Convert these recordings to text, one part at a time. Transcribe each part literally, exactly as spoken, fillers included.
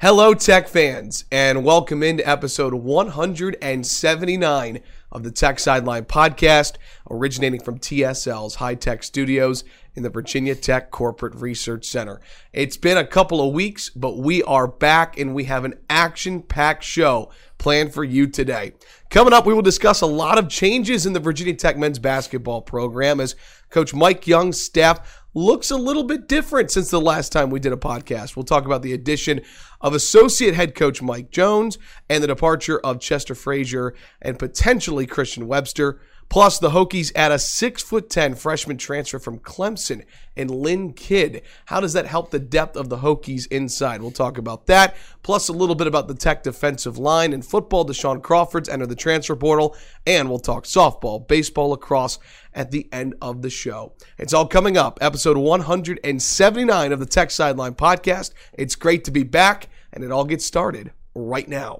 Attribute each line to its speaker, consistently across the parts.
Speaker 1: Hello, Tech fans, and welcome into episode one hundred seventy-nine of the Tech Sideline Podcast, originating from T S L's High Tech Studios in the Virginia Tech Corporate Research Center. It's been a couple of weeks, but we are back, and we have an action-packed show planned for you today. Coming up, we will discuss a lot of changes in the Virginia Tech men's basketball program as Coach Mike Young's staff looks a little bit different since the last time we did a podcast. We'll talk about the addition of associate head coach Mike Jones and the departure of Chester Frazier and potentially Christian Webster. Plus, the Hokies add a six foot ten freshman transfer from Clemson and Lynn Kidd. How does that help the depth of the Hokies inside? We'll talk about that. Plus, a little bit about the Tech defensive line and football. Deshaun Crawford's entered the transfer portal. And we'll talk softball, baseball, lacrosse at the end of the show. It's all coming up. Episode one hundred seventy-nine of the Tech Sideline Podcast. It's great to be back, and it all gets started right now.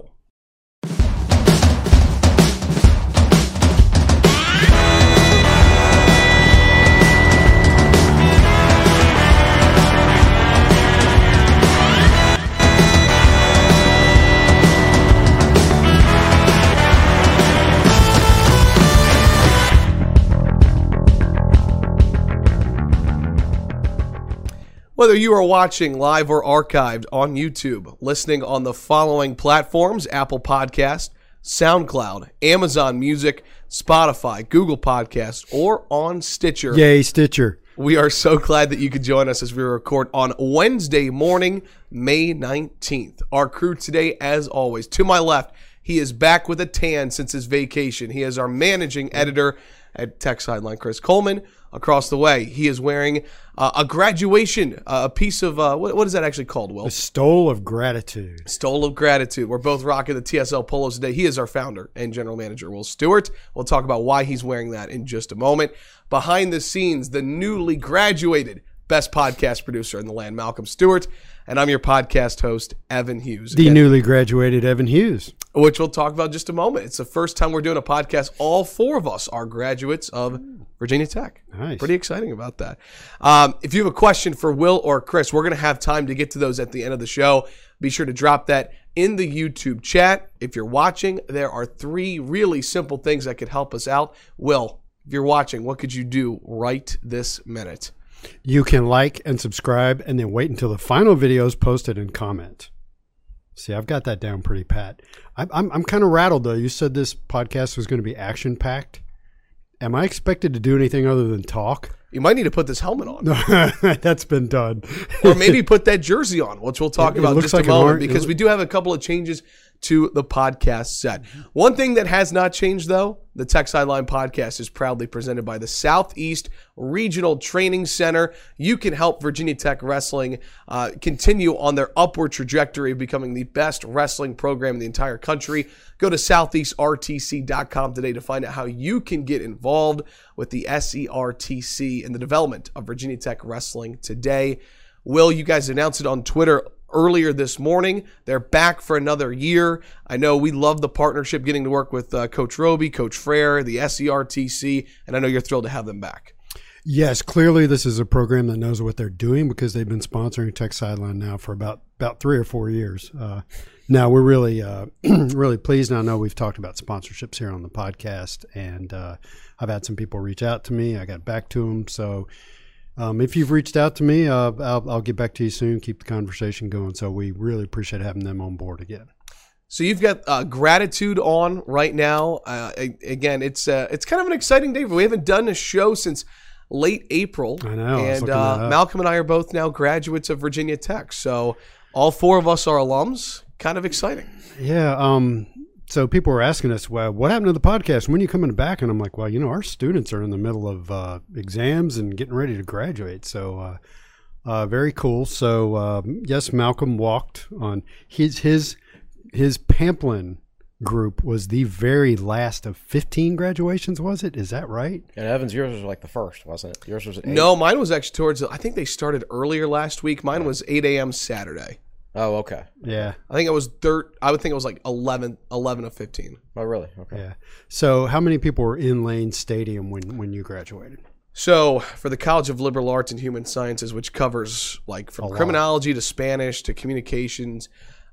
Speaker 1: Whether you are watching live or archived on YouTube, listening on the following platforms: Apple Podcast, SoundCloud, Amazon Music, Spotify, Google Podcasts, or on Stitcher.
Speaker 2: Yay, Stitcher.
Speaker 1: We are so glad that you could join us as we record on Wednesday morning, May nineteenth. Our crew today, as always, to my left, he is back with a tan since his vacation. He is our managing editor at Tech Sideline, Chris Coleman. Across the way, he is wearing uh, a graduation, uh, a piece of, uh, what, what is that actually called, Will?
Speaker 2: The Stole of Gratitude.
Speaker 1: Stole of Gratitude. We're both rocking the T S L polos today. He is our founder and general manager, Will Stewart. We'll talk about why he's wearing that in just a moment. Behind the scenes, the newly graduated best podcast producer in the land, Malcolm Stewart. And I'm your podcast host, Evan Hughes.
Speaker 2: The
Speaker 1: Again,
Speaker 2: newly graduated Evan Hughes.
Speaker 1: Which we'll talk about in just a moment. It's the first time we're doing a podcast. All four of us are graduates of Virginia Tech.
Speaker 2: Nice.
Speaker 1: Pretty exciting about that. Um, if you have a question for Will or Chris, we're going to have time to get to those at the end of the show. Be sure to drop that in the YouTube chat. If you're watching, there are three really simple things that could help us out. Will, if you're watching, what could you do right this minute?
Speaker 2: You can like and subscribe and then wait until the final video is posted and comment. See, I've got that down pretty pat. I'm, I'm, I'm kind of rattled, though. You said this podcast was going to be action-packed. Am I expected to do anything other than talk?
Speaker 1: You might need to put this helmet on.
Speaker 2: That's been done.
Speaker 1: Or maybe put that jersey on, which we'll talk
Speaker 2: It- it
Speaker 1: about in
Speaker 2: looks
Speaker 1: just
Speaker 2: like
Speaker 1: a
Speaker 2: an
Speaker 1: moment,
Speaker 2: orange-
Speaker 1: because we do have a couple of changes to the podcast set. One thing that has not changed, though, the Tech Sideline Podcast is proudly presented by the Southeast Regional Training Center. You can help Virginia Tech Wrestling uh, continue on their upward trajectory of becoming the best wrestling program in the entire country. Go to southeast r t c dot com today to find out how you can get involved with the S E R T C and the development of Virginia Tech Wrestling today. Will, you guys announced it on Twitter earlier this morning. They're back for another year. I know we love the partnership, getting to work with uh, Coach Roby, Coach Frere, the S E R T C, and I know you're thrilled to have them back.
Speaker 2: Yes, clearly this is a program that knows what they're doing because they've been sponsoring Tech Sideline now for about, about three or four years. Uh, now, we're really, uh, really pleased. And I know we've talked about sponsorships here on the podcast, and uh, I've had some people reach out to me. I got back to them. So um, if you've reached out to me, uh, I'll, I'll get back to you soon, keep the conversation going. So we really appreciate having them on board again.
Speaker 1: So you've got uh, Gratitude on right now. Uh, again, it's uh, it's kind of an exciting day. We haven't done a show since late April.
Speaker 2: I know. I was
Speaker 1: And
Speaker 2: looking that
Speaker 1: uh,
Speaker 2: up.
Speaker 1: Malcolm and I are both now graduates of Virginia Tech. So all four of us are alums. Kind of exciting.
Speaker 2: Yeah. Um, so people were asking us, well, what happened to the podcast? When are you coming back? And I'm like, well, you know, our students are in the middle of uh, exams and getting ready to graduate. So uh, uh, very cool. So um, yes, Malcolm walked on his his his Pamplin group was the very last of fifteen graduations, was it? Is that right?
Speaker 3: And Evans, yours was like the first, wasn't it? Yours was at eight?
Speaker 1: No, mine was actually towards, I think they started earlier last week. Mine was eight a.m. Saturday.
Speaker 3: Oh, okay.
Speaker 2: Yeah.
Speaker 1: I think it was third. I would think it was like eleven, eleven of fifteen.
Speaker 3: Oh, really? Okay.
Speaker 2: Yeah. So how many people were in Lane Stadium when, when you graduated?
Speaker 1: So for the College of Liberal Arts and Human Sciences, which covers like from
Speaker 2: A lot.
Speaker 1: criminology to Spanish to communications,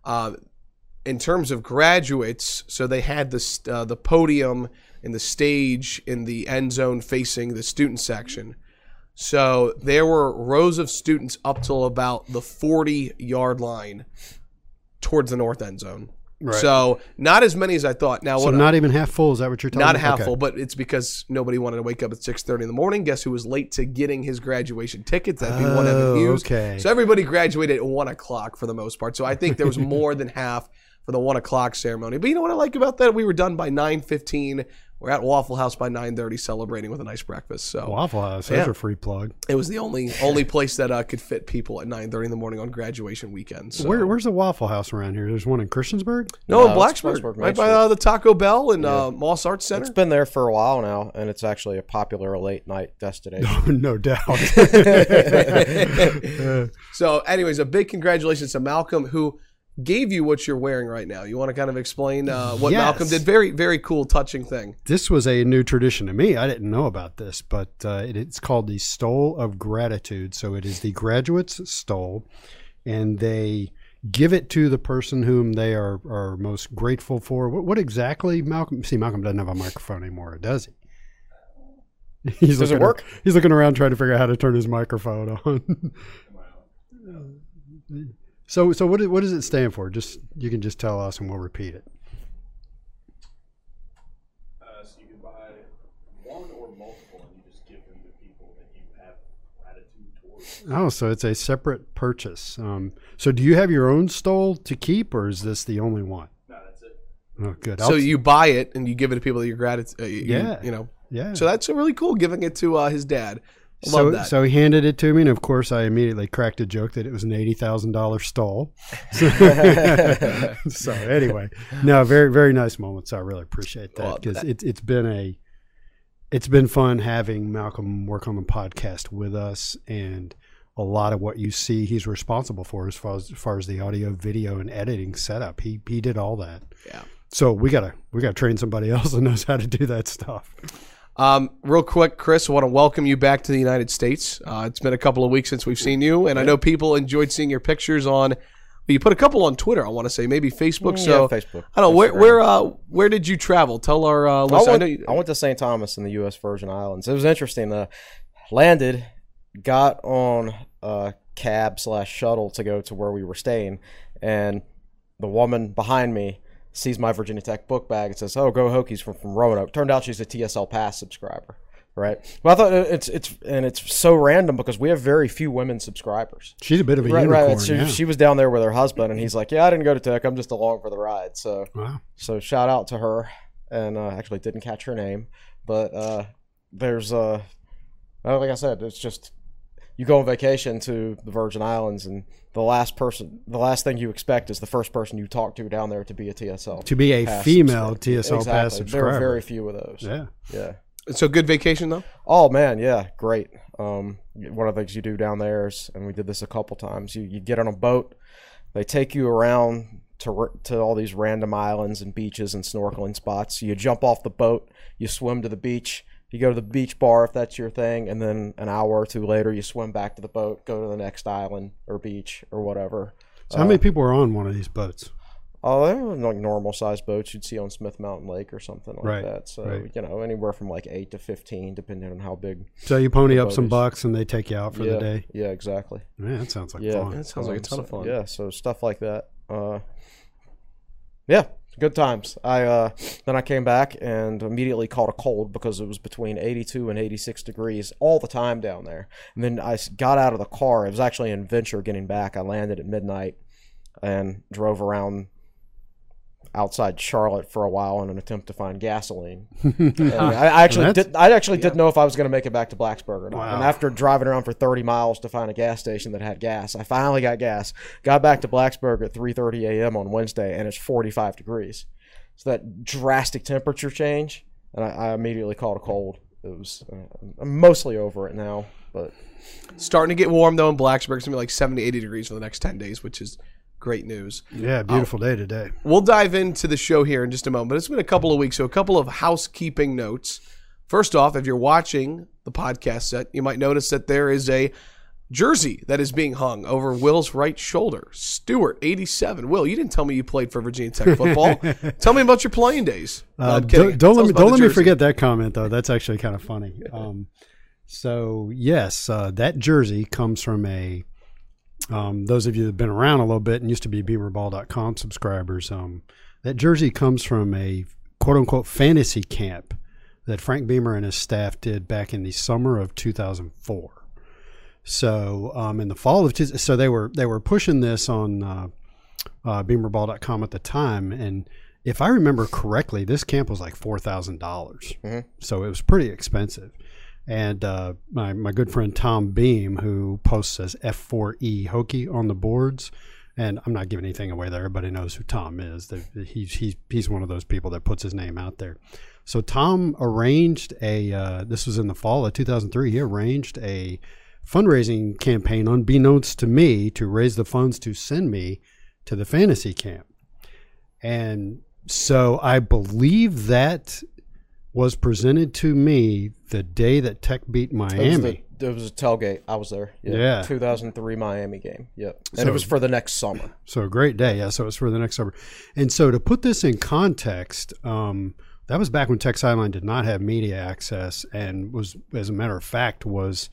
Speaker 1: Uh, in terms of graduates, so they had the uh, the podium and the stage in the end zone facing the student section. So there were rows of students up till about the forty-yard line towards the north end zone.
Speaker 2: Right.
Speaker 1: So not as many as I thought. Now,
Speaker 2: So
Speaker 1: what
Speaker 2: not even half full. Is that what you're talking
Speaker 1: not
Speaker 2: about?
Speaker 1: half
Speaker 2: Okay.
Speaker 1: full, but it's because nobody wanted to wake up at six thirty in the morning. Guess who was late to getting his graduation tickets? That'd be one Evan
Speaker 2: Oh,
Speaker 1: Hughes.
Speaker 2: okay.
Speaker 1: So everybody graduated at one o'clock for the most part. So I think there was more than half for the one o'clock ceremony. But you know what I like about that? We were done by nine fifteen. We're at Waffle House by nine thirty celebrating with a nice breakfast. So
Speaker 2: Waffle House. That's
Speaker 1: Yeah.
Speaker 2: a free plug.
Speaker 1: it was the only only place that uh, could fit people at nine thirty in the morning on graduation weekend. So.
Speaker 2: Where, where's the Waffle House around here? There's one in Christiansburg?
Speaker 1: No, in
Speaker 3: No, it's
Speaker 1: Blacksburg,
Speaker 3: Blacksburg, Main
Speaker 1: right by
Speaker 3: Street.
Speaker 1: uh, the Taco Bell and uh, Moss Arts Center.
Speaker 3: It's been there for a while now, and it's actually a popular late night destination.
Speaker 2: No doubt.
Speaker 1: So, anyways, a big congratulations to Malcolm, who gave you what you're wearing right now. You want to kind of explain uh, what
Speaker 2: Yes.
Speaker 1: Malcolm did? Very, very cool, touching thing.
Speaker 2: This was a new tradition to me. I didn't know about this, but uh, it, it's called the Stole of Gratitude. So it is the graduates' stole, and they give it to the person whom they are, are most grateful for. What, what exactly, Malcolm? See, Malcolm doesn't have a microphone anymore, does he? He's
Speaker 3: Does it
Speaker 2: looking-
Speaker 3: work?
Speaker 2: He's looking around trying to figure out how to turn his microphone on. So, so what, is, what does it stand for? Just you can just tell us, and we'll repeat it.
Speaker 4: Uh, so you can buy one or multiple, and you just give them to people that you have gratitude towards.
Speaker 2: Oh, so it's a separate purchase. Um, so do you have your own stole to keep, or is this the only one?
Speaker 4: No, that's it.
Speaker 2: Oh, good.
Speaker 1: So
Speaker 2: I'll-
Speaker 1: you buy it and you give it to people that you're gratitude. Uh, you,
Speaker 2: Yeah.
Speaker 1: you know.
Speaker 2: yeah.
Speaker 1: So that's really cool, giving it to uh, his dad. I
Speaker 2: so,
Speaker 1: love that.
Speaker 2: so he handed it to me, and of course, I immediately cracked a joke that it was an eighty thousand dollars stole. So, so anyway, no, very very nice moment. So I really appreciate
Speaker 1: Well,
Speaker 2: that because
Speaker 1: that-
Speaker 2: it, it's been a it's been fun having Malcolm work on the podcast with us, and a lot of what you see he's responsible for as far as, as far as the audio, video, and editing setup. He he did all that.
Speaker 1: Yeah.
Speaker 2: So we gotta we gotta train somebody else that knows how to do that stuff.
Speaker 1: Um, real quick, Chris, I want to welcome you back to the United States. Uh, it's been a couple of weeks since we've seen you, and I know people enjoyed seeing your pictures on. Well, you put a couple on Twitter, I want to say, maybe Facebook.
Speaker 3: Yeah,
Speaker 1: so
Speaker 3: Facebook,
Speaker 1: I don't know where
Speaker 3: Instagram.
Speaker 1: where uh, where did you travel? Tell our uh,
Speaker 3: I
Speaker 1: listeners. I
Speaker 3: went,
Speaker 1: know you,
Speaker 3: I went to Saint Thomas in the U S Virgin Islands. It was interesting. Uh, landed, got on a cab slash shuttle to go to where we were staying, and the woman behind me sees my Virginia Tech book bag and says, "Oh, go Hokies from from Roanoke." Turned out she's a T S L Pass subscriber, right? Well, I thought it's it's and it's so random because we have very few women subscribers.
Speaker 2: She's a bit of a
Speaker 3: Right,
Speaker 2: unicorn.
Speaker 3: right. She,
Speaker 2: yeah.
Speaker 3: she was down there with her husband, and he's like, "Yeah, I didn't go to Tech. I'm just along for the ride." So,
Speaker 2: Wow.
Speaker 3: so shout out to her, and uh, actually didn't catch her name, but uh, there's uh, well, like I said, it's just you go on vacation to the Virgin Islands, and the last person, the last thing you expect is the first person you talk to down there to be a T S L
Speaker 2: To be a
Speaker 3: Pass
Speaker 2: female
Speaker 3: subscriber.
Speaker 2: T S L
Speaker 3: exactly.
Speaker 2: Pass subscriber.
Speaker 3: There are very few of those.
Speaker 2: Yeah.
Speaker 3: yeah.
Speaker 1: so good vacation though.
Speaker 3: Oh man, yeah, great. Um, one of the things you do down there is, and we did this a couple times. You you get on a boat, they take you around to to all these random islands and beaches and snorkeling spots. You jump off the boat, you swim to the beach. You go to the beach bar if that's your thing, and then an hour or two later, you swim back to the boat, go to the next island or beach or whatever.
Speaker 2: So how many people are on one of these boats?
Speaker 3: Oh, they're like normal sized boats you'd see on Smith Mountain Lake or something like
Speaker 2: Right,
Speaker 3: that. So
Speaker 2: right.
Speaker 3: you know, anywhere from like eight to fifteen, depending on how big.
Speaker 2: So you pony up
Speaker 3: boat
Speaker 2: some
Speaker 3: is-
Speaker 2: bucks and they take you out for
Speaker 3: yeah,
Speaker 2: the day.
Speaker 3: yeah, exactly.
Speaker 2: Man, that sounds like
Speaker 3: Yeah.
Speaker 2: fun.
Speaker 1: That sounds like a ton
Speaker 3: so,
Speaker 1: of fun.
Speaker 3: Yeah, so stuff like that. Uh, yeah, good times. I uh, then I came back and immediately caught a cold because it was between eighty-two and eighty-six degrees all the time down there. And then I s- got out of the car. It was actually in Venture getting back. I landed at midnight and drove around outside Charlotte for a while in an attempt to find gasoline. And I, I actually
Speaker 2: That's-
Speaker 3: did. I actually didn't know if I was going to make it back to Blacksburg or not.
Speaker 2: Wow.
Speaker 3: And after driving around for thirty miles to find a gas station that had gas, I finally got gas. Got back to Blacksburg at three thirty a.m. on Wednesday, and it's forty-five degrees. So that drastic temperature change, and I, I immediately caught a cold. It was. Uh, I'm mostly over it now, but
Speaker 1: Starting to get warm though in Blacksburg. It's gonna be like seventy, eighty degrees for the next ten days, which is great news.
Speaker 2: Yeah, beautiful day today.
Speaker 1: We'll dive into the show here in just a moment, but it's been a couple of weeks, so a couple of housekeeping notes. First off, if you're watching the podcast set, you might notice that there is a jersey that is being hung over Will's right shoulder. Stewart, eighty-seven. Will, you didn't tell me you played for Virginia Tech football. Tell me about your playing days. No,
Speaker 2: Uh,
Speaker 1: I'm kidding.
Speaker 2: don't don't
Speaker 1: Tell
Speaker 2: let
Speaker 1: us
Speaker 2: me
Speaker 1: about
Speaker 2: don't
Speaker 1: the
Speaker 2: let me
Speaker 1: jersey.
Speaker 2: forget that comment though. That's actually kind of funny. Um, so yes, uh, that jersey comes from a. Um, those of you that have been around a little bit and used to be beamer ball dot com subscribers, um, that jersey comes from a quote unquote fantasy camp that Frank Beamer and his staff did back in the summer of two thousand four. So um, in the fall of two, so they were they were pushing this on uh, uh, beamer ball dot com at the time, and if I remember correctly, this camp was like four thousand dollars.
Speaker 3: Mhm.
Speaker 2: So it was pretty expensive. And uh, my my good friend Tom Beam, who posts as F four E Hokie on the boards, and I'm not giving anything away there. Everybody knows who Tom is. That he's he's he's one of those people that puts his name out there. So Tom arranged a. Uh, this was in the fall of two thousand three. He arranged a fundraising campaign, unbeknownst to me, to raise the funds to send me to the fantasy camp. And so I believe that was presented to me the day that Tech beat
Speaker 3: It was,
Speaker 2: Miami.
Speaker 3: the, it was a tailgate. I was there.
Speaker 2: Yeah.
Speaker 3: two thousand three Miami game. Yeah. And
Speaker 2: So-
Speaker 3: it was for the next summer.
Speaker 2: So a great day. Yeah. So it's for the next summer. And so to put this in context, um, that was back when Tech Sideline did not have media access and was, as a matter of fact, was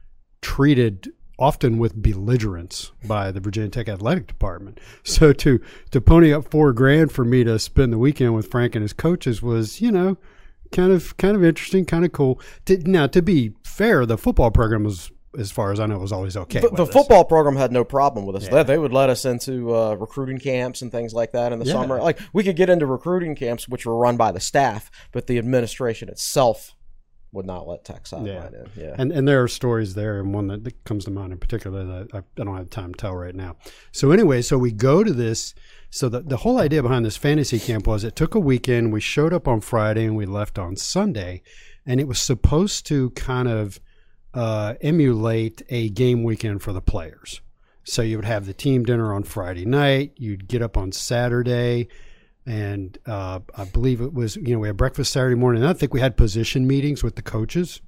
Speaker 2: treated often with belligerence by the Virginia Tech athletic department. So to to pony up four grand for me to spend the weekend with Frank and his coaches was, you know, kind of kind of interesting, kind of cool. To, now, to be fair, the football program was, as far as I know, was always okay.
Speaker 3: The,
Speaker 2: with
Speaker 3: the
Speaker 2: us.
Speaker 3: football program had no problem with us.
Speaker 2: Yeah.
Speaker 3: They, they would let us into uh, recruiting camps and things like that in the
Speaker 2: Yeah.
Speaker 3: summer. Like we could get into recruiting camps, which were run by the staff, but the administration itself would not let Tech sideline
Speaker 2: Yeah.
Speaker 3: in. Yeah.
Speaker 2: And and there are stories there, and one that, that comes to mind in particular that I, I don't have time to tell right now. So anyway, so we go to this. So the, the whole idea behind this fantasy camp was it took a weekend. We showed up on Friday and we left on Sunday, and it was supposed to kind of uh, emulate a game weekend for the players. So you would have the team dinner on Friday night. You'd get up on Saturday. And uh, I believe it was, you know, we had breakfast Saturday morning. And I think we had position meetings with the coaches.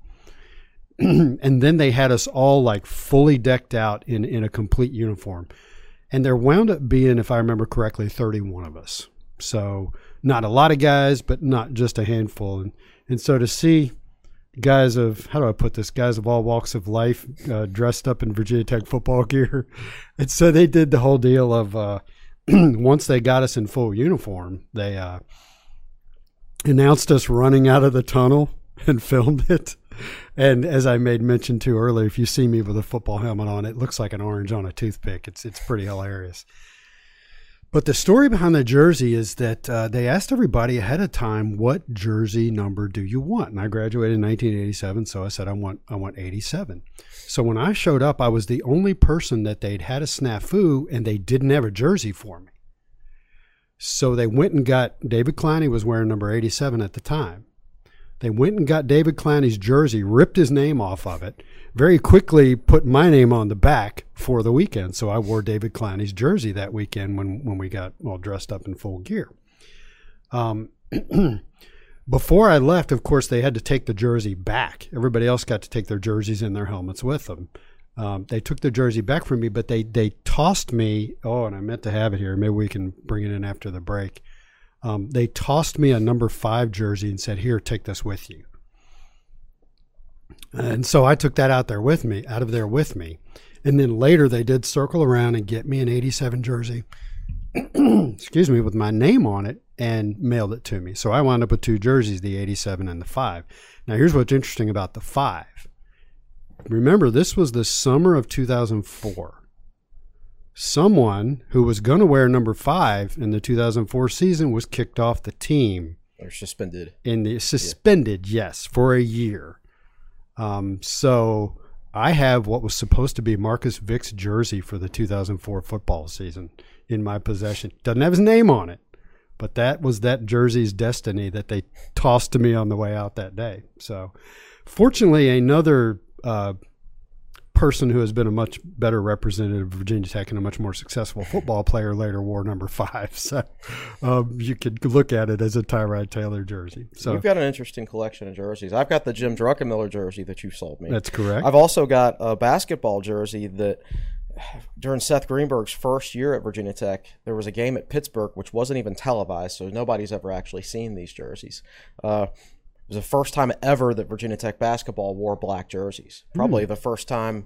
Speaker 2: And then they had us all like fully decked out in, in a complete uniform. And there wound up being, if I remember correctly, thirty-one of us. So not a lot of guys, but not just a handful. And, and so to see guys of, how do I put this, guys of all walks of life uh, dressed up in Virginia Tech football gear. And so they did the whole deal of, uh, once they got us in full uniform, they uh, announced us running out of the tunnel and filmed it. And as I made mention to earlier, if you see me with a football helmet on, it looks like an orange on a toothpick. It's it's pretty hilarious. But the story behind the jersey is that uh, they asked everybody ahead of time, what jersey number do you want? And I graduated in nineteen eighty-seven, so I said, I want I want eighty-seven. So when I showed up, I was the only person that they'd had a snafu, and they didn't have a jersey for me. So they went and got, David Clowney was wearing number eighty-seven at the time. They went and got David Clowney's jersey, ripped his name off of it, very quickly put my name on the back for the weekend. So I wore David Clowney's jersey that weekend when, when we got all dressed up in full gear. Um, before I left, of course, they had to take the jersey back. Everybody else got to take their jerseys and their helmets with them. Um, they took the jersey back from me, but they, they tossed me, oh, and I meant to have it here. Maybe we can bring it in after the break. Um, they tossed me a number five jersey and said, here, take this with you. And so I took that out there with me, out of there with me. And then later they did circle around and get me an eighty-seven jersey, excuse me, with my name on it and mailed it to me. So I wound up with two jerseys, the eighty-seven and the five. Now here's what's interesting about the five. Remember, this was the summer of two thousand four. Someone who was going to wear number five in the two thousand four season was kicked off the team.
Speaker 3: Or suspended.
Speaker 2: In the suspended, yeah. Yes, for a year. Um, so I have what was supposed to be Marcus Vick's jersey for the two thousand four football season in my possession. Doesn't have his name on it, but that was that jersey's destiny that they tossed to me on the way out that day. So fortunately, another uh, person who has been a much better representative of Virginia Tech and a much more successful football player later wore number five. So um, you could look at it as a Tyrod Taylor jersey. So
Speaker 3: You've got an interesting collection of jerseys. I've got the Jim Druckenmiller jersey that you sold me.
Speaker 2: that's correct.
Speaker 3: I've also got a basketball jersey that during Seth Greenberg's first year at Virginia Tech, there was a game at Pittsburgh which wasn't even televised, so nobody's ever actually seen these jerseys. Uh, it was the first time ever that Virginia Tech basketball wore black jerseys. Probably mm. the first time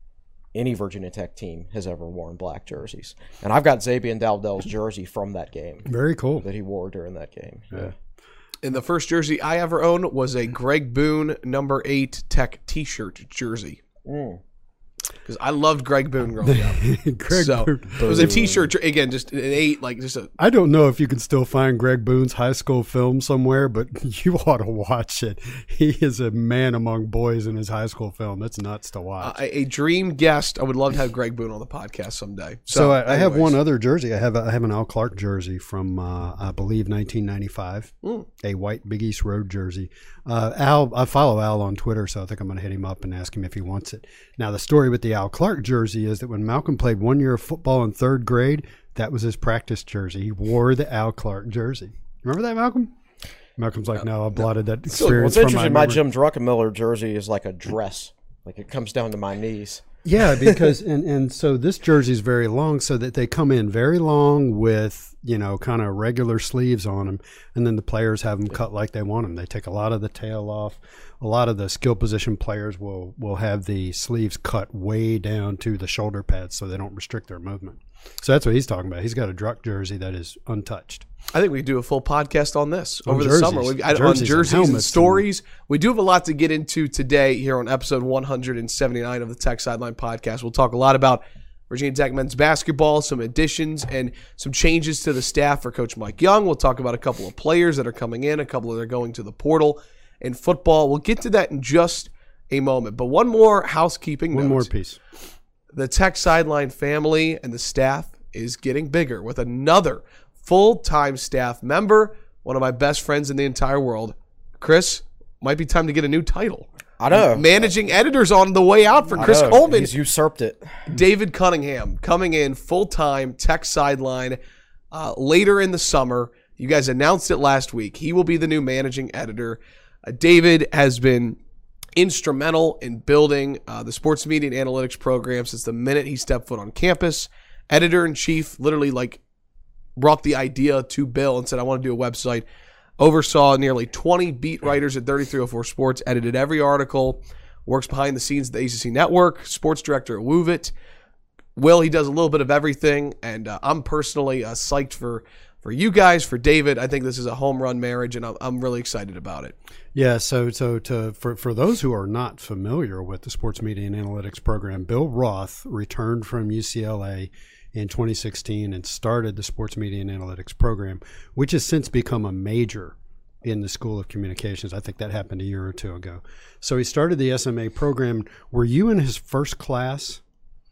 Speaker 3: any Virginia Tech team has ever worn black jerseys. And I've got Zabian Dowdell's jersey from that game.
Speaker 2: Very cool.
Speaker 3: That he wore during that game. Yeah. yeah.
Speaker 1: And the first jersey I ever owned was a Greg Boone number eight Tech T-shirt jersey.
Speaker 3: Mm.
Speaker 1: Because I loved Greg Boone growing up.
Speaker 2: Greg
Speaker 1: so
Speaker 2: Boone.
Speaker 1: It was a T-shirt, again, just an eight, like just a.
Speaker 2: I don't know if you can still find Greg Boone's high school film somewhere, but you ought to watch it. He is a man among boys in his high school film. It's nuts to watch.
Speaker 1: Uh, a, a dream guest. I would love to have Greg Boone on the podcast someday. So,
Speaker 2: so I, I have one other jersey. I have a, I have an Al Clark jersey from uh, I believe nineteen ninety-five. Mm. A white Big East Road jersey. Uh, Al, I follow Al on Twitter, so I think I'm going to hit him up and ask him if he wants it. Now the story with the Al Clark jersey is that when Malcolm played one year of football in third grade, that was his practice jersey. He wore the Al Clark jersey. Remember that, Malcolm? Malcolm's like, no, I blotted that experience
Speaker 3: so, what's
Speaker 2: from my
Speaker 3: interesting, my
Speaker 2: memory.
Speaker 3: Jim Druckenmiller jersey is like a dress. Like it comes down to my knees.
Speaker 2: Yeah, because and, and so this jersey is very long, so that they come in very long with, you know, kind of regular sleeves on them, and then the players have them cut like they want them. They take a lot of the tail off. A lot of the skill position players will will have the sleeves cut way down to the shoulder pads so they don't restrict their movement. So that's what he's talking about. He's got a Druck jersey that is untouched.
Speaker 1: I think we do a full podcast on this
Speaker 2: on
Speaker 1: over
Speaker 2: jerseys.
Speaker 1: the summer. We've got
Speaker 2: jerseys
Speaker 1: on jerseys
Speaker 2: and,
Speaker 1: and stories. And... We do have a lot to get into today here on episode one seventy-nine of the Tech Sideline Podcast. We'll talk a lot about Virginia Tech men's basketball, some additions and some changes to the staff for Coach Mike Young. We'll talk about a couple of players that are coming in, a couple that are going to the portal. In football, we'll get to that in just a moment. But one more housekeeping
Speaker 2: One
Speaker 1: note.
Speaker 2: more piece.
Speaker 1: The Tech Sideline family and the staff is getting bigger with another full-time staff member, one of my best friends in the entire world. Chris, might be time to get a new title.
Speaker 3: I know.
Speaker 1: Managing editor's on the way out for
Speaker 3: I
Speaker 1: Chris
Speaker 3: know.
Speaker 1: Coleman.
Speaker 3: He's usurped it.
Speaker 1: David Cunningham coming in full-time Tech Sideline uh, later in the summer. You guys announced it last week. He will be the new managing editor. Uh, David has been instrumental in building uh, the sports media and analytics program since the minute he stepped foot on campus. Editor-in-chief, literally like brought the idea to Bill and said, I want to do a website. Oversaw nearly twenty beat writers at thirty-three oh four Sports, edited every article, works behind the scenes at the A C C Network, sports director at WooVit. Will, he does a little bit of everything, and uh, I'm personally uh, psyched for For you guys, for David. I think this is a home run marriage, and I'm, I'm really excited about it.
Speaker 2: Yeah, so so to for, for those who are not familiar with the Sports Media and Analytics program, Bill Roth returned from U C L A in twenty sixteen and started the Sports Media and Analytics program, which has since become a major in the School of Communications. I think that happened a year or two ago. So he started the S M A program. Were you in his first class?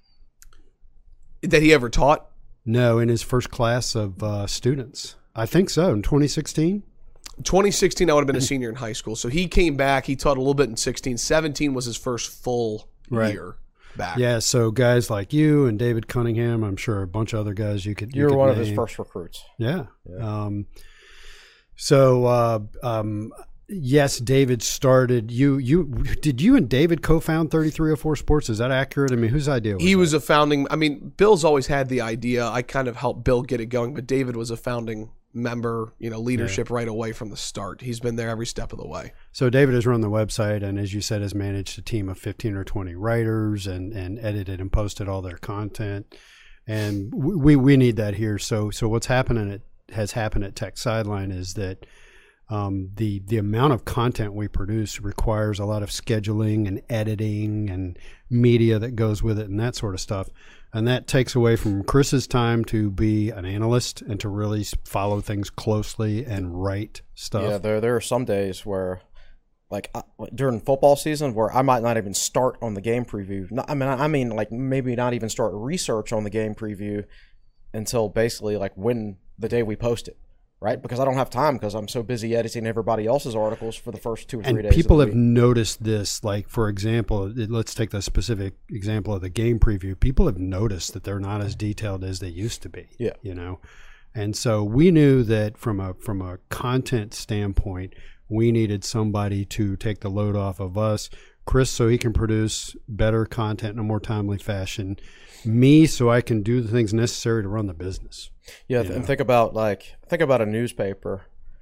Speaker 1: That he ever taught?
Speaker 2: No, in his first class of uh, students. I think so, in twenty sixteen.
Speaker 1: twenty sixteen, I would have been a senior in high school. So he came back. He taught a little bit in sixteen. seventeen was his first full
Speaker 2: Right.
Speaker 1: year back.
Speaker 2: Yeah, so guys like you and David Cunningham, I'm sure a bunch of other guys you could.
Speaker 3: You,
Speaker 2: you
Speaker 3: were
Speaker 2: could
Speaker 3: one
Speaker 2: name.
Speaker 3: of his first recruits.
Speaker 2: Yeah.
Speaker 3: Yeah.
Speaker 2: Um, so uh, um, yes, David started. You you did you and David co-found thirty-three oh four Sports? Is that accurate? I mean, whose idea was
Speaker 1: He
Speaker 2: that?
Speaker 1: was a founding. I mean, Bill's always had the idea. I kind of helped Bill get it going, but David was a founding member, you know, leadership right away from the start. He's been there every step of the way.
Speaker 2: So David has run the website, and as you said, has managed a team of fifteen or twenty writers, and, and edited and posted all their content. And we we need that here. So so what's happening at has happened at Tech Sideline is that um, the the amount of content we produce requires a lot of scheduling and editing and media that goes with it and that sort of stuff. And that takes away from Chris's time to be an analyst and to really follow things closely and write stuff.
Speaker 3: Yeah, there there are some days where, like uh, during football season, where I might not even start on the game preview. Not, I mean, I mean, like maybe not even start research on the game preview until basically like when the day we post it. right? Because I don't have time because I'm so busy editing everybody else's articles for the first two or three
Speaker 2: And
Speaker 3: days.
Speaker 2: people
Speaker 3: of
Speaker 2: have
Speaker 3: the week.
Speaker 2: noticed this. Like, for example, it- let's take the specific example of the game preview. People have noticed that they're not as detailed as they used to be.
Speaker 3: Yeah.
Speaker 2: You know, and so we knew that from a from a content standpoint, we needed somebody to take the load off of us. Chris, so he can produce better content in a more timely fashion. Me, so I can do the things necessary to run the business.
Speaker 3: Yeah,
Speaker 2: You
Speaker 3: and
Speaker 2: know?
Speaker 3: think about like think about a newspaper.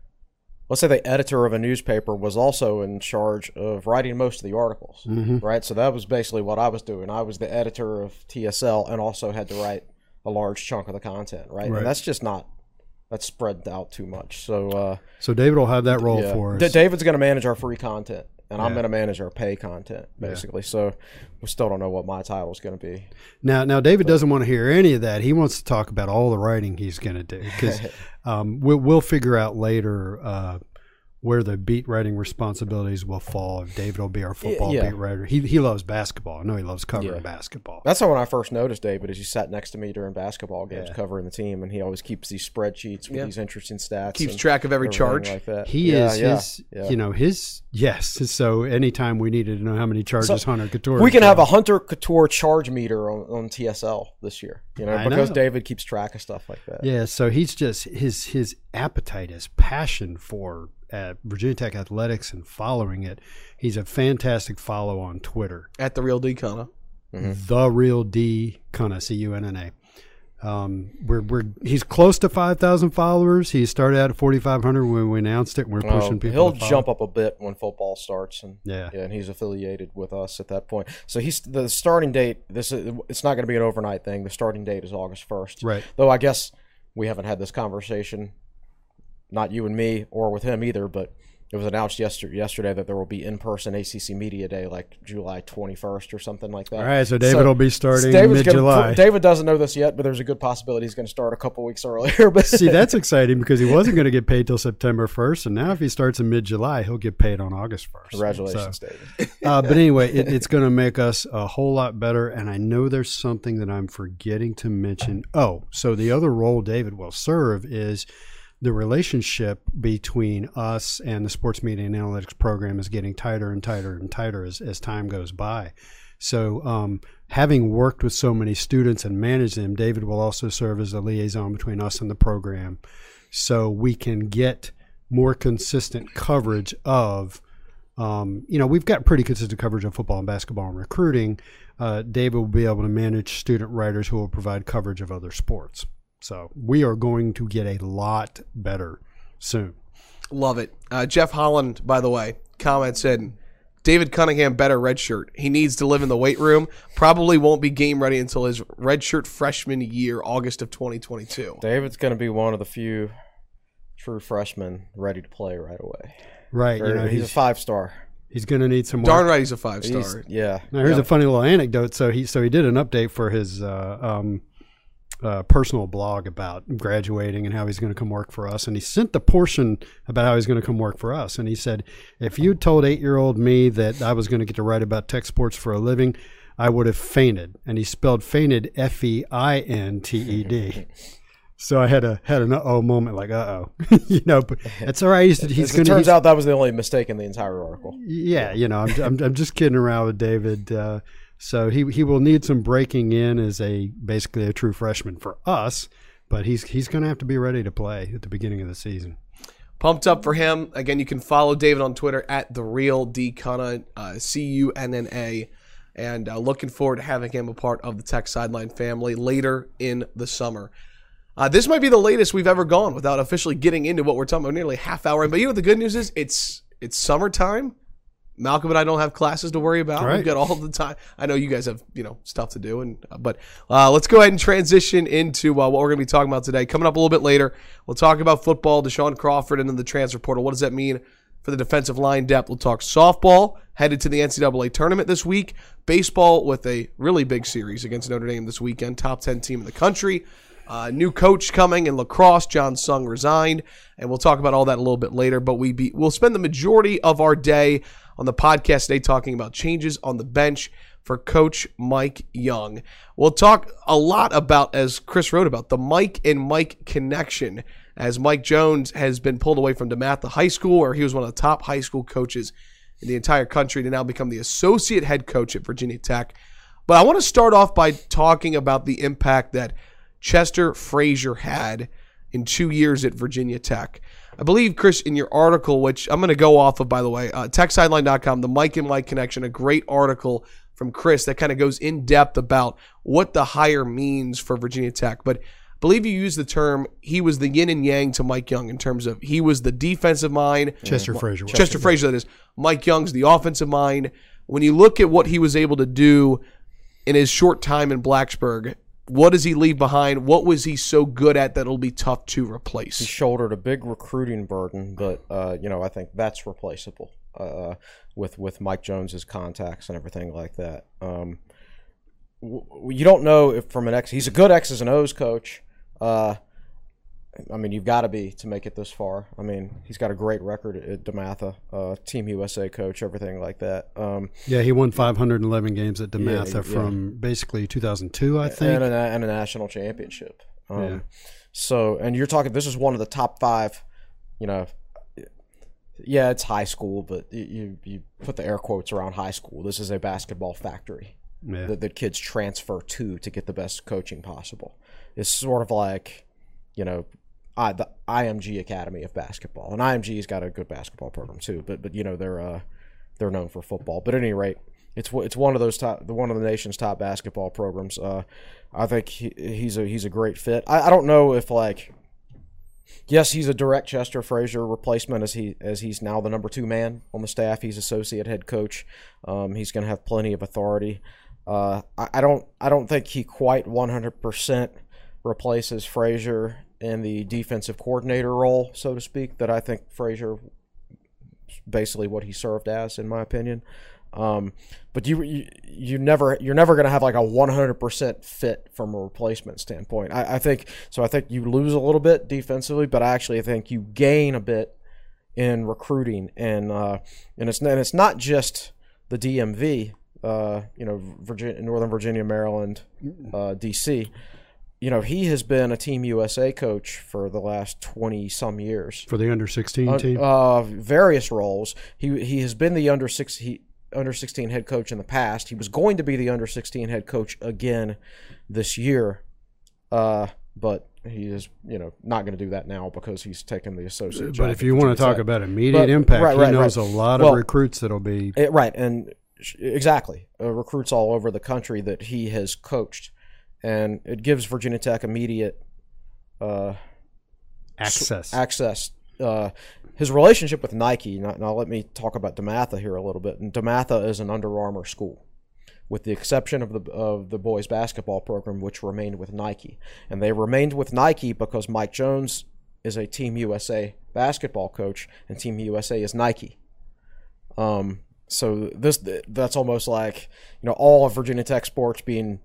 Speaker 3: Let's say the editor of a newspaper was also in charge of writing most of the articles,
Speaker 2: Mhm.
Speaker 3: right? So that was basically what I was doing. I was the editor of T S L and also had to write a large chunk of the content, right?
Speaker 2: Right.
Speaker 3: And that's just not that's spread out too much. So uh,
Speaker 2: So David will have that role
Speaker 3: yeah.
Speaker 2: for us.
Speaker 3: D- David's going to manage our free content, and I'm
Speaker 2: Yeah.
Speaker 3: going to manage our pay content, basically. So we still don't know what my title is going to be.
Speaker 2: Now, now David doesn't want to hear any of that. He wants to talk about all the writing he's going to do because um, we'll, we'll figure out later uh, where the beat writing responsibilities will fall. David will be our football
Speaker 3: Yeah.
Speaker 2: beat writer. He he loves basketball. I know he loves covering
Speaker 3: Yeah.
Speaker 2: basketball.
Speaker 3: That's how when I first noticed David is he sat next to me during basketball games
Speaker 2: Yeah.
Speaker 3: covering the team, and he always keeps these spreadsheets with
Speaker 1: Yeah.
Speaker 3: these interesting stats.
Speaker 1: Keeps
Speaker 3: and
Speaker 1: track of every
Speaker 3: everything
Speaker 1: charge.
Speaker 3: like that.
Speaker 2: He
Speaker 3: yeah,
Speaker 2: is
Speaker 3: yeah,
Speaker 2: his,
Speaker 3: yeah.
Speaker 2: you know, his yes. So anytime we needed to know how many charges
Speaker 3: So,
Speaker 2: Hunter Couture,
Speaker 3: we can
Speaker 2: has
Speaker 3: have a
Speaker 2: done.
Speaker 3: Hunter Couture charge meter on, on T S L this year, you know,
Speaker 2: I
Speaker 3: because
Speaker 2: know.
Speaker 3: David keeps track of stuff like that.
Speaker 2: Yeah, so he's just his his appetite, his passion for uh, Virginia Tech athletics and following it. He's a fantastic follow on Twitter.
Speaker 1: At the Real D Cunna.
Speaker 2: The Real D Cunna, C U N N A. Um, we're we're he's close to five thousand followers. He started out at forty five hundred when we announced it. And we're pushing
Speaker 3: Oh,
Speaker 2: people.
Speaker 3: he'll
Speaker 2: to follow.
Speaker 3: jump up a bit when football starts, and
Speaker 2: Yeah.
Speaker 3: yeah, and he's affiliated with us at that point. So he's the starting date. This is it's not going to be an overnight thing. The starting date is August first.
Speaker 2: Right.
Speaker 3: Though I guess we haven't had this conversation, not you and me, or with him either. But it was announced yesterday yesterday that there will be in person A C C Media Day, like July twenty first or something like that.
Speaker 2: All right, so David will be starting
Speaker 3: David's
Speaker 2: mid
Speaker 3: gonna-
Speaker 2: July.
Speaker 3: David doesn't know this yet, but there's a good possibility he's going to start a couple weeks earlier. But
Speaker 2: See, that's exciting because he wasn't going to get paid till September first, and now if he starts in mid July, he'll get paid on August first.
Speaker 3: congratulations,
Speaker 2: So,
Speaker 3: David.
Speaker 2: uh, but anyway, it, it's going to make us a whole lot better. And I know there's something that I'm forgetting to mention. Oh, so the other role David will serve is the relationship between us and the sports media and analytics program is getting tighter and tighter and tighter as, as time goes by. So um, having worked with so many students and managed them, David will also serve as the liaison between us and the program so we can get more consistent coverage of Um, you know, we've got pretty consistent coverage of football and basketball and recruiting. Uh, David will be able to manage student writers who will provide coverage of other sports. So we are going to get a lot better soon.
Speaker 1: Love it. Uh, Jeff Holland, by the way, comment said, David Cunningham better redshirt. He needs to live in the weight room. Probably won't be game ready until his redshirt freshman year, August of twenty twenty-two.
Speaker 3: David's going to be one of the few true freshmen ready to play right away.
Speaker 2: Right.
Speaker 3: Or
Speaker 2: You know,
Speaker 3: he's,
Speaker 2: he's
Speaker 3: a five star.
Speaker 2: he's going to need some
Speaker 1: Darn
Speaker 2: more.
Speaker 1: right he's a five-star.
Speaker 3: Yeah.
Speaker 2: Now, here's
Speaker 3: yeah.
Speaker 2: a funny little anecdote. So he so he did an update for his uh, um, uh, personal blog about graduating and how he's going to come work for us. And he sent the portion about how he's going to come work for us. And he said, if you told eight-year-old me that I was going to get to write about tech sports for a living, I would have fainted. And he spelled fainted F E I N T E D. So I had a had an uh-oh moment, like uh-oh. you know, but that's all right. He's, he's
Speaker 3: As
Speaker 2: going
Speaker 3: it
Speaker 2: to
Speaker 3: turns out that was the only mistake in the entire article.
Speaker 2: yeah, you know, I'm, I'm, I'm just kidding around with David. Uh, so he he will need some breaking in as a basically a true freshman for us, but he's he's going to have to be ready to play at the beginning of the season.
Speaker 1: Pumped up for him. Again, you can follow David on Twitter at the real D Cunna, uh, C U N N A, and uh, looking forward to having him a part of the Tech Sideline family later in the summer. Uh, this might be the latest we've ever gone without officially getting into what we're talking about. Nearly a half hour in, but you know what the good news is? It's it's summertime. Malcolm and I don't have classes to worry about.
Speaker 2: Right.
Speaker 1: We've got all the time. I know you guys have you know stuff to do, and uh, but uh, let's go ahead and transition into uh, what we're going to be talking about today. Coming up a little bit later, we'll talk about football, Deshaun Crawford, and then the transfer portal. What does that mean for the defensive line depth? We'll talk softball, headed to the N C double A tournament this week. Baseball with a really big series against Notre Dame this weekend. Top ten team in the country. Uh, new coach coming in lacrosse. John Sung resigned, and we'll talk about all that a little bit later. But we be, we'll spend the majority of our day on the podcast today talking about changes on the bench for Coach Mike Young. We'll talk a lot about, as Chris wrote about, the Mike and Mike connection, as Mike Jones has been pulled away from DeMatha High School, where he was one of the top high school coaches in the entire country, to now become the associate head coach at Virginia Tech. But I want to start off by talking about the impact that Chester Frazier had in two years at Virginia Tech. I believe, Chris, in your article, which I'm going to go off of, by the way, uh, tech sideline dot com, the Mike and Mike connection, a great article from Chris that kind of goes in depth about what the hire means for Virginia Tech. But I believe you used the term, he was the yin and yang to Mike Young, in terms of he was the defensive mind.
Speaker 2: Chester Frazier.
Speaker 1: Chester, Chester Frazier, that is. Mike Young's the offensive mind. When you look at what he was able to do in his short time in Blacksburg, what does he leave behind? What was he so good at that it'll be tough to replace?
Speaker 3: He shouldered a big recruiting burden, but uh, you know, I think that's replaceable uh, with with Mike Jones's contacts and everything like that. Um, w- you don't know if from an X, he's a good X's and O's coach. Uh, I mean, you've got to be to make it this far. I mean, he's got a great record at DeMatha, uh, Team U S A coach, everything like that. Um,
Speaker 2: yeah, he won five hundred eleven games at DeMatha
Speaker 3: yeah,
Speaker 2: from
Speaker 3: yeah.
Speaker 2: basically two thousand two, I think.
Speaker 3: And a, and a national championship. Um,
Speaker 2: yeah.
Speaker 3: So, and you're talking, this is one of the top five, you know, yeah, it's high school, but you, you put the air quotes around high school. This is a basketball factory
Speaker 2: yeah.
Speaker 3: that, that kids transfer to to get the best coaching possible. It's sort of like, you know, I, the I M G Academy of Basketball, and I M G's got a good basketball program too. But but you know they're uh, they're known for football. But at any rate, it's it's one of those top, the one of the nation's top basketball programs. Uh, I think he, he's a he's a great fit. I, I don't know if like, yes, he's a direct Chester Frazier replacement as he as he's now the number two man on the staff. He's associate head coach. Um, he's going to have plenty of authority. Uh, I, I don't I don't think he quite one hundred percent replaces Frazier in the defensive coordinator role, so to speak, that I think Frazier basically what he served as, in my opinion. Um, but you, you you never you're never going to have like a one hundred percent fit from a replacement standpoint. I, I think so. I think you lose a little bit defensively, but I actually think you gain a bit in recruiting, and uh, and it's and it's not just the D M V. Uh, you know, Virginia, Northern Virginia, Maryland, uh, D C. You know, he has been a Team U S A coach for the last twenty-some years.
Speaker 2: For the under sixteen
Speaker 3: uh,
Speaker 2: team?
Speaker 3: Uh, various roles. He he has been the under six, he, under sixteen head coach in the past. He was going to be the under sixteen head coach again this year, uh, but he is, you know, not going to do that now because he's taken the associate job.
Speaker 2: But if you want to talk about immediate
Speaker 3: but,
Speaker 2: impact,
Speaker 3: right, right,
Speaker 2: he knows
Speaker 3: right.
Speaker 2: a lot
Speaker 3: well,
Speaker 2: of recruits that'll be...
Speaker 3: It, right, and exactly. Uh, recruits all over the country that he has coached. And it gives Virginia Tech immediate uh,
Speaker 2: access.
Speaker 3: Access. Uh, his relationship with Nike. Now, now let me talk about DeMatha here a little bit. And DeMatha is an Under Armour school, with the exception of the of the boys basketball program, which remained with Nike. And they remained with Nike because Mike Jones is a Team U S A basketball coach, and Team U S A is Nike. Um. So this that's almost like, you know, all of Virginia Tech sports being,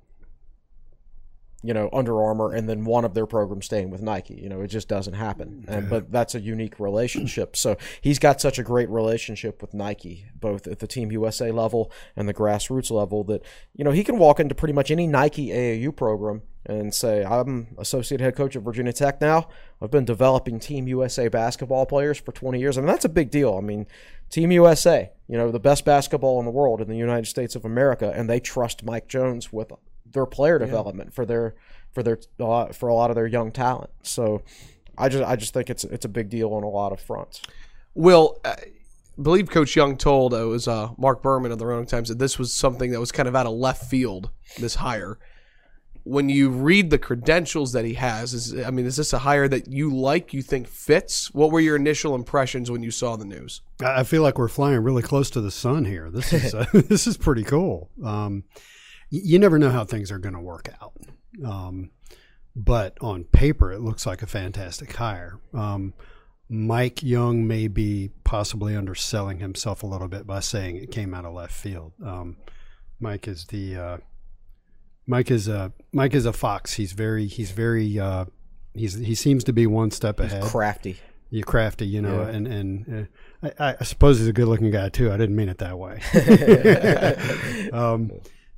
Speaker 3: you know, Under Armour, and then one of their programs staying with Nike. You know, it just doesn't happen. And
Speaker 2: Yeah.
Speaker 3: but that's a unique relationship. So he's got such a great relationship with Nike, both at the Team U S A level and the grassroots level, that, you know, he can walk into pretty much any Nike A A U program and say, I'm associate head coach at Virginia Tech now. I've been developing Team U S A basketball players for twenty years. I mean, that's a big deal. I mean, Team U S A, you know, the best basketball in the world in the United States of America, and they trust Mike Jones with their player development for their for their uh, for a lot of their young talent. So I just I just think it's it's a big deal on a lot of fronts.
Speaker 1: Will, I believe Coach Young told, uh, it was uh, Mark Berman of the Roanoke Times, that this was something that was kind of out of left field, this hire. When you read the credentials that he has, is I mean, is this a hire that you like, you think fits? What were your initial impressions when you saw the news?
Speaker 2: I feel like we're flying really close to the sun here. This is uh, this is pretty cool. Um, you never know how things are going to work out. Um, but on paper, it looks like a fantastic hire. Um, Mike Young may be possibly underselling himself a little bit by saying it came out of left field. Um, Mike is the uh, Mike is a Mike is a fox. He's very he's very uh, he's he seems to be one step
Speaker 3: He's
Speaker 2: ahead.
Speaker 3: crafty.
Speaker 2: You're crafty, you know,
Speaker 3: Yeah.
Speaker 2: and and uh, I, I suppose he's a good-looking guy too. I didn't mean it that way. um,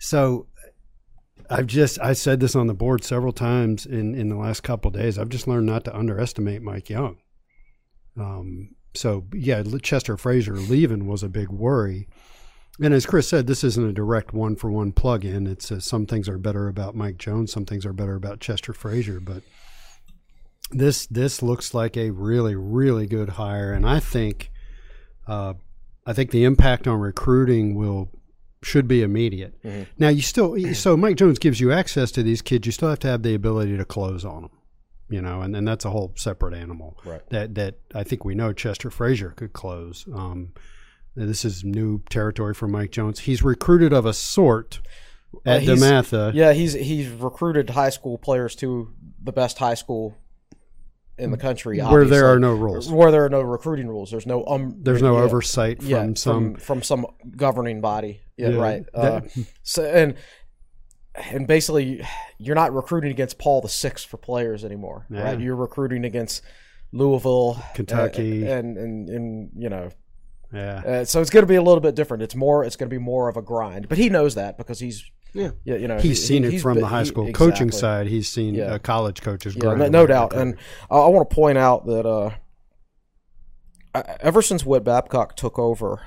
Speaker 2: So I've just I said this on the board several times in, in the last couple of days. I've just learned not to underestimate Mike Young. Um, so yeah, Chester Frazier leaving was a big worry. And as Chris said, this isn't a direct one for one plug-in. It's uh, some things are better about Mike Jones, some things are better about Chester Frazier, but this this looks like a really really good hire, and I think uh, I think the impact on recruiting will. Should be immediate. Mm-hmm. Now you still so Mike Jones gives you access to these kids. You still have to have the ability to close on them, you know, and, and that's a whole separate animal.
Speaker 3: Right. That
Speaker 2: that I think we know Chester Frazier could close. Um, this is new territory for Mike Jones. He's recruited of a sort at uh, DeMatha.
Speaker 3: Yeah, he's he's recruited high school players to the best high school in the country,
Speaker 2: where
Speaker 3: obviously.
Speaker 2: there are no rules,
Speaker 3: where there are no recruiting rules. There's no um,
Speaker 2: there's no
Speaker 3: yeah,
Speaker 2: oversight from
Speaker 3: yeah,
Speaker 2: some
Speaker 3: from, from some governing body. Yeah,
Speaker 2: yeah,
Speaker 3: right.
Speaker 2: That,
Speaker 3: uh, so and and basically, you're not recruiting against Paul the Sixth for players anymore,
Speaker 2: yeah.
Speaker 3: right? You're recruiting against Louisville,
Speaker 2: Kentucky,
Speaker 3: uh, and, and and you know.
Speaker 2: Yeah.
Speaker 3: Uh, so it's going to be a little bit different. It's more. It's going to be more of a grind, but he knows that because he's.
Speaker 2: Yeah,
Speaker 3: yeah, you know,
Speaker 2: he's
Speaker 3: he,
Speaker 2: seen
Speaker 3: he,
Speaker 2: it from
Speaker 3: been,
Speaker 2: the high school
Speaker 3: he,
Speaker 2: coaching
Speaker 3: exactly.
Speaker 2: side. He's seen
Speaker 3: yeah.
Speaker 2: uh, college coaches.
Speaker 3: Yeah, no, no doubt. And I, I want to point out that uh, ever since Whit Babcock took over,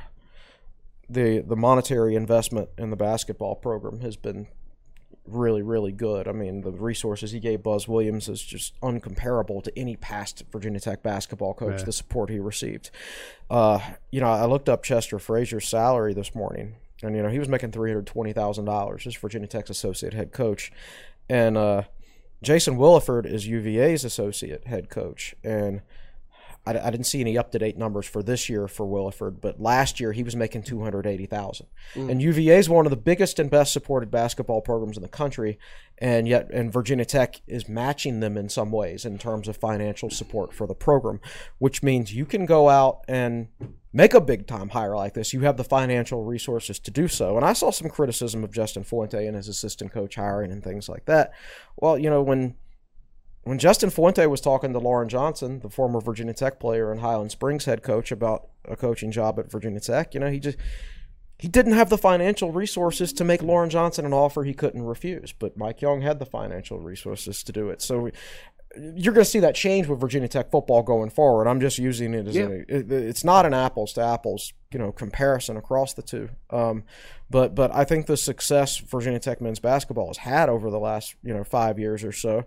Speaker 3: the the monetary investment in the basketball program has been really, really good. I mean, the resources he gave Buzz Williams is just uncomparable to any past Virginia Tech basketball coach,
Speaker 2: yeah.
Speaker 3: the support he received. Uh, you know, I looked up Chester Frazier's salary this morning. And, you know, he was making three hundred twenty thousand dollars as Virginia Tech's associate head coach. And uh, Jason Williford is U V A's associate head coach. And I, I didn't see any up-to-date numbers for this year for Williford, but last year he was making two hundred eighty thousand dollars. Mm. And U V A is one of the biggest and best supported basketball programs in the country, and yet and Virginia Tech is matching them in some ways in terms of financial support for the program, which means you can go out and make a big-time hire like this. You have the financial resources to do so. And I saw some criticism of Justin Fuente and his assistant coach hiring and things like that. Well, you know, when when Justin Fuente was talking to Lauren Johnson, the former Virginia Tech player and Highland Springs head coach, about a coaching job at Virginia Tech, you know, he just he didn't have the financial resources to make Lauren Johnson an offer he couldn't refuse. But Mike Young had the financial resources to do it. So you're going to see that change with Virginia Tech football going forward. I'm just using it as yeah. a, it, it's not an apples to apples, you know, comparison across the two. Um, but but I think the success Virginia Tech men's basketball has had over the last you know five years or so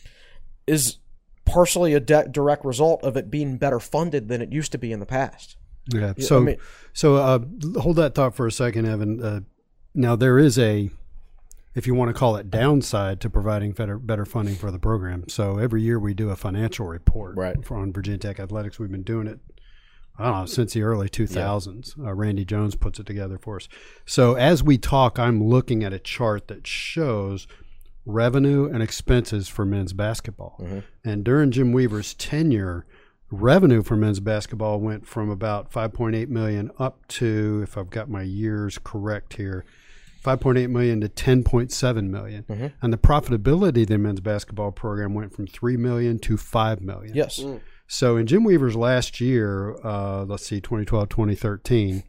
Speaker 3: is partially a de- direct result of it being better funded than it used to be in the past.
Speaker 2: Yeah. So I mean, so uh, hold that thought for a second, Evan. Uh, now there is a, if you want to call it, downside to providing better better funding for the program. So every year we do a financial report
Speaker 3: right.
Speaker 2: for, on Virginia Tech Athletics. We've been doing it, I don't know, since the early two thousands. Yeah. Uh, Randy Jones puts it together for us. So as we talk, I'm looking at a chart that shows revenue and expenses for men's basketball. Mm-hmm. And during Jim Weaver's tenure, revenue for men's basketball went from about five point eight million dollars up to, if I've got my years correct here, five point eight million dollars to ten point seven million dollars. Mm-hmm. And the profitability of the men's basketball program went from three million dollars to five million dollars.
Speaker 3: Yes. Mm.
Speaker 2: So in Jim Weaver's last year, uh, let's see, twenty twelve, twenty thirteen,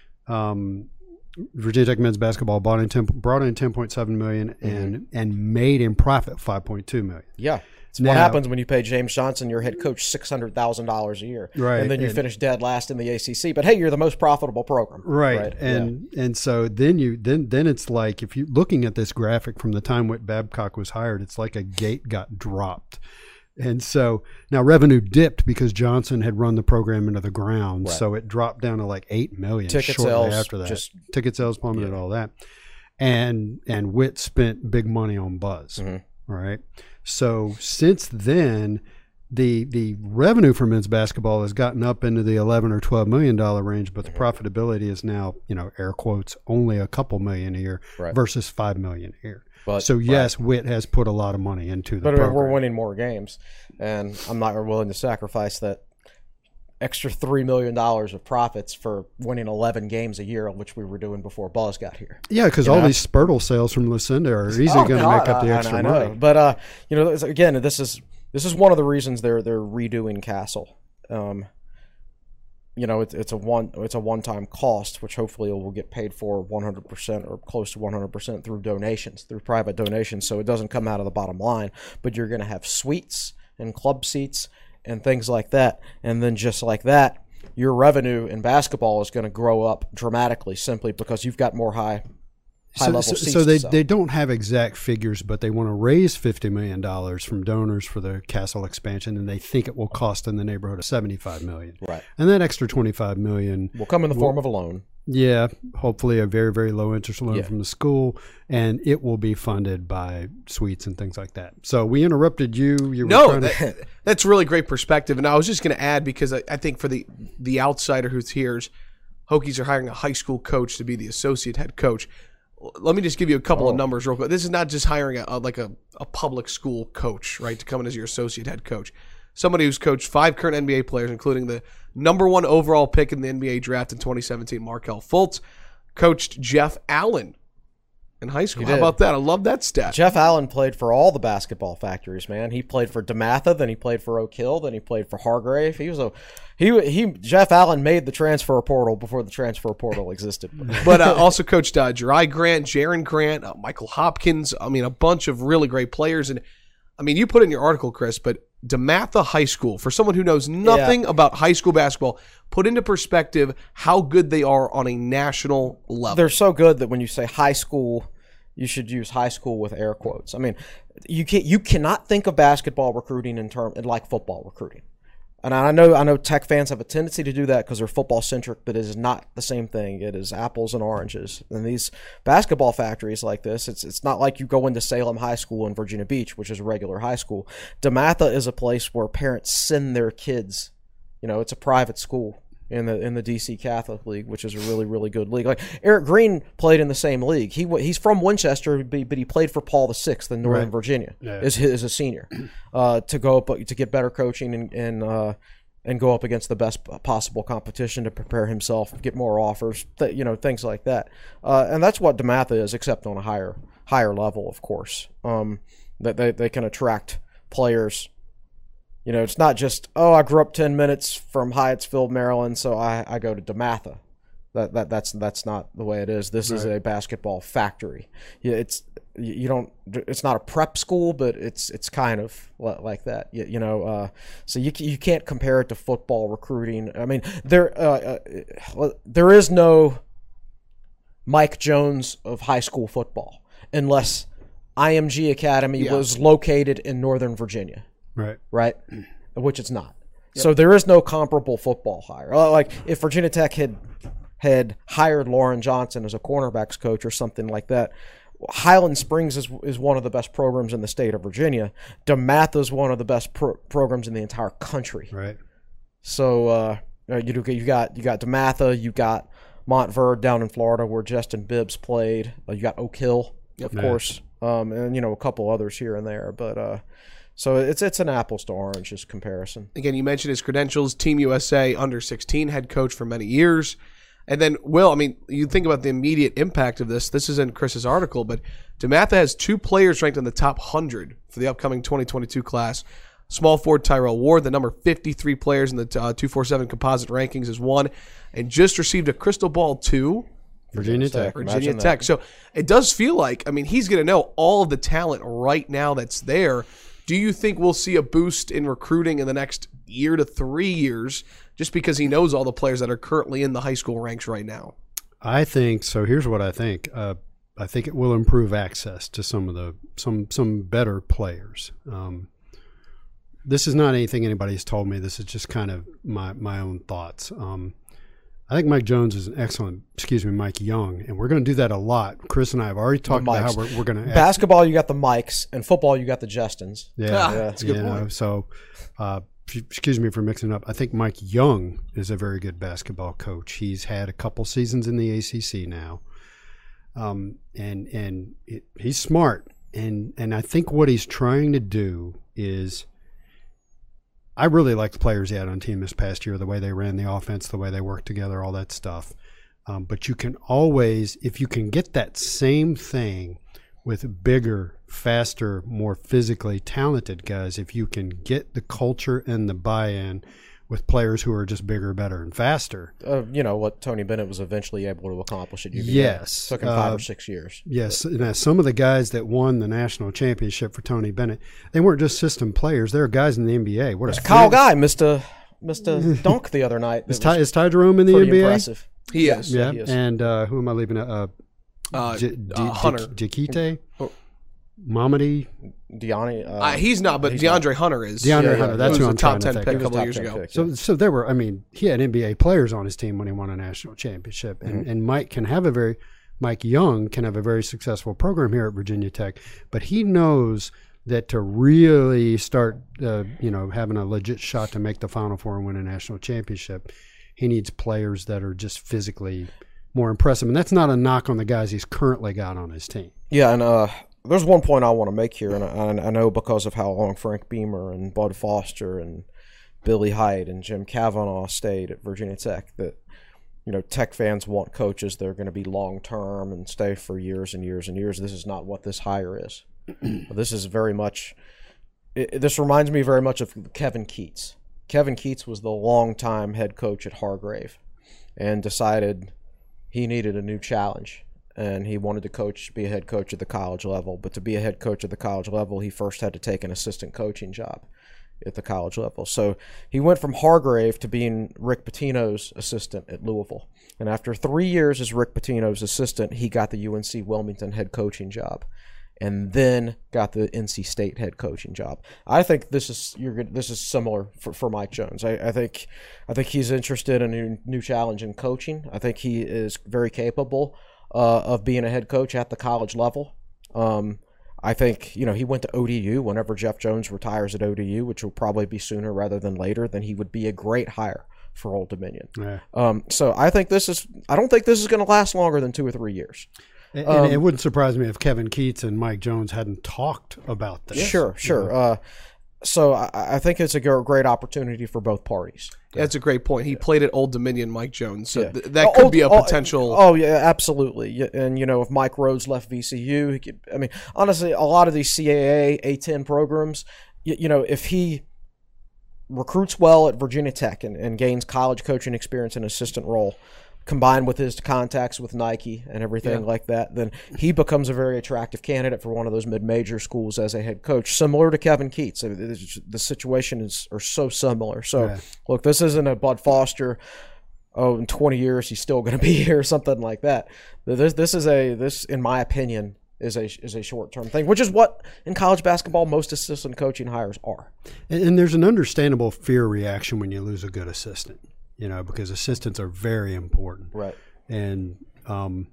Speaker 2: um, Virginia Tech men's basketball brought in ten, brought in ten point seven million dollars and mm-hmm. and made in profit five point two million dollars.
Speaker 3: Yeah. It's what happens when you pay James Johnson, your head coach, six hundred thousand dollars a year.
Speaker 2: Right.
Speaker 3: And then you
Speaker 2: and,
Speaker 3: finish dead last in the A C C. But, hey, you're the most profitable program.
Speaker 2: Right.
Speaker 3: right?
Speaker 2: And yeah. and so then you then then it's like, if you're looking at this graphic from the time Whit Babcock was hired, it's like a gate got dropped. And so now revenue dipped because Johnson had run the program into the ground. Right. So it dropped down to like eight million dollars
Speaker 3: Ticket
Speaker 2: shortly
Speaker 3: sales
Speaker 2: after that.
Speaker 3: Just,
Speaker 2: Ticket sales plummeted,
Speaker 3: yeah.
Speaker 2: all that. And and Whit spent big money on Buzz. Mm-hmm. Right. So since then, the the revenue for men's basketball has gotten up into the eleven or twelve million dollar range, but the mm-hmm. profitability is now, you know, air quotes, only a couple million a year right. versus five million a year. But, so yes, right. Whit has put a lot of money into the
Speaker 3: but
Speaker 2: program.
Speaker 3: We're winning more games, and I'm not willing to sacrifice that extra three million dollars of profits for winning eleven games a year, which we were doing before Buzz got here.
Speaker 2: Yeah, because all know? these Spurtle sales from Lucinda are easily oh, going to make up the extra
Speaker 3: I, I
Speaker 2: money.
Speaker 3: Know. But uh, you know, again, this is this is one of the reasons they're they're redoing Castle. Um, you know, it's it's a one it's a one-time cost, which hopefully will get paid for one hundred percent or close to one hundred percent through donations, through private donations. So it doesn't come out of the bottom line, but you're going to have suites and club seats and things like that. And then just like that, your revenue in basketball is going to grow up dramatically simply because you've got more high high
Speaker 2: So,
Speaker 3: level
Speaker 2: so,
Speaker 3: seats.
Speaker 2: so they,
Speaker 3: to sell.
Speaker 2: they don't have exact figures, but they want to raise fifty million dollars from donors for the castle expansion, and they think it will cost in the neighborhood of seventy-five million dollars.
Speaker 3: Right.
Speaker 2: And that extra twenty-five million dollars
Speaker 3: will come in the form of a loan.
Speaker 2: Yeah, hopefully a very, very low interest loan
Speaker 3: Yeah.
Speaker 2: from the school, and it will be funded by suites and things like that. So we interrupted you. You were
Speaker 1: No,
Speaker 2: trying to-
Speaker 1: that, that's really great perspective. And I was just going to add, because I, I think for the, the outsider who hears Hokies are hiring a high school coach to be the associate head coach, let me just give you a couple
Speaker 3: Oh.
Speaker 1: of numbers real quick. This is not just hiring a, a like a, a public school coach, right, to come in as your associate head coach. Somebody who's coached five current N B A players, including the number one overall pick in the N B A draft in twenty seventeen, Markelle Fultz, coached Jeff Allen in high school.
Speaker 3: He
Speaker 1: How
Speaker 3: did.
Speaker 1: about that? I love that stat.
Speaker 3: Jeff Allen played for all the basketball factories, man. He played for DeMatha, then he played for Oak Hill, then he played for Hargrave. He was a he he. Jeff Allen made the transfer portal before the transfer portal existed.
Speaker 1: But uh, also coached uh, Jeri Grant, Jaron Grant, uh, Michael Hopkins. I mean, a bunch of really great players. And I mean, you put it in your article, Chris, but DeMatha High School, for someone who knows nothing about high school basketball, put into perspective how good they are on a national level.
Speaker 3: They're so good that when you say high school, you should use high school with air quotes. I mean, you can you cannot think of basketball recruiting in term like football recruiting. And I know I know Tech fans have a tendency to do that because they're football centric, but it is not the same thing. It is apples and oranges. And these basketball factories like this, it's it's not like you go into Salem High School in Virginia Beach, which is a regular high school. DeMatha is a place where parents send their kids. You know, it's a private school in the in the D C Catholic League, which is a really really good league. Like Eric Green played in the same league. He he's from Winchester, but he played for Paul the Sixth in Northern
Speaker 2: Right.
Speaker 3: Virginia.
Speaker 2: Yeah.
Speaker 3: As as a senior, uh, to go up to get better coaching and and uh, and go up against the best possible competition to prepare himself, get more offers, th- you know, things like that. Uh, and that's what DeMatha is, except on a higher higher level, of course. Um, that they they can attract players. You know, it's not just, oh, I grew up ten minutes from Hyattsville, Maryland, so I, I go to DeMatha. That that that's that's not the way it is. This is a basketball factory. Yeah, it's you don't. It's not a prep school, but it's it's kind of like that. You, you know, uh, so you you can't compare it to football recruiting. I mean, there uh, uh, there is no Mike Jones of high school football unless I M G Academy
Speaker 1: Yeah.
Speaker 3: was located in Northern Virginia.
Speaker 2: right.
Speaker 3: Right? Which it's not. So there is no comparable football hire. Uh, Like if Virginia Tech had had hired Lauren Johnson as a cornerbacks coach or something like that, Highland Springs is is one of the best programs in the state of Virginia. DeMatha is one of the best pro- programs in the entire country.
Speaker 2: Right.
Speaker 3: So uh, you do- you got you got DeMatha, you got Montverde down in Florida where Justin Bibbs played. Uh, you got Oak Hill, of
Speaker 2: Yeah.
Speaker 3: course, um, and you know a couple others here and there. But uh, so it's it's an apples to oranges comparison.
Speaker 1: Again, you mentioned his credentials, Team U S A under sixteen head coach for many years. And then, Will, I mean, you think about the immediate impact of this. This is in Chris's article, but DeMatha has two players ranked in the top one hundred for the upcoming twenty twenty-two class. Small forward Tyrell Ward, the number fifty-three players in the uh, two forty-seven composite rankings, is one, and just received a crystal ball two.
Speaker 2: Virginia Tech.
Speaker 1: Virginia
Speaker 3: Imagine
Speaker 1: Tech.
Speaker 3: that.
Speaker 1: So it does feel like, I mean, he's going to know all of the talent right now that's there. Do you think we'll see a boost in recruiting in the next year to three years just because he knows all the players that are currently in the high school ranks right now?
Speaker 2: I think so. Here's what I think. Uh, I think it will improve access to some of the some some better players. Um, this is not anything anybody's told me. This is just kind of my my own thoughts. Um, I think Mike Jones is an excellent, excuse me, Mike Young, and we're going to do that a lot. Chris and I have already talked about how
Speaker 3: Mikes.
Speaker 2: we're, we're going to
Speaker 3: Basketball, you got the Mikes, and football, you got the Justins.
Speaker 2: Yeah,
Speaker 1: Ah, that's a good
Speaker 2: you know,
Speaker 1: point.
Speaker 2: so, uh, excuse me for mixing up. I think Mike Young is a very good basketball coach. He's had a couple seasons in the A C C now, um, and and it, he's smart. And and I think what he's trying to do is, I really like the players he had on team this past year, the way they ran the offense, the way they worked together, all that stuff. Um, but you can always, if you can get that same thing with bigger, faster, more physically talented guys, if you can get the culture and the buy-in with players who are just bigger, better, and faster.
Speaker 3: Uh, you know, what Tony Bennett was eventually able to accomplish at U V A.
Speaker 2: Yes.
Speaker 3: It took him five
Speaker 2: uh,
Speaker 3: or six years.
Speaker 2: Yes. Now, some of the guys that won the national championship for Tony Bennett, they weren't just system players. They were guys in the N B A. What a
Speaker 3: Kyle Guy missed a, missed a dunk the other night.
Speaker 2: Is Ty, is Ty Jerome in the N B A?
Speaker 3: Impressive.
Speaker 1: He is.
Speaker 2: Yeah.
Speaker 3: he is.
Speaker 2: And uh, who am I leaving? Uh,
Speaker 1: Uh,
Speaker 2: J-
Speaker 1: uh,
Speaker 2: J-
Speaker 1: Hunter.
Speaker 2: Jakite?
Speaker 1: Oh.
Speaker 2: Mamadi?
Speaker 3: Deani, uh,
Speaker 1: Uh, he's not, but
Speaker 3: he's
Speaker 1: DeAndre
Speaker 3: not.
Speaker 1: Hunter is.
Speaker 2: DeAndre
Speaker 3: Yeah, yeah,
Speaker 2: Hunter. That's
Speaker 1: he
Speaker 2: who
Speaker 1: was
Speaker 2: I'm
Speaker 1: a top
Speaker 2: trying to
Speaker 1: ten
Speaker 2: think
Speaker 1: pick
Speaker 2: of.
Speaker 1: a couple
Speaker 3: Top
Speaker 1: years
Speaker 3: ten
Speaker 1: ago.
Speaker 3: pick,
Speaker 2: So,
Speaker 3: yeah.
Speaker 2: so there were. I mean, he had N B A players on his team when he won a national championship, and,
Speaker 3: Mm-hmm.
Speaker 2: and Mike can have a very, Mike Young can have a very successful program here at Virginia Tech, but he knows that to really start, uh, you know, having a legit shot to make the Final Four and win a national championship, he needs players that are just physically more impressive, and that's not a knock on the guys he's currently got on his team.
Speaker 3: Yeah, and uh, there's one point I want to make here, and I, I know because of how long Frank Beamer and Bud Foster and Billy Height and Jim Cavanaugh stayed at Virginia Tech, that you know Tech fans want coaches that are going to be long term and stay for years and years and years. This is not what this hire is. This is very much. It, this reminds me very much of Kevin Keats. Kevin Keats was the longtime head coach at Hargrave, and decided he needed a new challenge, and he wanted to coach, be a head coach at the college level. But to be a head coach at the college level, he first had to take an assistant coaching job at the college level. So he went from Hargrave to being Rick Pitino's assistant at Louisville. And after three years as Rick Pitino's assistant, he got the U N C Wilmington head coaching job, and then got the N C State head coaching job. I think this is you're good, this is similar for, for Mike Jones. I, I think I think he's interested in a new, new challenge in coaching. I think he is very capable uh, of being a head coach at the college level. Um, I think you know he went to O D U. Whenever Jeff Jones retires at O D U, which will probably be sooner rather than later, then he would be a great hire for Old Dominion.
Speaker 2: Yeah.
Speaker 3: Um, so I think this is. I don't think this is going to last longer than two or three years.
Speaker 2: And,
Speaker 3: Um,
Speaker 2: and it wouldn't surprise me if Kevin Keats and Mike Jones hadn't talked about this.
Speaker 3: Sure, sure. Uh, so I, I think it's a gr- great opportunity for both parties.
Speaker 1: That's a great point. He played at Old Dominion, Mike Jones, so
Speaker 3: Yeah.
Speaker 1: th- that
Speaker 3: Oh,
Speaker 1: could be a
Speaker 3: oh,
Speaker 1: potential.
Speaker 3: Oh, yeah, absolutely. Yeah, and you know, if Mike Rhodes left V C U, he could, I mean, honestly, a lot of these C A A, A ten programs, you, you know, if he recruits well at Virginia Tech and, and gains college coaching experience in an assistant role, combined with his contacts with Nike and everything
Speaker 1: Yeah.
Speaker 3: like that, then he becomes a very attractive candidate for one of those mid-major schools as a head coach, similar to Kevin Keats. I mean, it's- the situation is are so similar. So,
Speaker 2: Yeah.
Speaker 3: look, this isn't a Bud Foster. Oh, in twenty years he's still going to be here, or something like that. This this is a this, in my opinion, is a is a short term thing, which is what in college basketball most assistant coaching hires are.
Speaker 2: And, and there's an understandable fear reaction when you lose a good assistant, you know, because assistants are very important.
Speaker 3: Right.
Speaker 2: And um,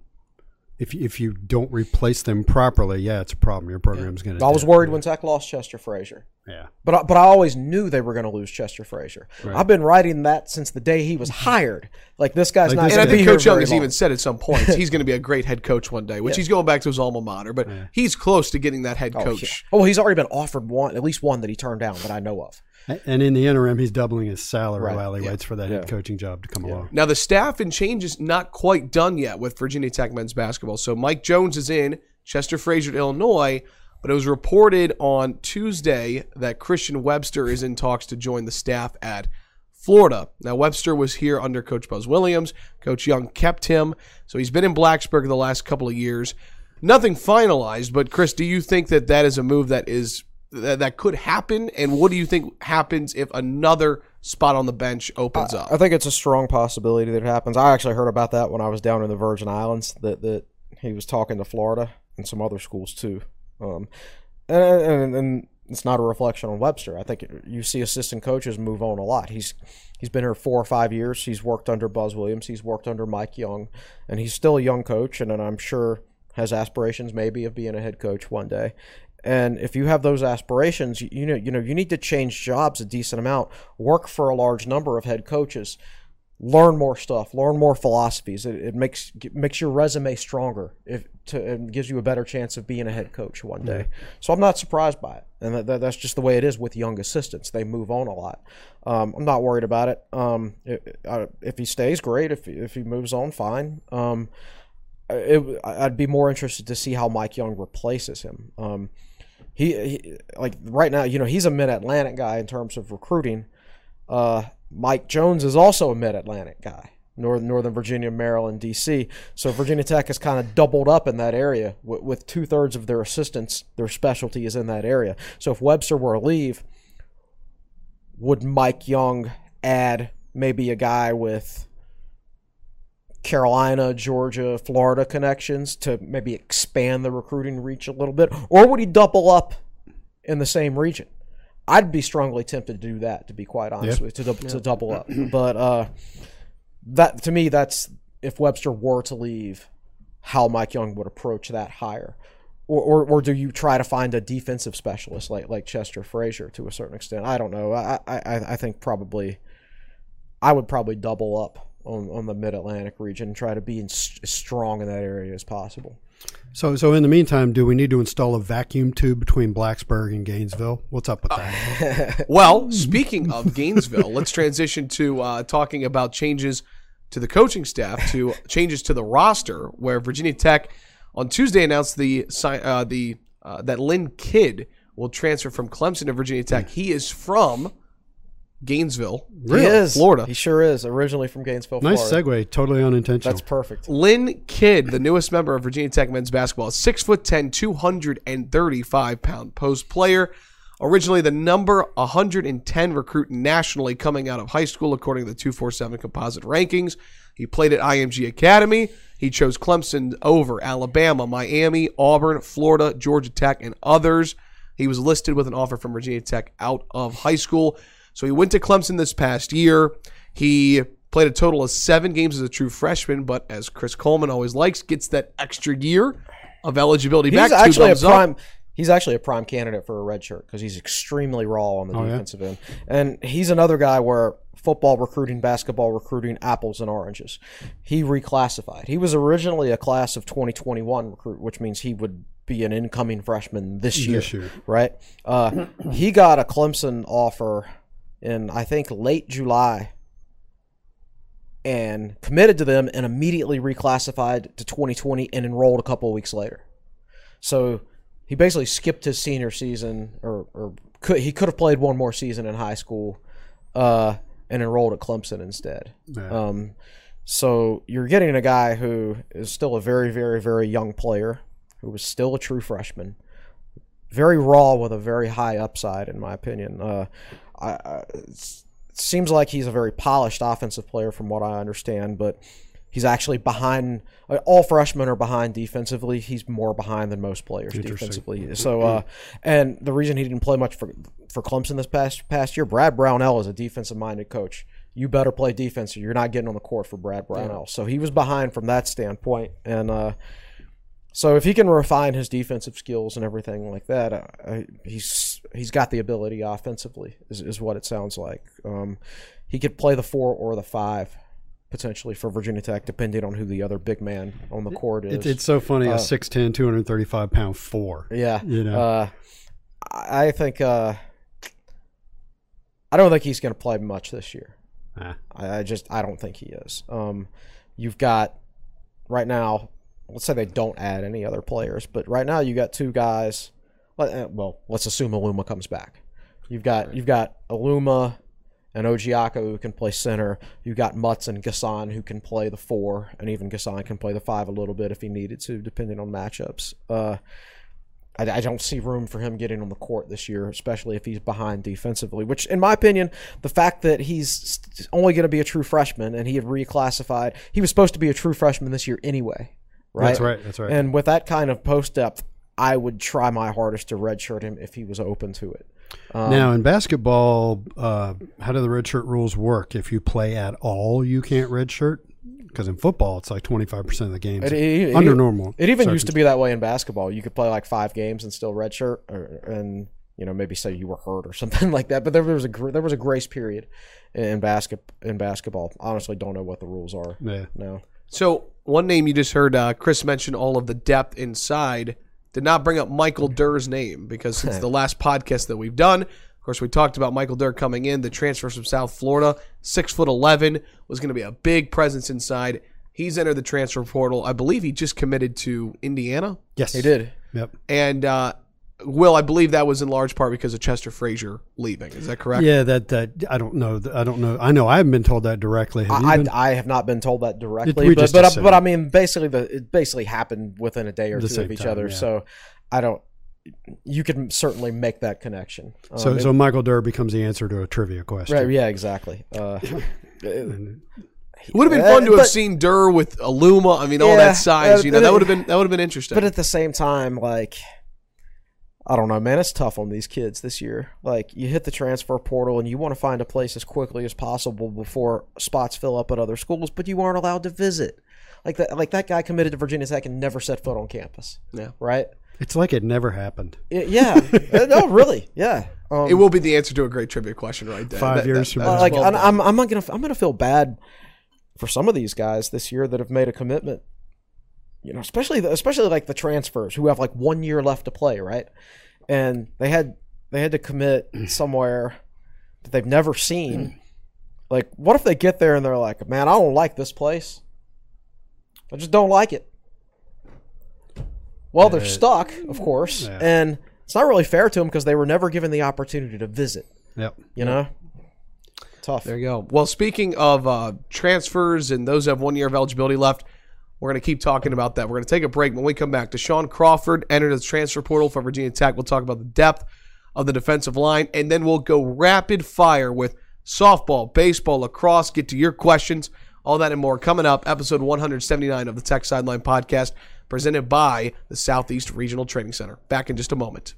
Speaker 2: if if you don't replace them properly, yeah, it's a problem. Your program's going to.
Speaker 3: I was worried when Tech lost Chester Frazier.
Speaker 2: Yeah.
Speaker 3: But I, but I always knew they were going to lose Chester Frazier.
Speaker 2: Right.
Speaker 3: I've been writing that since the day he was hired. Like this guy's
Speaker 2: Like
Speaker 3: not
Speaker 2: this
Speaker 1: And I
Speaker 3: going to be
Speaker 1: think
Speaker 3: here
Speaker 1: Coach Young
Speaker 3: very
Speaker 1: has
Speaker 3: long.
Speaker 1: even said at some points he's going to be a great head coach one day, which he's going back to his alma mater. But he's close to getting that head
Speaker 3: Oh,
Speaker 1: coach.
Speaker 3: yeah. Oh, he's already been offered one, at least one that he turned down that I know of.
Speaker 2: And in the interim, he's doubling his salary
Speaker 3: Right.
Speaker 2: while he
Speaker 3: Yeah.
Speaker 2: waits for that
Speaker 3: Yeah.
Speaker 2: head coaching job to come along.
Speaker 1: Now, the staff and change is not quite done yet with Virginia Tech men's basketball. So Mike Jones is in, Chester Frazier at Illinois, but it was reported on Tuesday that Christian Webster is in talks to join the staff at Florida. Now, Webster was here under Coach Buzz Williams. Coach Young kept him, so he's been in Blacksburg the last couple of years. Nothing finalized, but Chris, do you think that that is a move that is that, that could happen? And what do you think happens if another spot on the bench opens up?
Speaker 3: I think it's a strong possibility that it happens. I actually heard about that when I was down in the Virgin Islands, that, that he was talking to Florida and some other schools too. Um, and, and, and it's not a reflection on Webster. I think you see assistant coaches move on a lot. He's he's been here four or five years. He's worked under Buzz Williams. He's worked under Mike Young, and he's still a young coach, and, and I'm sure has aspirations maybe of being a head coach one day. And if you have those aspirations, you, you know you know you need to change jobs a decent amount, work for a large number of head coaches, learn more stuff, learn more philosophies. It, it makes it makes your resume stronger. If to, it gives you a better chance of being a head coach one day. So I'm not surprised by it, and that, that, that's just the way it is with young assistants. They move on a lot. Um, I'm not worried about it. Um, it, uh, if he stays, great. If if he moves on, fine. Um, it, I'd be more interested to see how Mike Young replaces him. Um, he, he like right now, you know, he's a Mid-Atlantic guy in terms of recruiting. Uh, Mike Jones is also a Mid-Atlantic guy, Northern Northern Virginia, Maryland, D C. So Virginia Tech has kind of doubled up in that area with, with two thirds of their assistants. Their specialty is in that area. So if Webster were to leave, would Mike Young add maybe a guy with Carolina, Georgia, Florida connections to maybe expand the recruiting reach a little bit? Or would he double up in the same region? I'd be strongly tempted to do that, to be quite honest
Speaker 2: Yeah.
Speaker 3: with you, to, to double up. But uh, that to me, that's if Webster were to leave, how Mike Young would approach that hire. Or, or, or do you try to find a defensive specialist like like Chester Frazier to a certain extent? I don't know. I I, I think probably I would probably double up on, on the Mid-Atlantic region and try to be in, as strong in that area as possible.
Speaker 2: So, so in the meantime, do we need to install a vacuum tube between Blacksburg and Gainesville? What's up with that?
Speaker 1: Well, speaking of Gainesville, let's transition to uh, talking about changes to the coaching staff, to changes to the roster, where Virginia Tech on Tuesday announced the uh, the uh, that Lynn Kidd will transfer from Clemson to Virginia Tech. He is from Gainesville,
Speaker 3: He is.
Speaker 1: Florida.
Speaker 3: He sure is. Originally from Gainesville,
Speaker 2: Nice
Speaker 3: Florida.
Speaker 2: segue, totally unintentional.
Speaker 3: That's perfect.
Speaker 1: Lynn Kidd, the newest member of Virginia Tech men's basketball, is six foot ten, two hundred thirty-five pound post player. Originally the number one hundred ten recruit nationally coming out of high school, according to the two forty-seven composite rankings. He played at I M G Academy. He chose Clemson over Alabama, Miami, Auburn, Florida, Georgia Tech, and others. He was listed with an offer from Virginia Tech out of high school. So he went to Clemson this past year. He played a total of seven games as a true freshman, but as Chris Coleman always likes, gets that extra year of eligibility
Speaker 3: He's
Speaker 1: back.
Speaker 3: actually
Speaker 1: two
Speaker 3: a
Speaker 1: thumbs up.
Speaker 3: prime. He's actually a prime candidate for a red shirt because he's extremely raw on the
Speaker 2: Oh, yeah?
Speaker 3: defensive end, and he's another guy where football recruiting, basketball recruiting, apples and oranges. He reclassified. He was originally a class of twenty twenty-one recruit, which means he would be an incoming freshman this year.
Speaker 2: This year.
Speaker 3: Right? Uh, he got a Clemson offer in, I think, late July and committed to them and immediately reclassified to twenty twenty and enrolled a couple of weeks later. So he basically skipped his senior season, or, or could, he could have played one more season in high school uh, and enrolled at Clemson instead.
Speaker 2: Yeah.
Speaker 3: Um, so you're getting a guy who is still a very, very, very young player, who was still a true freshman, very raw with a very high upside, in my opinion. Uh, I, I, it seems like he's a very polished offensive player from what I understand, but he's actually behind. All freshmen are behind defensively. He's more behind than most players defensively. So, uh, and the reason he didn't play much for for Clemson this past past year, Brad Brownell is a defensive-minded coach. You better play defense, or you're not getting on the court for Brad Brownell. So he was behind from that standpoint, and uh, so if he can refine his defensive skills and everything like that, uh, he's he's got the ability offensively, is, is what it sounds like. Um, he could play the four or the five, potentially, for Virginia Tech, depending on who the other big man on the court is.
Speaker 2: It's, it's so funny,
Speaker 3: Uh,
Speaker 2: a six ten, two hundred thirty-five pound four.
Speaker 3: Yeah.
Speaker 2: You know.
Speaker 3: Uh, I I think uh, I don't think he's going to play much this year.
Speaker 2: Ah.
Speaker 3: I, I just I don't think he is. Um, you've got right now. Let's say they don't add any other players, but right now you got two guys. Well, let's assume Aluma comes back. You've got you've got Aluma and Ojiako who can play center. You've got Mutz and Gassan who can play the four, and even Gassan can play the five a little bit if he needed to, depending on matchups. Uh, I, I don't see room for him getting on the court this year, especially if he's behind defensively, which, in my opinion, the fact that he's only going to be a true freshman and he had reclassified, he was supposed to be a true freshman this year anyway, right?
Speaker 2: That's right. That's right.
Speaker 3: And with that kind of post depth, I would try my hardest to redshirt him if he was open to it. Um,
Speaker 2: now, in basketball, uh, how do the redshirt rules work? If you play at all, you can't redshirt? Because in football, it's like twenty-five percent of the games
Speaker 3: It, it,
Speaker 2: under
Speaker 3: it,
Speaker 2: normal.
Speaker 3: It even used to be that way in basketball. You could play like five games and still redshirt, or, and you know maybe say you were hurt or something like that. But there was a gr- there was a grace period in basket in basketball. Honestly, don't know what the rules are
Speaker 2: Yeah.
Speaker 3: now.
Speaker 1: So one name you just heard uh, Chris mention all of the depth inside. Did not bring up Michael Durr's name because since the last podcast that we've done, of course, we talked about Michael Durr coming in, the transfer from South Florida, six foot eleven, was going to be a big presence inside. He's entered the transfer portal. I believe he just committed to Indiana.
Speaker 2: Yes.
Speaker 3: He did.
Speaker 2: Yep.
Speaker 1: And uh, Will, I believe that was in large part because of Chester Frazier leaving. Is that correct?
Speaker 2: Yeah, that that I don't know. I don't know. I know I haven't been told that directly. Have you
Speaker 3: I,
Speaker 2: been?
Speaker 3: I have not been told that directly,
Speaker 2: we
Speaker 3: but
Speaker 2: just
Speaker 3: but, I,
Speaker 2: assumed.
Speaker 3: but I mean, basically, the it basically happened within a day or
Speaker 2: The
Speaker 3: two
Speaker 2: same
Speaker 3: of each
Speaker 2: time,
Speaker 3: other.
Speaker 2: yeah.
Speaker 3: So I don't. You can certainly make that connection.
Speaker 2: so
Speaker 3: Um, it-
Speaker 2: so Michael Durr becomes the answer to a trivia question.
Speaker 3: right, yeah, exactly. Uh,
Speaker 1: It would have been
Speaker 3: Uh,
Speaker 1: fun to have
Speaker 3: but-
Speaker 1: seen Durr with Aluma. I mean, all
Speaker 3: Yeah,
Speaker 1: that size.
Speaker 3: uh,
Speaker 1: You know,
Speaker 3: but
Speaker 1: that
Speaker 3: it-
Speaker 1: would have been that would have been interesting.
Speaker 3: But at the same time, like, I don't know, man, it's tough on these kids this year. Like, you hit the transfer portal and you want to find a place as quickly as possible before spots fill up at other schools, but you aren't allowed to visit. Like that, like that guy committed to Virginia Tech and never set foot on campus.
Speaker 1: Yeah.
Speaker 3: Right.
Speaker 2: It's like it never happened.
Speaker 3: It- yeah. Uh, no, really. Yeah. Um,
Speaker 1: it will be the answer to a great trivia question right there.
Speaker 2: Five
Speaker 1: That-
Speaker 2: years
Speaker 1: that-
Speaker 2: from
Speaker 1: that
Speaker 2: now.
Speaker 1: was
Speaker 3: like
Speaker 1: well
Speaker 3: I'm,
Speaker 1: done.
Speaker 3: I'm, I'm not gonna, I'm gonna feel bad for some of these guys this year that have made a commitment. You know, especially, the, especially like the transfers who have like one year left to play, right? And they had, they had to commit somewhere that they've never seen. Like, what if they get there and they're like, "Man, I don't like this place. I just don't like it." Well, they're
Speaker 2: Uh,
Speaker 3: stuck, of course,
Speaker 2: yeah.
Speaker 3: and it's not really fair to them because they were never given the opportunity to visit.
Speaker 2: Yep.
Speaker 3: You know, tough.
Speaker 1: There you go. Well, speaking of uh, transfers and those who have one year of eligibility left, we're going to keep talking about that. We're going to take a break. When we come back, Deshaun Crawford entered the transfer portal for Virginia Tech. We'll talk about the depth of the defensive line, and then we'll go rapid fire with softball, baseball, lacrosse, get to your questions, all that and more coming up. Episode one seventy-nine of the Tech Sideline Podcast, presented by the Southeast Regional Training Center. Back in just a moment.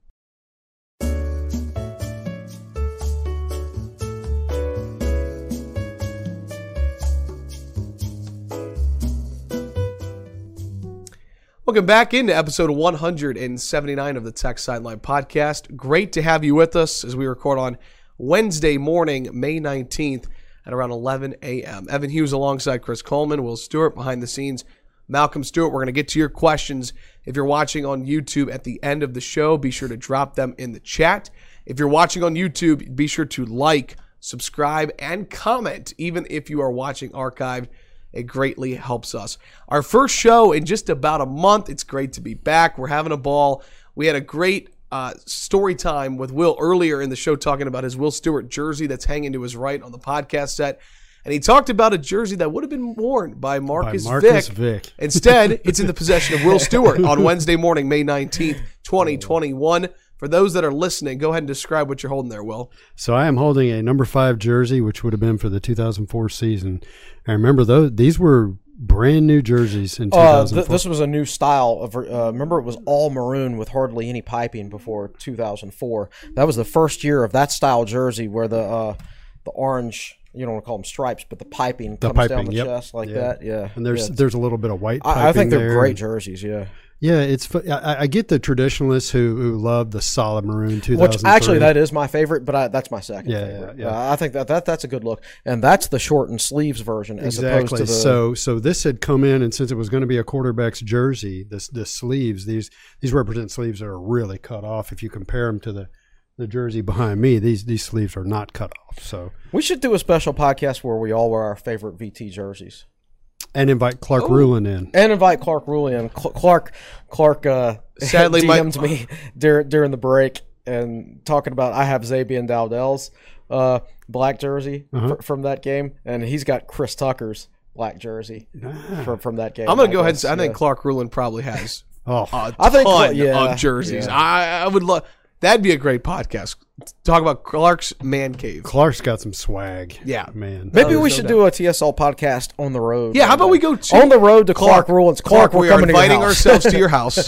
Speaker 1: Welcome back into episode one seventy-nine of the Tech Sideline Podcast. Great to have you with us as we record on Wednesday morning, May nineteenth at around eleven a.m. Evan Hughes alongside Chris Coleman, Will Stewart behind the scenes, Malcolm Stewart. We're going to get to your questions. If you're watching on YouTube at the end of the show, be sure to drop them in the chat. If you're watching on YouTube, be sure to like, subscribe, and comment, even if you are watching archived. It greatly helps us. Our first show in just about a month. It's great to be back. We're having a ball. We had a great uh, story time with Will earlier in the show talking about his Will Stewart jersey that's hanging to his right on the podcast set. And he talked about a jersey that would have been worn by Marcus,
Speaker 2: By Marcus
Speaker 1: Vick.
Speaker 2: Vick.
Speaker 1: Instead, it's in the possession of Will Stewart on Wednesday morning, May nineteenth, twenty twenty-one. For those that are listening, go ahead and describe what you're holding there, Will.
Speaker 2: So I am holding a number five jersey, which would have been for the two thousand four season. I remember those; these were brand new jerseys in two
Speaker 3: Uh,
Speaker 2: thousand four.
Speaker 3: th- this was a new style of. Uh, remember, it was all maroon with hardly any piping before two thousand four. That was the first year of that style jersey where the uh, the orange, you don't want to call them stripes, but the piping
Speaker 2: The
Speaker 3: comes down
Speaker 2: piping,
Speaker 3: the
Speaker 2: yep.
Speaker 3: chest like
Speaker 2: Yeah.
Speaker 3: that. Yeah,
Speaker 2: and there's
Speaker 3: yeah.
Speaker 2: there's a little bit of white. Piping
Speaker 3: I, I think they're
Speaker 2: there.
Speaker 3: great jerseys. Yeah.
Speaker 2: Yeah, it's. fu- I, I get the traditionalists who who love the solid maroon two thousand three.
Speaker 3: Which actually that is my favorite, but I, that's my second
Speaker 2: Yeah,
Speaker 3: favorite.
Speaker 2: yeah, yeah.
Speaker 3: Uh, I think that, that that's a good look, and that's the shortened sleeves version as
Speaker 2: Exactly.
Speaker 3: opposed to the.
Speaker 2: So so this had come in, and since it was going to be a quarterback's jersey, this the sleeves these these represent sleeves that are really cut off. If you compare them to the the jersey behind me, these these sleeves are not cut off. So
Speaker 3: we should do a special podcast where we all wear our favorite V T jerseys.
Speaker 2: and invite Clark
Speaker 1: Oh.
Speaker 2: Rulin in.
Speaker 3: And invite Clark Rulli in. Cl- Clark, Clark, uh,
Speaker 1: Sadly,
Speaker 3: D
Speaker 1: my-
Speaker 3: M'd me during during the break and talking about I have Zabian Dowdell's uh, black jersey
Speaker 2: Uh-huh.
Speaker 3: fr- from that game, and he's got Chris Tucker's black jersey from from that game.
Speaker 1: I'm going to go
Speaker 3: I
Speaker 1: ahead and
Speaker 3: guess,
Speaker 1: say I think
Speaker 3: yeah.
Speaker 1: Clark Rulin probably has
Speaker 2: Oh,
Speaker 1: a
Speaker 3: I think
Speaker 1: ton
Speaker 3: Cl- yeah,
Speaker 1: of jerseys.
Speaker 3: yeah.
Speaker 1: I, I would love that'd be a great podcast. Talk about Clark's man cave.
Speaker 2: Clark's got some swag.
Speaker 1: Yeah.
Speaker 2: man.
Speaker 3: Maybe
Speaker 1: there's
Speaker 3: we
Speaker 1: no
Speaker 3: should
Speaker 1: doubt.
Speaker 3: do a T S L podcast on the road.
Speaker 1: Yeah, how
Speaker 3: one
Speaker 1: about
Speaker 3: day.
Speaker 1: we go to
Speaker 3: on the road to Clark, Rulin's? Clark, we're
Speaker 1: we are
Speaker 3: coming to your
Speaker 1: inviting
Speaker 3: house.
Speaker 1: ourselves to your house.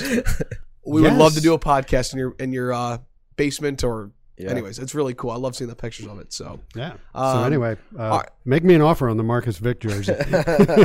Speaker 1: We would love to
Speaker 2: Yes.
Speaker 1: do a podcast in your in your uh, basement or.
Speaker 3: Yeah.
Speaker 1: Anyways, it's really cool. I love seeing the pictures of it. So,
Speaker 2: Yeah.
Speaker 1: Um,
Speaker 2: so anyway, uh,
Speaker 1: all right.
Speaker 2: make me an offer on the Marcus Vick jersey.
Speaker 1: all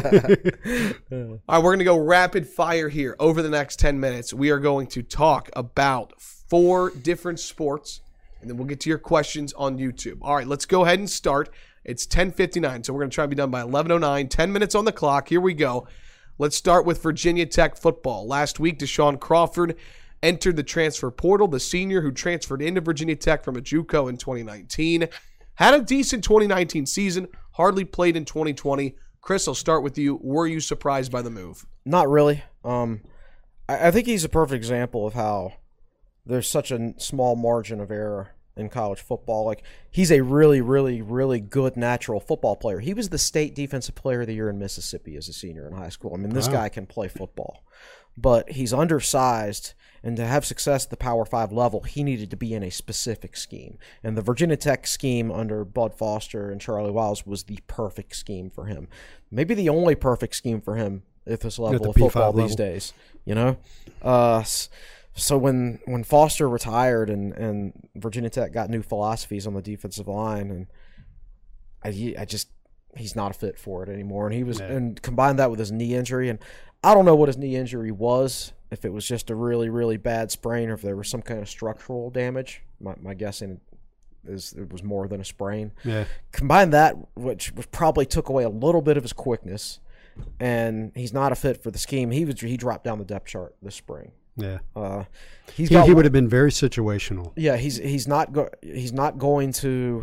Speaker 1: right, we're going to go rapid fire here over the next ten minutes. We are going to talk about four different sports, and then we'll get to your questions on YouTube. All right, let's go ahead and start. It's ten fifty-nine, so we're going to try to be done by eleven oh nine. ten minutes on the clock. Here we go. Let's start with Virginia Tech football. Last week, Deshaun Crawford entered the transfer portal. The senior who transferred into Virginia Tech from a JUCO in twenty nineteen had a decent twenty nineteen season, hardly played in twenty twenty. Chris, I'll start with you. Were you surprised by the move?
Speaker 3: Not really. Um, I, I think he's a perfect example of how there's such a small margin of error in college football. Like, he's a really, really, really good natural football player. He was the state defensive player of the year in Mississippi as a senior in high school. I mean, this
Speaker 2: Wow.
Speaker 3: guy can play football, but he's undersized, and to have success at the Power Five level, he needed to be in a specific scheme. And the Virginia Tech scheme under Bud Foster and Charlie Wiles was the perfect scheme for him. Maybe the only perfect scheme for him at this level
Speaker 2: the
Speaker 3: of
Speaker 2: P
Speaker 3: football
Speaker 2: five
Speaker 3: these
Speaker 2: level.
Speaker 3: days. You know, uh, so when when Foster retired and, and Virginia Tech got new philosophies on the defensive line, and I, I just he's not a fit for it anymore. And he was
Speaker 2: Yeah.
Speaker 3: and combine that with his knee injury, and I don't know what his knee injury was. If it was just a really really bad sprain, or if there was some kind of structural damage. My my guessing is it was more than a sprain.
Speaker 2: Yeah.
Speaker 3: Combine that, which, which probably took away a little bit of his quickness, and he's not a fit for the scheme. He was he dropped down the depth chart this spring.
Speaker 2: Yeah.
Speaker 3: Uh, he's
Speaker 2: He,
Speaker 3: got
Speaker 2: he would have been very situational.
Speaker 3: yeah. He's he's not go, he's not going to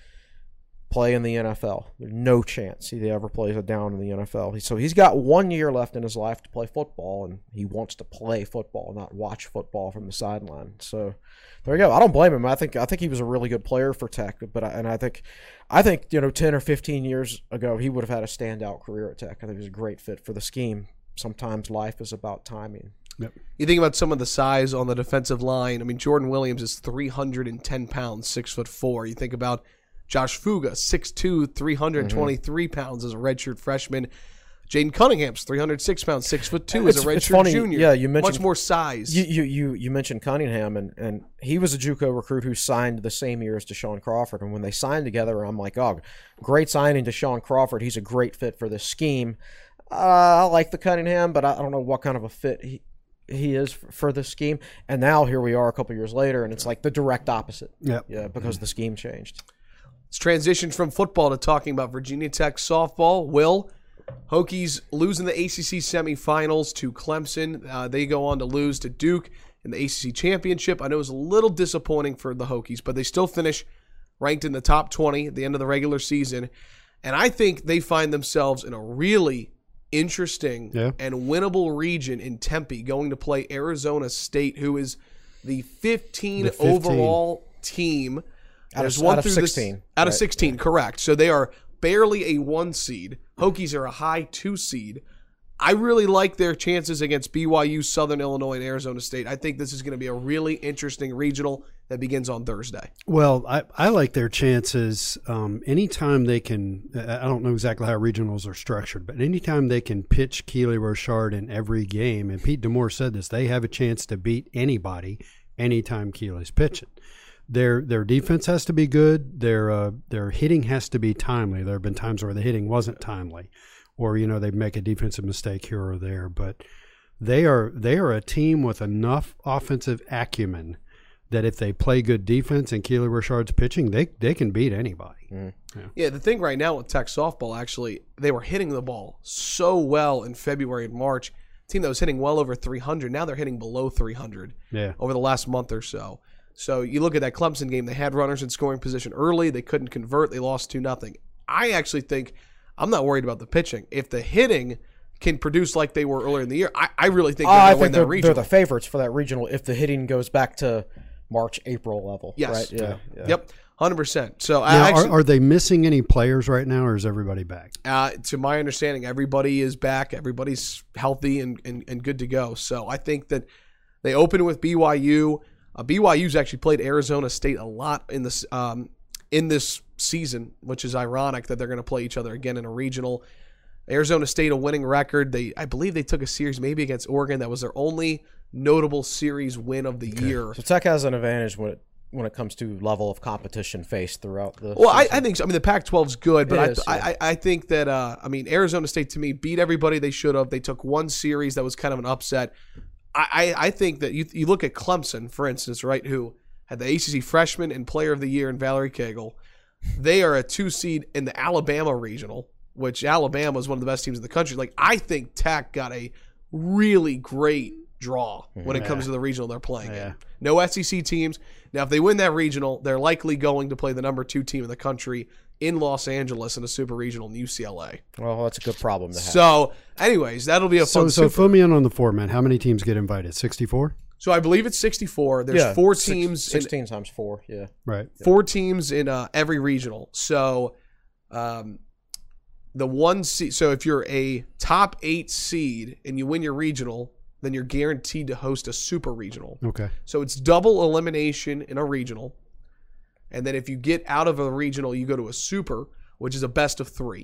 Speaker 3: play in the N F L. There's no chance he ever plays a down in the N F L. So he's got one year left in his life to play football, and he wants to play football, not watch football from the sideline. So there you go. I don't blame him. I think I think he was a really good player for Tech, but I, and I think I think you know ten or fifteen years ago he would have had a standout career at Tech. I think he was a great fit for the scheme. Sometimes life is about timing.
Speaker 2: Yep.
Speaker 1: You think about some of the size on the defensive line. I mean, Jordan Williams is three hundred ten pounds, six foot four. You think about Josh Fuga, six two, three hundred twenty-three mm-hmm. pounds as a redshirt freshman. Jaden Cunningham's three hundred six pounds, six foot two as a
Speaker 3: It's- it's
Speaker 1: redshirt
Speaker 3: funny.
Speaker 1: junior.
Speaker 3: Yeah, you mentioned-
Speaker 1: much more size.
Speaker 3: You you you, you mentioned Cunningham, and, and he was a JUCO recruit who signed the same year as Deshaun Crawford. And when they signed together, I'm like, oh, great signing Deshaun Crawford. He's a great fit for this scheme. Uh, I like the Cunningham, but I don't know what kind of a fit he he is for, for this scheme. And now here we are a couple years later, and it's like the direct opposite.
Speaker 2: Yep.
Speaker 3: Yeah, because the scheme changed.
Speaker 1: Let's transition from football to talking about Virginia Tech softball. Will, Hokies losing the A C C semifinals to Clemson. Uh, they go on to lose to Duke in the A C C championship. I know it was a little disappointing for the Hokies, but they still finish ranked in the top twenty at the end of the regular season. And I think they find themselves in a really interesting
Speaker 2: Yeah.
Speaker 1: and winnable region in Tempe, going to play Arizona State, who is the fifteen,
Speaker 2: The fifteen.
Speaker 1: overall team.
Speaker 3: Out of-
Speaker 1: There's one
Speaker 3: out of
Speaker 1: through this-
Speaker 3: sixteen.
Speaker 1: out of
Speaker 3: Right.
Speaker 1: sixteen, correct. So they are barely a one seed. Hokies are a high two seed. I really like their chances against B Y U, Southern Illinois, and Arizona State. I think this is going to be a really interesting regional that begins on Thursday.
Speaker 2: Well, I, I like their chances um, anytime they can. I don't know exactly how regionals are structured, but anytime they can pitch Keely Rochard in every game, and Pete Demore said this, they have a chance to beat anybody anytime Keely's pitching. Their their defense has to be good. Their uh, their hitting has to be timely. There have been times where the hitting wasn't timely, or you know they make a defensive mistake here or there. But they are they are a team with enough offensive acumen that if they play good defense and Keely Rochard's pitching, they they can beat anybody.
Speaker 3: Mm.
Speaker 1: Yeah, the thing right now with Tech softball, actually, they were hitting the ball so well in February and March. A team that was hitting well over three hundred. Now they're hitting below three hundred
Speaker 2: Yeah.
Speaker 1: over the last month or so. So you look at that Clemson game, they had runners in scoring position early. They couldn't convert. They lost two nothing. I actually think I'm not worried about the pitching. If the hitting can produce like they were earlier in the year, I, I really think
Speaker 3: Oh,
Speaker 1: they're
Speaker 3: I
Speaker 1: going to win
Speaker 3: think
Speaker 1: that
Speaker 3: they're,
Speaker 1: regional.
Speaker 3: they're the favorites for that regional if the hitting goes back to March, April level.
Speaker 1: Yes.
Speaker 3: Right? Yeah. yeah.
Speaker 1: Yep, one hundred percent. So I
Speaker 2: Now,
Speaker 1: actually,
Speaker 2: are, are they missing any players right now, or is everybody back?
Speaker 1: Uh, to my understanding, everybody is back. Everybody's healthy and, and, and good to go. So I think that they open with B Y U. Uh, B Y U's actually played Arizona State a lot in this um, in this season, which is ironic that they're going to play each other again in a regional. Arizona State, a winning record. They, I believe, they took a series maybe against Oregon. That was their only notable series win of the year.
Speaker 3: So Tech has an advantage when it when it comes to level of competition faced throughout the.
Speaker 1: Well, I,
Speaker 3: season.
Speaker 1: I think so. I mean, the Pac twelve is good, but
Speaker 3: It
Speaker 1: I,
Speaker 3: is,
Speaker 1: I,
Speaker 3: yeah.
Speaker 1: I I think that uh, I mean Arizona State to me beat everybody they should have. They took one series that was kind of an upset. I, I, I think that you you look at Clemson, for instance, right, who had the A C C freshman and player of the year in Valerie Cagle. They are a two seed in the Alabama regional, which Alabama is one of the best teams in the country. Like I think Tech got a really great draw when it comes to the regional they're playing
Speaker 2: Yeah.
Speaker 1: in. No S E C teams. Now, if they win that regional, they're likely going to play the number two team in the country in Los Angeles in a super regional in U C L A.
Speaker 3: Well, that's a good problem to have.
Speaker 1: So, anyways, that'll be a
Speaker 2: So,
Speaker 1: fun
Speaker 2: so
Speaker 1: super.
Speaker 2: fill me in on the format. How many teams get invited? sixty-four?
Speaker 1: So I believe it's sixty-four. There's
Speaker 3: yeah,
Speaker 1: four
Speaker 3: six-
Speaker 1: teams. in,
Speaker 3: sixteen times four. Yeah.
Speaker 2: Right.
Speaker 1: four teams in uh, every regional. So um, the one seed. So if you're a top eight seed and you win your regional, then you're guaranteed to host a super regional.
Speaker 2: Okay.
Speaker 1: So it's double elimination in a regional. And then if you get out of a regional, you go to a super, which is a best of three.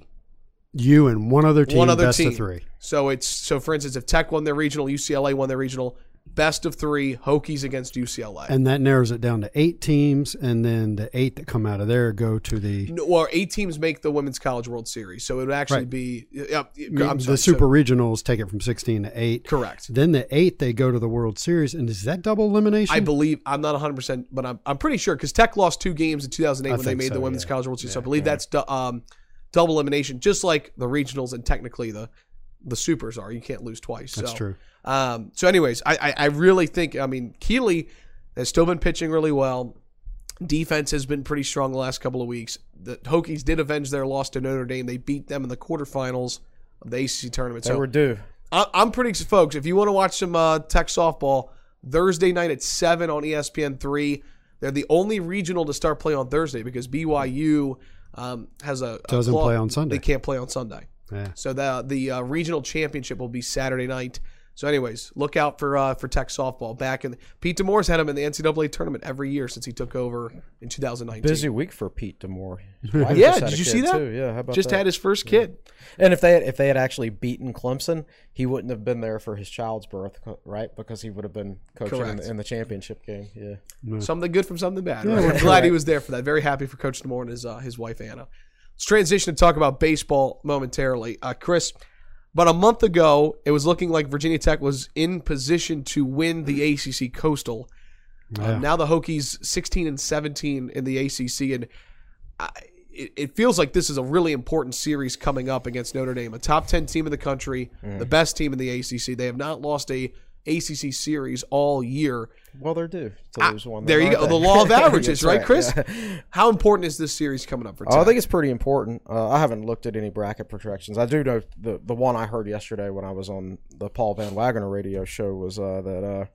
Speaker 2: You and one other team,
Speaker 1: One other
Speaker 2: best
Speaker 1: team.
Speaker 2: of three.
Speaker 1: So it's so for instance, if Tech won their regional, U C L A won their regional, best of three, Hokies against U C L A.
Speaker 2: And that narrows it down to eight teams, and then the eight that come out of there go to the
Speaker 1: No, well, eight teams make the Women's College World Series, so it would actually
Speaker 2: Right.
Speaker 1: be. Yeah,
Speaker 2: I mean,
Speaker 1: I'm
Speaker 2: the
Speaker 1: sorry,
Speaker 2: super
Speaker 1: so-
Speaker 2: regionals take it from sixteen to eight.
Speaker 1: correct.
Speaker 2: Then the eight they go to the World Series, and is that double elimination?
Speaker 1: I believe I'm not one hundred percent, but I'm I'm pretty sure because Tech lost two games in two thousand eight
Speaker 2: I
Speaker 1: when they
Speaker 2: think
Speaker 1: made the
Speaker 2: so,
Speaker 1: Women's
Speaker 2: yeah.
Speaker 1: College World Series. so I
Speaker 2: Yeah,
Speaker 1: believe
Speaker 2: yeah.
Speaker 1: that's du- um, double elimination, just like the regionals and technically the the supers are. You can't lose twice.
Speaker 2: That's
Speaker 1: so.
Speaker 2: true.
Speaker 1: Um, so, anyways, I, I I really think I mean Keeley has still been pitching really well. Defense has been pretty strong the last couple of weeks. The Hokies did avenge their loss to Notre Dame. They beat them in the quarterfinals of the A C C tournament.
Speaker 3: They
Speaker 1: so
Speaker 3: were due.
Speaker 1: I, I'm pretty folks. If you want to watch some uh, Tech softball, Thursday night at seven on E S P N three. They're the only regional to start play on Thursday because B Y U um, has a a
Speaker 2: Doesn't
Speaker 1: clause-
Speaker 2: play on Sunday.
Speaker 1: They can't play on Sunday.
Speaker 2: Yeah.
Speaker 1: So the the uh, regional championship will be Saturday night. So, anyways, look out for uh, for Tech softball. Back in Pete Demore's had him in the N C double A tournament every year since he took over in two thousand nineteen.
Speaker 3: Busy week for Pete Demore. His wife
Speaker 1: Yeah,
Speaker 3: just had
Speaker 1: did
Speaker 3: a
Speaker 1: you
Speaker 3: kid,
Speaker 1: see that?
Speaker 3: Too. Yeah, how about
Speaker 1: Just
Speaker 3: that?
Speaker 1: had his first kid.
Speaker 3: And if they had, if they had actually beaten Clemson, he wouldn't have been there for his child's birth, co- right? Because he would have been coaching in
Speaker 1: Correct.
Speaker 3: the, in the championship game. Yeah.
Speaker 1: Something good from something bad.
Speaker 2: Yeah,
Speaker 1: Right?
Speaker 2: we're
Speaker 1: I'm glad he was there for that. Very happy for Coach Demore and his uh, his wife Anna. Let's transition to talk about baseball momentarily. Uh, Chris, about a month ago, it was looking like Virginia Tech was in position to win the A C C Coastal.
Speaker 2: Yeah.
Speaker 1: Um, now the Hokies sixteen and seventeen in the A C C, and I, it, it feels like this is a really important series coming up against Notre Dame, a top ten team in the country, the best team in the A C C. They have not lost a A C C series all year.
Speaker 3: Well, they're due to
Speaker 1: Ah,
Speaker 3: lose one.
Speaker 1: there you
Speaker 3: aren't
Speaker 1: go.
Speaker 3: they?
Speaker 1: The law of averages,
Speaker 3: That's
Speaker 1: right, Chris?
Speaker 3: yeah.
Speaker 1: How important is this series coming up for Tech?
Speaker 3: Oh, I think it's pretty important. Uh, I haven't looked at any bracket projections. I do know the the one I heard yesterday when I was on the Paul Van Wagner radio show was uh, that uh,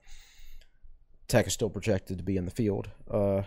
Speaker 3: Tech is still projected to be in the field. Uh,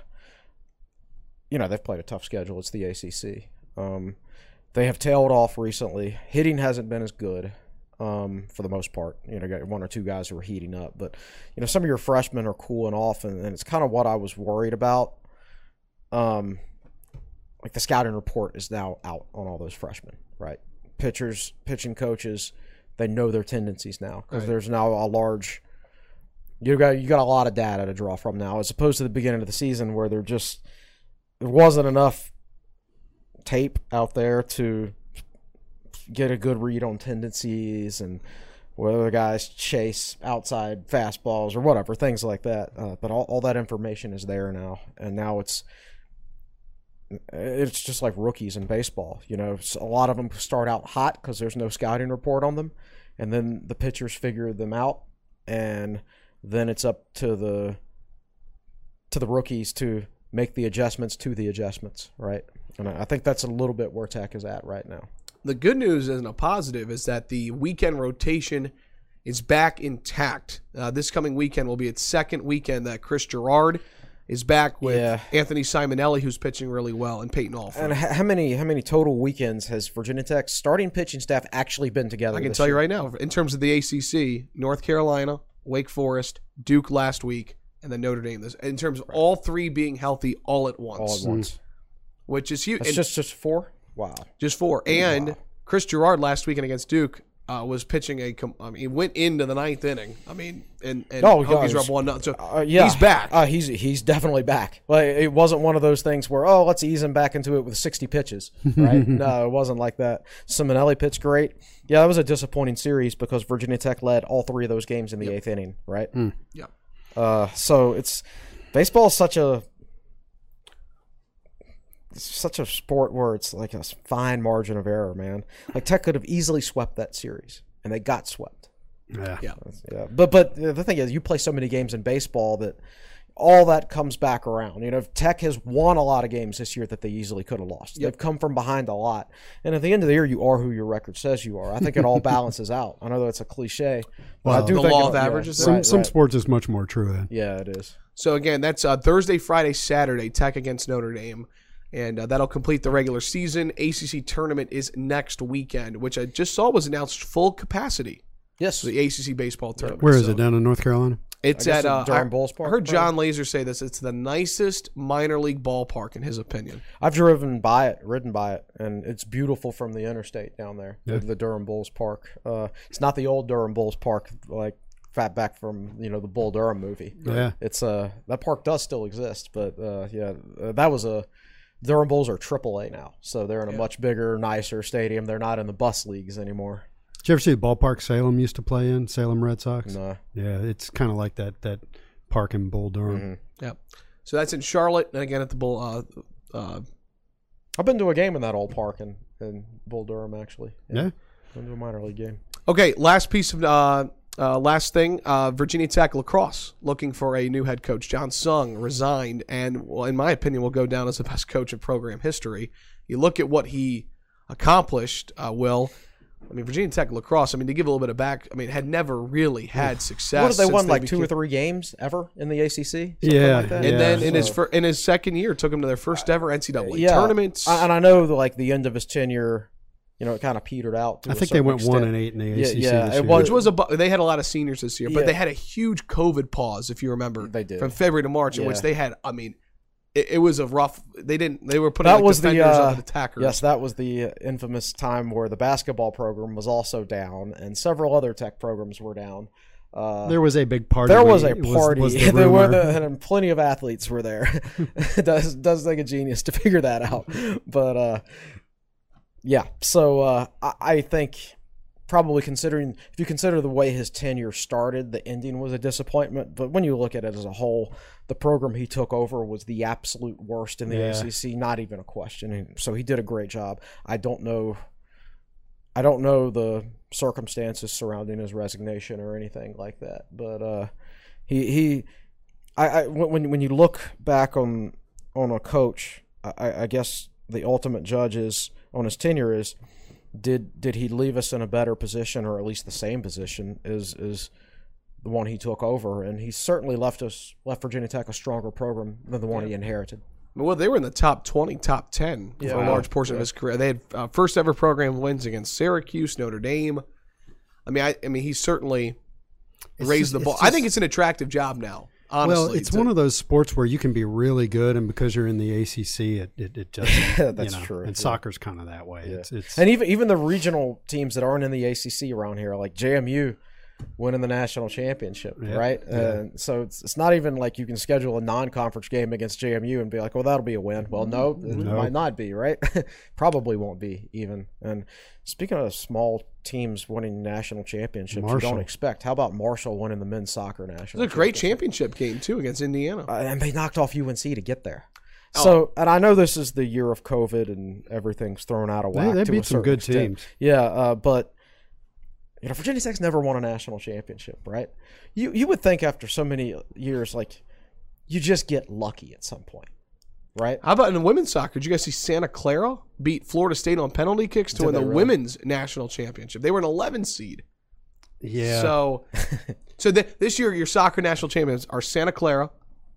Speaker 3: you know, they've played a tough schedule. It's the A C C. Um, they have tailed off recently. Hitting hasn't been as good um, for the most part. You know, got one or two guys who are heating up. But, you know, some of your freshmen are cooling off, and, and it's kind of what I was worried about. Um, like the scouting report is now out on all those freshmen, right? Pitchers, pitching coaches, they know their tendencies now because
Speaker 1: Right.
Speaker 3: there's now a large – you got you got a lot of data to draw from now as opposed to the beginning of the season where there just – there wasn't enough tape out there to get a good read on tendencies and whether the guys chase outside fastballs or whatever, things like that. Uh, but all, all that information is there now, and now it's it's just like rookies in baseball. You know, a lot of them start out hot because there's no scouting report on them, and then the pitchers figure them out, and then it's up to the to the rookies to make the adjustments to the adjustments, right? And I think that's a little bit where Tech is at right now.
Speaker 1: The good news and a positive is that the weekend rotation is back intact. Uh, this coming weekend will be its second weekend that Chris Gerard is back with
Speaker 3: Yeah.
Speaker 1: Anthony Simonelli, who's pitching really well, and Peyton Alford.
Speaker 3: And h- how many how many total weekends has Virginia Tech's starting pitching staff actually been together?
Speaker 1: I can
Speaker 3: this
Speaker 1: tell you
Speaker 3: year?
Speaker 1: right now, in terms of the A C C, North Carolina, Wake Forest, Duke last week, and then Notre Dame. This in terms of all three being healthy all at once,
Speaker 3: all at once.
Speaker 1: which is huge.
Speaker 3: It's
Speaker 1: And
Speaker 3: just just four. Wow.
Speaker 1: just four. And
Speaker 3: Wow.
Speaker 1: Chris Gerard last weekend against Duke uh, was pitching a. com- I mean, he went into the ninth inning. I mean, and and
Speaker 3: Oh,
Speaker 1: Hokies
Speaker 3: yeah,
Speaker 1: were up one nothing. So
Speaker 3: Uh, yeah,
Speaker 1: he's back.
Speaker 3: Uh, he's he's definitely back. Like it wasn't one of those things where oh let's ease him back into it with sixty pitches, right? No, it wasn't like that. Simonelli pitched great. Yeah, that was a disappointing series because Virginia Tech led all three of those games in the eighth inning, right?
Speaker 1: Yep.
Speaker 3: Uh, so it's baseball is such a it's such a sport where it's like a fine margin of error, man. Like Tech could have easily swept that series, and they got swept.
Speaker 2: Yeah.
Speaker 1: Yeah.
Speaker 3: Yeah, but but the thing is, you play so many games in baseball that all that comes back around. You know, Tech has won a lot of games this year that they easily could have lost.
Speaker 1: Yep.
Speaker 3: They've come from behind a lot. And at the end of the year, you are who your record says you are. I think it all balances out. I know that's a cliche. But
Speaker 2: Well,
Speaker 3: I do
Speaker 1: the
Speaker 3: think
Speaker 1: law
Speaker 3: it-
Speaker 1: of
Speaker 3: yeah,
Speaker 1: averages?
Speaker 2: Some
Speaker 3: right,
Speaker 2: some
Speaker 3: right.
Speaker 2: sports is much more true than.
Speaker 3: Yeah, it is.
Speaker 1: So again, that's uh, Thursday, Friday, Saturday, Tech against Notre Dame. And uh, that'll complete the regular season. A C C tournament is next weekend, which I just saw was announced full capacity.
Speaker 3: Yes.
Speaker 1: The A C C baseball tournament.
Speaker 2: Where is
Speaker 1: So
Speaker 2: it? Down in North Carolina?
Speaker 1: It's
Speaker 3: I guess
Speaker 1: at uh,
Speaker 3: at Durham
Speaker 1: I
Speaker 3: Bulls Park,
Speaker 1: heard
Speaker 3: probably.
Speaker 1: John Laser say this. It's the nicest minor league ballpark in his opinion.
Speaker 3: I've driven by it, ridden by it, and it's beautiful from the interstate down there,
Speaker 2: Yeah.
Speaker 3: the, the Durham Bulls Park. Uh, it's not the old Durham Bulls Park, like fat back from, you know, the Bull Durham movie.
Speaker 2: Yeah.
Speaker 3: It's uh that park does still exist, but uh, yeah, uh, that was a Durham Bulls are triple A now, so they're in a
Speaker 1: Yeah.
Speaker 3: much bigger, nicer stadium. They're not in the bus leagues anymore.
Speaker 2: Did you ever see the ballpark Salem used to play in? Salem Red Sox?
Speaker 3: No.
Speaker 2: Yeah, it's kind of like that that park in Bull Durham.
Speaker 3: Mm-hmm.
Speaker 1: Yeah. So that's in Charlotte, and again at the Bull. Uh, uh,
Speaker 3: I've been to a game in that old park in, in Bull Durham, actually.
Speaker 2: Yeah.
Speaker 3: Been to a minor league game.
Speaker 1: okay, last piece of uh, uh, last thing. Uh, Virginia Tech lacrosse looking for a new head coach. John Sung resigned, and well, in my opinion, will go down as the best coach in program history. You look at what he accomplished. Uh, Will. I mean, Virginia Tech lacrosse, I mean, to give a little bit of back, I mean, had never really had success.
Speaker 3: What did they
Speaker 1: since
Speaker 3: won, like
Speaker 1: became,
Speaker 3: two or three games ever in the A C C? Something
Speaker 2: Yeah,
Speaker 3: like that?
Speaker 1: And
Speaker 2: Yeah.
Speaker 1: then in his
Speaker 3: So-
Speaker 1: fir- in his second year, took him to their first ever N C double A
Speaker 3: yeah,
Speaker 1: tournaments.
Speaker 3: I- and I know that, like the end of his tenure, you know, it kind of petered out. To
Speaker 2: I
Speaker 3: a
Speaker 2: think they
Speaker 3: certain
Speaker 2: went one
Speaker 3: extent.
Speaker 2: and eight in the
Speaker 3: Yeah,
Speaker 2: A C C
Speaker 3: yeah,
Speaker 2: this
Speaker 3: it
Speaker 2: year.
Speaker 3: was-
Speaker 1: Which was a bu- they had a lot of seniors this year, but
Speaker 3: Yeah.
Speaker 1: they had a huge COVID pause, if you remember.
Speaker 3: They did.
Speaker 1: From February to March, in
Speaker 3: Yeah.
Speaker 1: which they had. I mean, it, it was a rough. They didn't. They were putting
Speaker 3: That
Speaker 1: like
Speaker 3: was the
Speaker 1: defenders
Speaker 3: uh,
Speaker 1: on attackers.
Speaker 3: yes, that was the infamous time where the basketball program was also down, and several other Tech programs were down. Uh,
Speaker 2: There was a big party.
Speaker 3: There was a
Speaker 2: It
Speaker 3: party.
Speaker 2: was the
Speaker 3: there were
Speaker 2: rumor.
Speaker 3: the, and plenty of athletes were there. It does does take a genius to figure that out. But uh, yeah, so uh, I, I think probably considering if you consider the way his tenure started, the ending was a disappointment. But when you look at it as a whole, the program he took over was the absolute worst in the
Speaker 2: Yeah.
Speaker 3: A C C, not even a question. And so he did a great job. I don't know. I don't know the circumstances surrounding his resignation or anything like that, but uh, he he, I, I when when you look back on on a coach, I, I guess the ultimate judge is on his tenure is did did he leave us in a better position or at least the same position as is the one he took over, and he certainly left us left Virginia Tech a stronger program than the one he inherited.
Speaker 1: Well, they were in the top twenty, top ten
Speaker 3: Yeah.
Speaker 1: for a
Speaker 3: Wow.
Speaker 1: large portion of his career. They had uh, first ever program wins against Syracuse, Notre Dame. I mean, I, I mean, he certainly
Speaker 2: It's
Speaker 1: raised
Speaker 2: just-
Speaker 1: the
Speaker 2: it's
Speaker 1: bar. I
Speaker 2: just-
Speaker 1: think it's an attractive job now. Honestly,
Speaker 2: well, it's
Speaker 1: to-
Speaker 2: one of those sports where you can be really good, and because you're in the A C C, it it, it doesn't.
Speaker 3: That's
Speaker 2: you know,
Speaker 3: true,
Speaker 2: And
Speaker 3: yeah.
Speaker 2: soccer's kind of that way.
Speaker 3: Yeah.
Speaker 2: It's it's
Speaker 3: And even even the regional teams that aren't in the A C C around here, like J M U, winning the national championship,
Speaker 2: Yeah,
Speaker 3: right?
Speaker 2: yeah.
Speaker 3: And so it's it's not even like you can schedule a non-conference game against J M U and be like, well, that'll be a win. Well, no, it
Speaker 2: No.
Speaker 3: might not be, right? Probably won't be even. And speaking of small teams winning national championships, you
Speaker 2: Marshall.
Speaker 3: don't expect. How about Marshall winning the men's soccer
Speaker 1: it
Speaker 3: national?
Speaker 1: was a great
Speaker 3: championship?
Speaker 1: championship game too against Indiana.
Speaker 3: Uh, and they knocked off U N C to get there.
Speaker 1: Oh.
Speaker 3: So, and I know this is the year of COVID and everything's thrown out of
Speaker 2: they,
Speaker 3: whack.
Speaker 2: they
Speaker 3: to a
Speaker 2: beat some
Speaker 3: certain
Speaker 2: good
Speaker 3: extent.
Speaker 2: teams.
Speaker 3: Yeah, uh, but you know, Virginia Tech's never won a national championship, right? You you would think after so many years, like you just get lucky at some point, right?
Speaker 1: How about in women's soccer? Did you guys see Santa Clara beat Florida State on penalty kicks to
Speaker 3: Did
Speaker 1: win
Speaker 3: they
Speaker 1: the
Speaker 3: really?
Speaker 1: women's national championship? They were an eleven seed.
Speaker 2: Yeah.
Speaker 1: So, so th- this year your soccer national champions are Santa Clara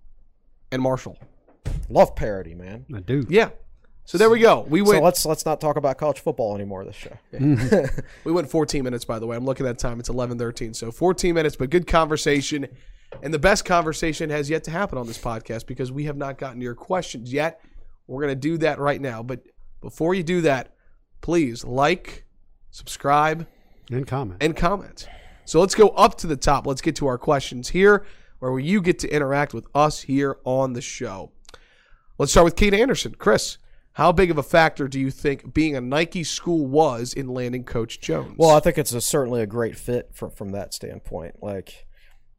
Speaker 1: and Marshall.
Speaker 3: Love parody, man.
Speaker 2: I do.
Speaker 1: Yeah. So there we go. We
Speaker 3: So
Speaker 1: went.
Speaker 3: let's let's not talk about college football anymore this show.
Speaker 1: we went fourteen minutes. By the way, I'm looking at time. It's eleven thirteen. So fourteen minutes, but good conversation. And the best conversation has yet to happen on this podcast because we have not gotten to your questions yet. We're going to do that right now. But before you do that, please like, subscribe,
Speaker 2: And comment.
Speaker 1: and comment. So let's go up to the top. Let's get to our questions here, where you get to interact with us here on the show. Let's start with Kate Anderson. Chris, how big of a factor do you think being a Nike school was in landing Coach Jones?
Speaker 3: Well, I think it's a, certainly a great fit from from that standpoint. Like,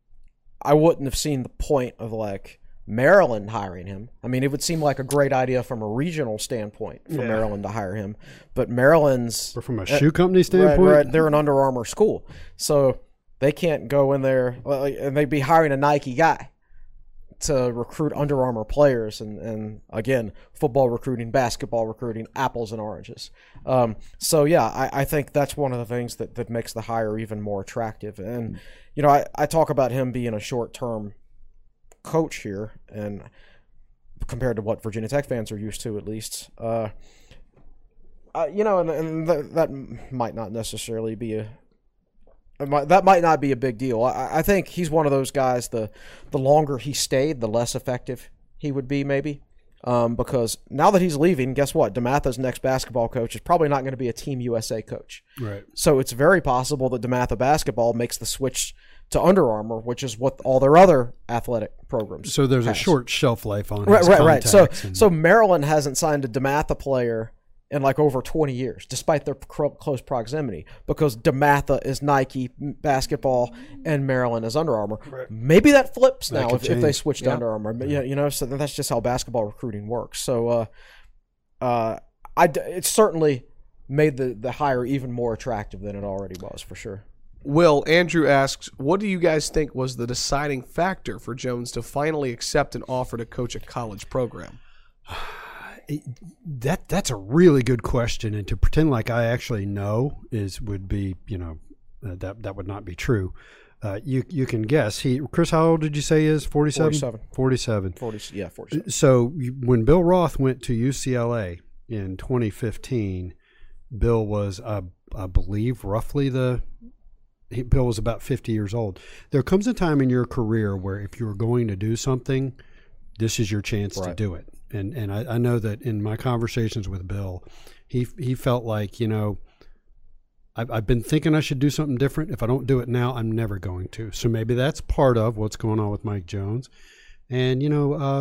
Speaker 3: I wouldn't have seen the point of like Maryland hiring him. I mean, it would seem like a great idea from a regional standpoint for
Speaker 2: Yeah.
Speaker 3: Maryland to hire him, but Maryland's
Speaker 2: Or from a shoe company standpoint,
Speaker 3: right, right, they're an Under Armour school, so they can't go in there well, and they'd be hiring a Nike guy. to recruit Under Armour players, and, and again, football recruiting, basketball recruiting, apples and oranges. Um, so, yeah, I, I think that's one of the things that, that makes the hire even more attractive. And, you know, I, I talk about him being a short-term coach here, and compared to what Virginia Tech fans are used to, at least. Uh, uh, you know, and, and th- that might not necessarily be a that might not be a big deal. I, I think he's one of those guys. The the longer he stayed, the less effective he would be, maybe. Um, because now that he's leaving, guess what? DeMatha's next basketball coach is probably not going to be a Team U S A coach.
Speaker 2: Right.
Speaker 3: So it's very possible that DeMatha basketball makes the switch to Under Armour, which is what all their other athletic programs.
Speaker 2: So there's
Speaker 3: has.
Speaker 2: a short shelf life on
Speaker 3: right,
Speaker 2: his
Speaker 3: right, right. So
Speaker 2: contacts and-
Speaker 3: so Maryland hasn't signed a DeMatha player in like over twenty years, despite their cro- close proximity, because DeMatha is Nike basketball and Maryland is Under Armour.
Speaker 2: Right.
Speaker 3: Maybe that flips
Speaker 2: That
Speaker 3: now
Speaker 2: could
Speaker 3: if, if they
Speaker 2: change.
Speaker 3: switch to
Speaker 1: Yeah.
Speaker 3: Under Armour. Yeah. You know, so that's just how basketball recruiting works. So uh, uh, I d- it certainly made the, the hire even more attractive than it already was, for sure.
Speaker 1: Will, Andrew asks, what do you guys think was the deciding factor for Jones to finally accept an offer to coach a college program?
Speaker 2: That that's a really good question, and to pretend like I actually know is would be, you know, uh, that that would not be true. Uh, you you can guess. He Chris, how old did you say he is? forty-seven?
Speaker 3: forty-seven.
Speaker 2: forty-seven.
Speaker 3: forty, yeah, forty-seven.
Speaker 2: So you- when Bill Roth went to U C L A in twenty fifteen, Bill was, uh, I believe, roughly the. He, Bill was about fifty years old. There comes a time in your career where if you're going to do something, this is your chance to
Speaker 3: Right.
Speaker 2: do it. And and I, I know that in my conversations with Bill, he he felt like, you know, I've, I've been thinking I should do something different. If I don't do it now, I'm never going to. So maybe that's part of what's going on with Mike Jones. And, you know, uh,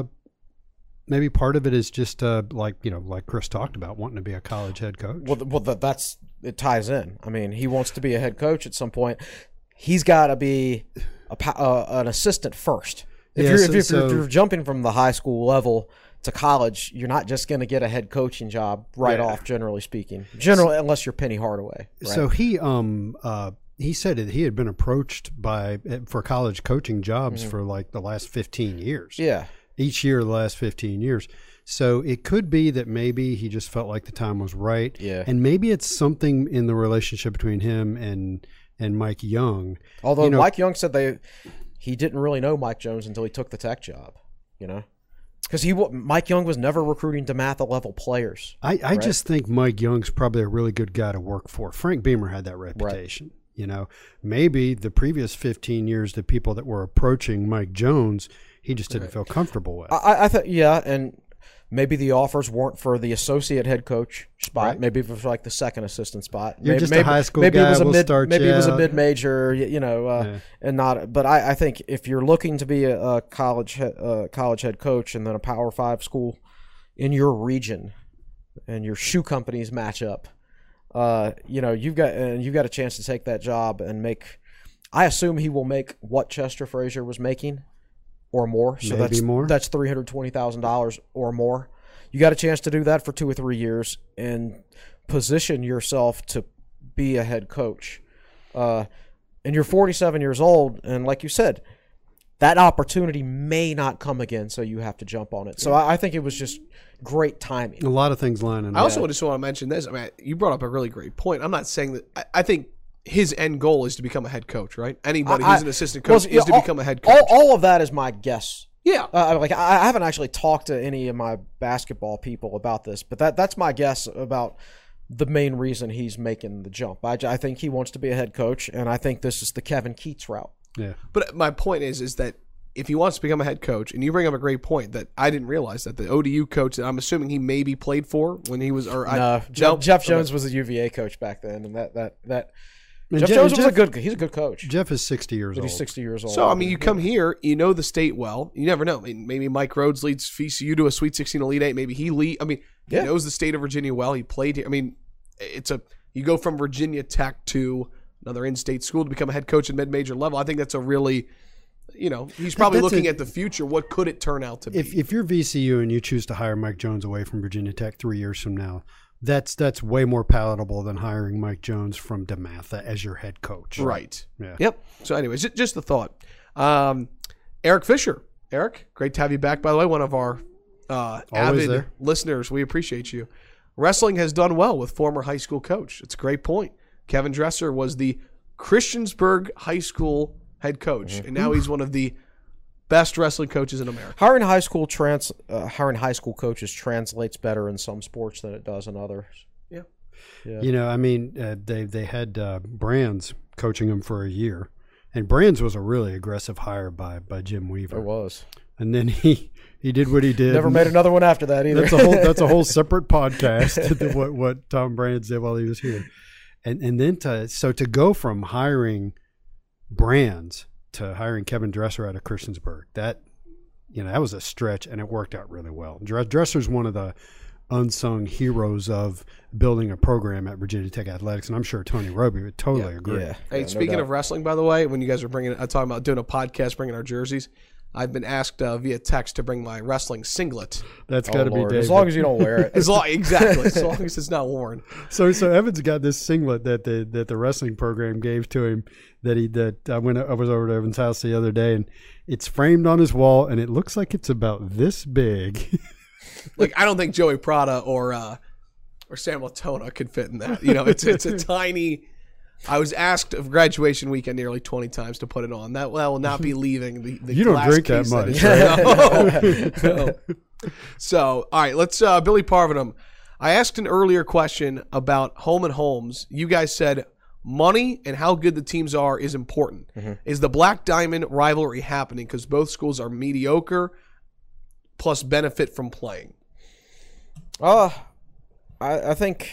Speaker 2: maybe part of it is just uh, like, you know, like Chris talked about, wanting to be a college head coach.
Speaker 3: Well, th- well, th- that's it ties in. I mean, he wants to be a head coach at some point. He's got to be a, pa- uh, an assistant first. If,
Speaker 2: Yeah,
Speaker 3: you're,
Speaker 2: so-
Speaker 3: if, you're,
Speaker 2: so-
Speaker 3: if you're jumping from the high school level to college, you're not just going to get a head coaching job right
Speaker 2: Yeah.
Speaker 3: off, generally speaking. Generally, unless you're Penny Hardaway. Right?
Speaker 2: So he um uh he said that he had been approached by for college coaching jobs for like the last fifteen years.
Speaker 3: yeah.
Speaker 2: Each year the last fifteen years. So it could be that maybe he just felt like the time was right.
Speaker 3: Yeah.
Speaker 2: And maybe it's something in the relationship between him and and Mike Young.
Speaker 3: Although
Speaker 2: you know-
Speaker 3: Mike Young said they he didn't really know Mike Jones until he took the Tech job, you know? Because he wa- Mike Young was never recruiting DeMatha level players.
Speaker 2: I, I just think Mike Young's probably a really good guy to work for. Frank Beamer had that reputation. You know, maybe the previous fifteen years, the people that were approaching Mike Jones, he just didn't feel comfortable with.
Speaker 3: I, I thought, yeah, and maybe the offers weren't for the associate head coach spot.
Speaker 2: Right.
Speaker 3: Maybe it was like the second assistant spot.
Speaker 2: You're
Speaker 3: maybe,
Speaker 2: just a
Speaker 3: maybe,
Speaker 2: high school
Speaker 3: maybe
Speaker 2: guy,
Speaker 3: It was a
Speaker 2: we'll
Speaker 3: mid,
Speaker 2: start
Speaker 3: maybe
Speaker 2: you
Speaker 3: it was a
Speaker 2: out.
Speaker 3: mid major, you know, uh,
Speaker 2: Yeah.
Speaker 3: and not. But I, I think if you're looking to be a, a college he- uh, college head coach and then a Power Five school in your region, and your shoe companies match up, uh, you know, you've got and you've got a chance to take that job and make. I assume he will make what Chester Frazier was making, or more. So
Speaker 2: Maybe
Speaker 3: that's
Speaker 2: more.
Speaker 3: that's three hundred twenty thousand dollars or more. You got a chance to do that for two or three years and position yourself to be a head coach. Uh, and you're forty-seven years old, and like you said, that opportunity may not come again, so you have to jump on it. So I, I think it was just great timing.
Speaker 2: A lot of things lining
Speaker 1: I
Speaker 2: up.
Speaker 1: also just want to mention this. I mean, you brought up a really great point. I'm not saying that. I, I think his end goal is to become a head coach, right? Anybody
Speaker 3: I-
Speaker 1: who's an assistant coach
Speaker 3: well, yeah,
Speaker 1: is to
Speaker 3: all-
Speaker 1: become a head coach.
Speaker 3: All, all of that is my guess.
Speaker 1: yeah.
Speaker 3: Uh, like I I haven't actually talked to any of my basketball people about this, but that that's my guess about the main reason he's making the jump. I, I think he wants to be a head coach, and I think this is the Kevin Keats route.
Speaker 2: yeah.
Speaker 1: But my point is, is that if he wants to become a head coach, and you bring up a great point that I didn't realize that the O D U coach that I'm assuming he maybe played for when he was, or I,
Speaker 3: No, Jeff,
Speaker 1: no?
Speaker 3: Jeff
Speaker 1: Okay.
Speaker 3: Jones was a U V A coach back then, and that that that
Speaker 2: And
Speaker 3: Jeff
Speaker 2: Je-
Speaker 3: Jones was
Speaker 2: Jeff-
Speaker 3: a good. He's a good coach.
Speaker 2: Jeff is sixty years
Speaker 3: But
Speaker 2: old.
Speaker 3: he's sixty years old.
Speaker 1: So I mean, you come here, you know the state well. You never know. I mean, maybe Mike Rhodes leads V C U to a Sweet sixteen Elite Eight. Maybe he lead. I mean, he
Speaker 3: Yeah.
Speaker 1: knows the state of Virginia well. He played here. I mean, it's a you go from Virginia Tech to another in-state school to become a head coach at mid-major level. I think that's a really, you know, he's probably
Speaker 2: That's
Speaker 1: looking
Speaker 2: a-
Speaker 1: at the future. What could it turn out to be?
Speaker 2: If if you're V C U and you choose to hire Mike Jones away from Virginia Tech three years from now, that's that's way more palatable than hiring Mike Jones from DeMatha as your head coach.
Speaker 1: right.
Speaker 2: Yeah.
Speaker 1: Yep. So, anyways, just, just the thought. Um, Eric Fisher Eric, great to have you back. By the way, one of our uh, avid
Speaker 2: there.
Speaker 1: listeners. We appreciate you. Wrestling has done well with former high school coach. It's a great point. Kevin Dresser was the Christiansburg High School head coach,
Speaker 3: Mm-hmm.
Speaker 1: and now he's one of the best wrestling coaches in America.
Speaker 3: Hiring high school trans uh, hiring high school coaches translates better in some sports than it does in others.
Speaker 1: Yeah.
Speaker 3: Yeah.
Speaker 2: You know, I mean, uh, they they had uh, Brands coaching him for a year, and Brands was a really aggressive hire by by Jim Weaver.
Speaker 3: It was.
Speaker 2: And then he he did what he did.
Speaker 3: Never made another one after that either.
Speaker 2: That's a whole that's a whole separate podcast. what what Tom Brands did while he was here, and and then to so to go from hiring Brands to hiring Kevin Dresser out of Christiansburg, that you know that was a stretch, and it worked out really well. Dresser's one of the unsung heroes of building a program at Virginia Tech Athletics, and I'm sure Tony Roby would totally
Speaker 3: Yeah,
Speaker 2: agree.
Speaker 3: yeah.
Speaker 1: Hey,
Speaker 3: Yeah, no
Speaker 1: speaking
Speaker 3: doubt.
Speaker 1: of wrestling, by the way, when you guys are bringing, I'm talking about doing a podcast, bringing our jerseys. I've been asked uh, via text to bring my wrestling singlet.
Speaker 2: That's
Speaker 3: Oh,
Speaker 2: got to be
Speaker 3: Lord.
Speaker 2: David.
Speaker 3: As long as you don't wear it.
Speaker 1: As long, exactly, as long as it's not worn.
Speaker 2: So so Evans got this singlet that the that the wrestling program gave to him that he that I went I was over to Evans' house the other day, and it's framed on his wall, and it looks like it's about this big.
Speaker 1: Like I don't think Joey Prada or uh, or Sam Latona could fit in that. You know, it's it's a tiny. I was asked of graduation weekend nearly twenty times to put it on. That, that will not be leaving the, the
Speaker 2: You don't
Speaker 1: glass
Speaker 2: drink that
Speaker 1: case
Speaker 2: much,
Speaker 1: is- No. No. So, all right, let's uh, Billy Parvenham. I asked an earlier question about home and homes. You guys said money and how good the teams are is important. Is the Black Diamond rivalry happening because both schools are mediocre plus benefit from playing?
Speaker 3: Uh, I, I think,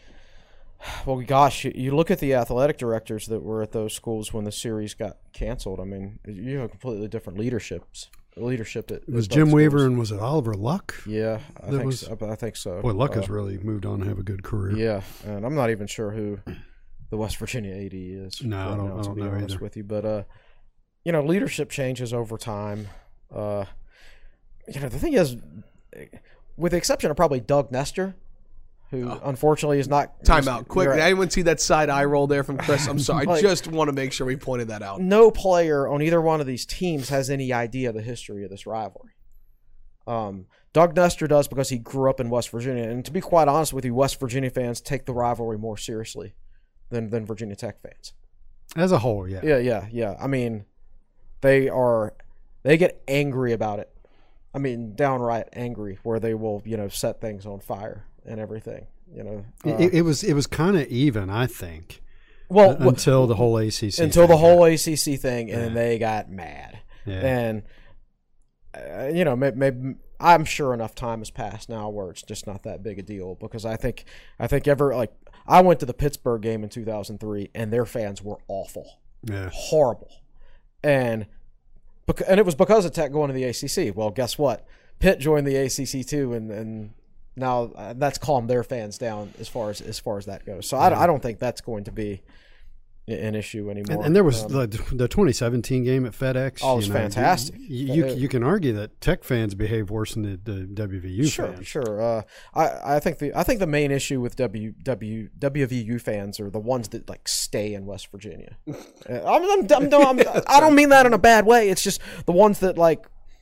Speaker 3: well, gosh, you, you look at the athletic directors that were at those schools when the series got canceled. I mean, you have completely different leaderships. Leadership. At,
Speaker 2: It was
Speaker 3: at both
Speaker 2: Jim Weaver
Speaker 3: schools.
Speaker 2: and was it Oliver Luck?
Speaker 3: Yeah, I
Speaker 2: That
Speaker 3: think
Speaker 2: was-
Speaker 3: so. I think so.
Speaker 2: Boy, Luck
Speaker 3: Uh,
Speaker 2: has really moved on to have a good career.
Speaker 3: Yeah, and I'm not even sure who the West Virginia A D is.
Speaker 2: No, I
Speaker 3: right
Speaker 2: don't-
Speaker 3: now,
Speaker 2: I
Speaker 3: to
Speaker 2: don't
Speaker 3: be
Speaker 2: know
Speaker 3: honest
Speaker 2: either.
Speaker 3: with you, but uh, you know, leadership changes over time. Uh, you know, the thing is, with the exception of probably Doug Nestor, who unfortunately is not
Speaker 1: Time out. Quick.
Speaker 3: you're
Speaker 1: Did
Speaker 3: right.
Speaker 1: anyone see that side eye roll there from Chris? I'm sorry. I
Speaker 3: Like-
Speaker 1: just want to make sure we pointed that out.
Speaker 3: No player on either one of these teams has any idea the history of this rivalry. Um, Doug Nestor does because he grew up in West Virginia, and to be quite honest with you, West Virginia fans take the rivalry more seriously than than Virginia Tech fans.
Speaker 2: As a whole, yeah.
Speaker 3: Yeah, yeah, yeah. I mean, they are they get angry about it. I mean, downright angry, where they will, you know, set things on fire and everything. You know, uh,
Speaker 2: It, it was it was kind of even, I think,
Speaker 3: well,
Speaker 2: uh, until the whole A C C.
Speaker 3: until the
Speaker 2: thing.
Speaker 3: whole A C C thing, and
Speaker 2: Yeah.
Speaker 3: then they got mad.
Speaker 2: Yeah.
Speaker 3: And uh, you know, maybe, maybe I'm sure enough time has passed now where it's just not that big a deal, because I think I think ever like I went to the Pittsburgh game in two thousand three, and their fans were awful,
Speaker 2: Yeah.
Speaker 3: horrible, and bec- and it was because of Tech going to the A C C. Well, guess what? Pitt joined the A C C too, and and now uh, that's calmed their fans down as far as as far as that goes. So I, I don't think that's going to be an issue anymore.
Speaker 2: And, and there was
Speaker 3: Um,
Speaker 2: the, the twenty seventeen game at FedEx.
Speaker 3: Oh, it was
Speaker 2: you know,
Speaker 3: fantastic.
Speaker 2: You, you,
Speaker 3: Uh,
Speaker 2: you can argue that Tech fans behave worse than the, the W V U
Speaker 3: Sure,
Speaker 2: fans.
Speaker 3: sure. Uh, I I think the I think the main issue with W W W V U fans are the ones that like stay in West Virginia. Uh, I'm, I'm, I'm, I'm, I'm, I don't mean that in a bad way. It's just the ones that like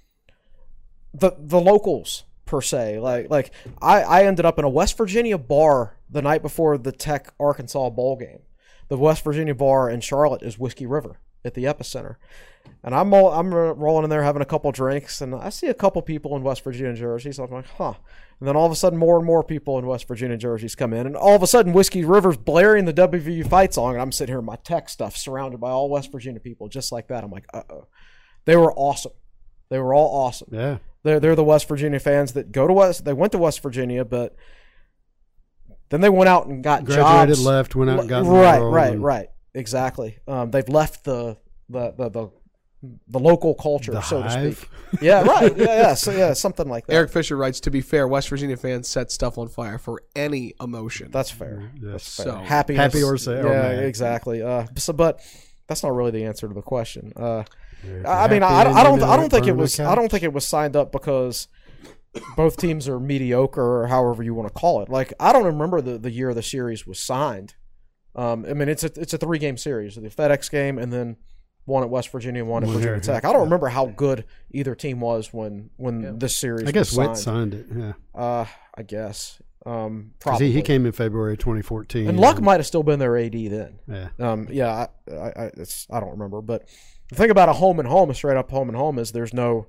Speaker 3: the the locals per se. Like like I I ended up in a West Virginia bar the night before the Tech Arkansas bowl game. The West Virginia bar in Charlotte is Whiskey River at the Epicenter. And I'm all, I'm rolling in there having a couple drinks, and I see a couple people in West Virginia jerseys. I'm like, huh. And then all of a sudden, more and more people in West Virginia jerseys come in, and all of a sudden, Whiskey River's blaring the W V U fight song, and I'm sitting here in my Tech stuff, surrounded by all West Virginia people, just like that. I'm like, uh oh. They were awesome. They were all awesome.
Speaker 2: Yeah.
Speaker 3: They're they're the West Virginia fans that go to West. They went to West Virginia, but then they went out and got
Speaker 2: Graduated,
Speaker 3: jobs.
Speaker 2: left, went out and got in the
Speaker 3: right,
Speaker 2: world
Speaker 3: right,
Speaker 2: and
Speaker 3: right. Exactly. Um, they've left the the the the, the local culture,
Speaker 2: The
Speaker 3: so to
Speaker 2: hive.
Speaker 3: speak. Yeah, right. Yeah, yeah, so, yeah, something like that.
Speaker 1: Eric Fisher writes, to be fair, West Virginia fans set stuff on fire for any emotion.
Speaker 3: That's fair.
Speaker 2: Yes.
Speaker 3: That's fair.
Speaker 1: So-
Speaker 3: Happiness.
Speaker 2: Happy or sad
Speaker 3: Yeah,
Speaker 2: or mad.
Speaker 3: exactly. Uh, so, but that's not really the answer to the question. Uh,
Speaker 2: If
Speaker 3: I
Speaker 2: you're
Speaker 3: mean, I,
Speaker 2: happy,
Speaker 3: I don't,
Speaker 2: then
Speaker 3: I
Speaker 2: you
Speaker 3: don't think
Speaker 2: burn
Speaker 3: it
Speaker 2: the
Speaker 3: was, I
Speaker 2: couch.
Speaker 3: don't think it was signed up because both teams are mediocre or however you want to call it. Like, I don't remember the, the year the series was signed. Um, I mean, it's a it's a three game series: the FedEx game, and then one at West Virginia, and one at
Speaker 2: One
Speaker 3: Virginia
Speaker 2: here,
Speaker 3: Tech.
Speaker 2: yeah.
Speaker 3: I don't remember how good either team was when when
Speaker 1: Yeah.
Speaker 3: this series
Speaker 2: I guess
Speaker 3: was
Speaker 2: Witt
Speaker 3: signed.
Speaker 2: signed it. Yeah,
Speaker 3: Uh, I guess. Um,
Speaker 2: 'Cause
Speaker 3: probably.
Speaker 2: he, he came in February twenty fourteen.
Speaker 3: and Luck might have still been their A D then.
Speaker 2: Yeah.
Speaker 3: Um, yeah, I, I, I, it's, I don't remember. But the thing about a home and home, a straight up home and home, is there's no,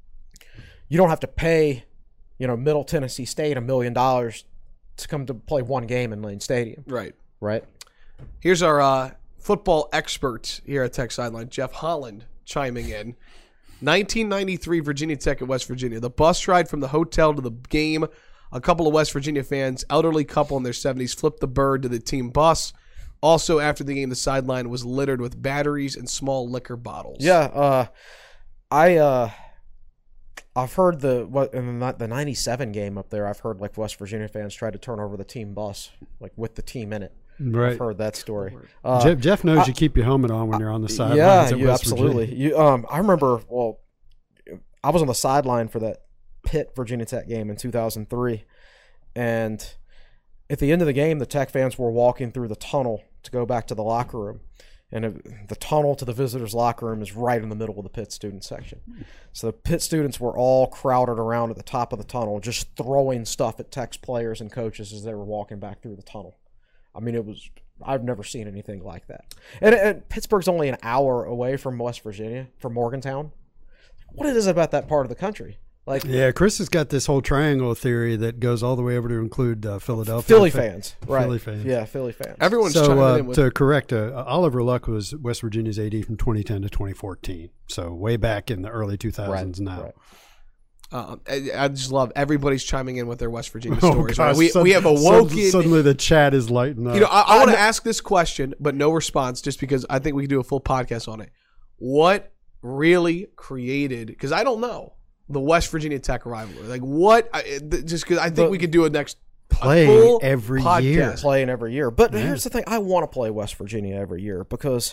Speaker 3: you don't have to pay, you know, Middle Tennessee State a million dollars to come to play one game in Lane Stadium,
Speaker 1: Right.
Speaker 3: right?
Speaker 1: Here's our uh, football expert here at Tech Sideline, Jeff Holland, chiming in. nineteen ninety-three, Virginia Tech at West Virginia. The bus ride from the hotel to the game. A couple of West Virginia fans, elderly couple in their seventies, flipped the bird to the team bus. Also, after the game, the sideline was littered with batteries and small liquor bottles.
Speaker 3: Yeah, uh, I uh, I've heard the what in the the ninety-seven game up there. I've heard like West Virginia fans try to turn over the team bus, like with the team in it.
Speaker 2: Right.
Speaker 3: I've heard that story. Uh,
Speaker 2: Jeff, Jeff knows
Speaker 3: I-
Speaker 2: you keep your helmet on when you're on the sidelines.
Speaker 3: yeah,
Speaker 2: at
Speaker 3: you
Speaker 2: West
Speaker 3: absolutely.
Speaker 2: Virginia.
Speaker 3: You um, I remember. Well, I was on the sideline for that Pitt Virginia Tech game in two thousand three, and at the end of the game, the Tech fans were walking through the tunnel to go back to the locker room. And it, the tunnel to the visitors' locker room is right in the middle of the Pitt student section. So the Pitt students were all crowded around at the top of the tunnel, just throwing stuff at Tech's players and coaches as they were walking back through the tunnel. I mean, it was – I've never seen anything like that. And, and Pittsburgh's only an hour away from West Virginia, from Morgantown. What is it about that part of the country? Like
Speaker 2: Yeah, Chris has got this whole triangle theory that goes all the way over to include uh, Philadelphia.
Speaker 3: Philly
Speaker 2: fa-
Speaker 3: fans. Right.
Speaker 2: Philly fans.
Speaker 3: Yeah, Philly fans.
Speaker 1: Everyone's
Speaker 2: So
Speaker 1: chiming
Speaker 2: uh,
Speaker 1: in with
Speaker 2: to correct, uh, Oliver Luck was West Virginia's A D from twenty ten to twenty fourteen. So way back in the early two thousands now.
Speaker 3: Right.
Speaker 1: Uh, I, I just love everybody's chiming in with their West Virginia
Speaker 2: Oh,
Speaker 1: stories.
Speaker 2: gosh,
Speaker 1: right? We
Speaker 2: sud-
Speaker 1: we have
Speaker 2: sud-
Speaker 1: awoken.
Speaker 2: Suddenly the chat is lighting up.
Speaker 1: You know, I, I want to ask this question, but no response, just because I think we can do a full podcast on it. What really created? Because I don't know the West Virginia Tech rivalry. Like what? I, th- just because I think
Speaker 3: The-
Speaker 1: we could do a next a
Speaker 2: Playing
Speaker 1: full
Speaker 2: every
Speaker 1: podcast.
Speaker 2: year.
Speaker 3: Playing every year. But
Speaker 2: Yeah.
Speaker 3: here's the thing. I want to play West Virginia every year because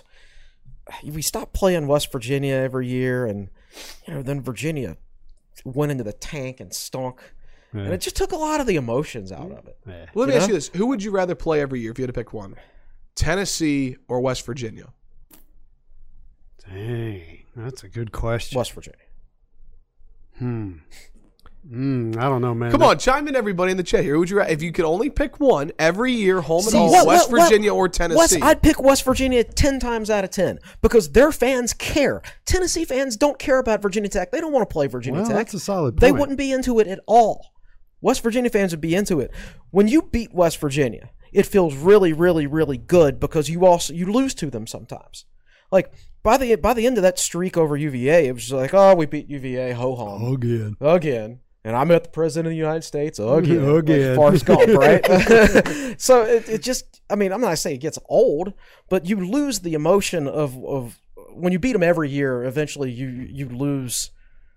Speaker 3: we stopped playing West Virginia every year, and you know, then Virginia went into the tank and stunk.
Speaker 2: Yeah.
Speaker 3: And it just took a lot of the emotions out of it.
Speaker 2: Yeah.
Speaker 1: Let me
Speaker 3: You
Speaker 1: ask
Speaker 3: know?
Speaker 1: you this: Who would you rather play every year if you had to pick one? Tennessee or West Virginia?
Speaker 2: Dang, that's a good question.
Speaker 3: West Virginia.
Speaker 2: Hmm. Mm, I don't know, man.
Speaker 1: Come on, chime in, everybody in the chat here. Who would you ra- if you could only pick one every year, home and
Speaker 3: See,
Speaker 1: home,
Speaker 3: what-
Speaker 1: West
Speaker 3: what- what-
Speaker 1: Virginia or Tennessee?
Speaker 3: West, I'd pick West Virginia ten times out of ten because their fans care. Tennessee fans don't care about Virginia Tech. They don't want to play Virginia
Speaker 2: Well,
Speaker 3: Tech.
Speaker 2: that's a solid
Speaker 3: They
Speaker 2: point.
Speaker 3: wouldn't be into it at all. West Virginia fans would be into it. When you beat West Virginia, it feels really, really, really good because you also you lose to them sometimes. Like by the by the end of that streak over U V A, it was just like, oh, we beat U V A, ho hum
Speaker 2: Again.
Speaker 3: again. And I met the president of the United States again.
Speaker 2: Again.
Speaker 3: Like Forrest Gump, right? So it, it just, I mean, I'm not saying it gets old, but you lose the emotion of, of when you beat them every year, eventually you you lose,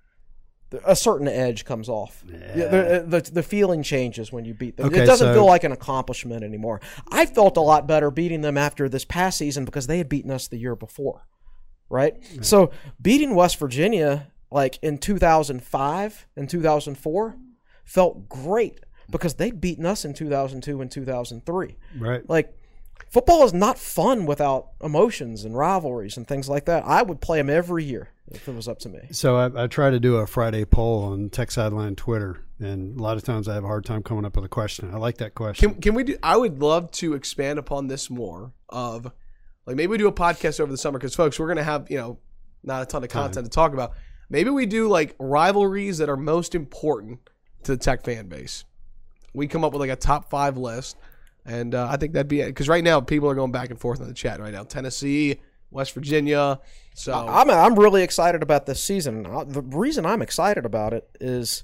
Speaker 3: a certain edge comes off.
Speaker 2: Yeah.
Speaker 3: The, the, the feeling changes when you beat them.
Speaker 2: Okay,
Speaker 3: it doesn't
Speaker 2: so-
Speaker 3: feel like an accomplishment anymore. I felt a lot better beating them after this past season because they had beaten us the year before, right? So beating West Virginia like in two thousand five and two thousand four felt great because they'd beaten us in two thousand two and two thousand three.
Speaker 2: Right.
Speaker 3: Like, football is not fun without emotions and rivalries and things like that. I would play them every year if it was up to me.
Speaker 2: So I, I try to do a Friday poll on Tech Sideline Twitter, and a lot of times I have a hard time coming up with a question. I like that question.
Speaker 1: Can can we do? I would love to expand upon this more. Of like maybe we do a podcast over the summer because folks, we're gonna have you know not a ton of content to talk about. Maybe we do like rivalries that are most important to the Tech fan base. We come up with like a top five list, and uh, I think that'd be it. Because right now people are going back and forth in the chat right now. Tennessee, West Virginia. So
Speaker 3: I'm I'm really excited about this season. The reason I'm excited about it is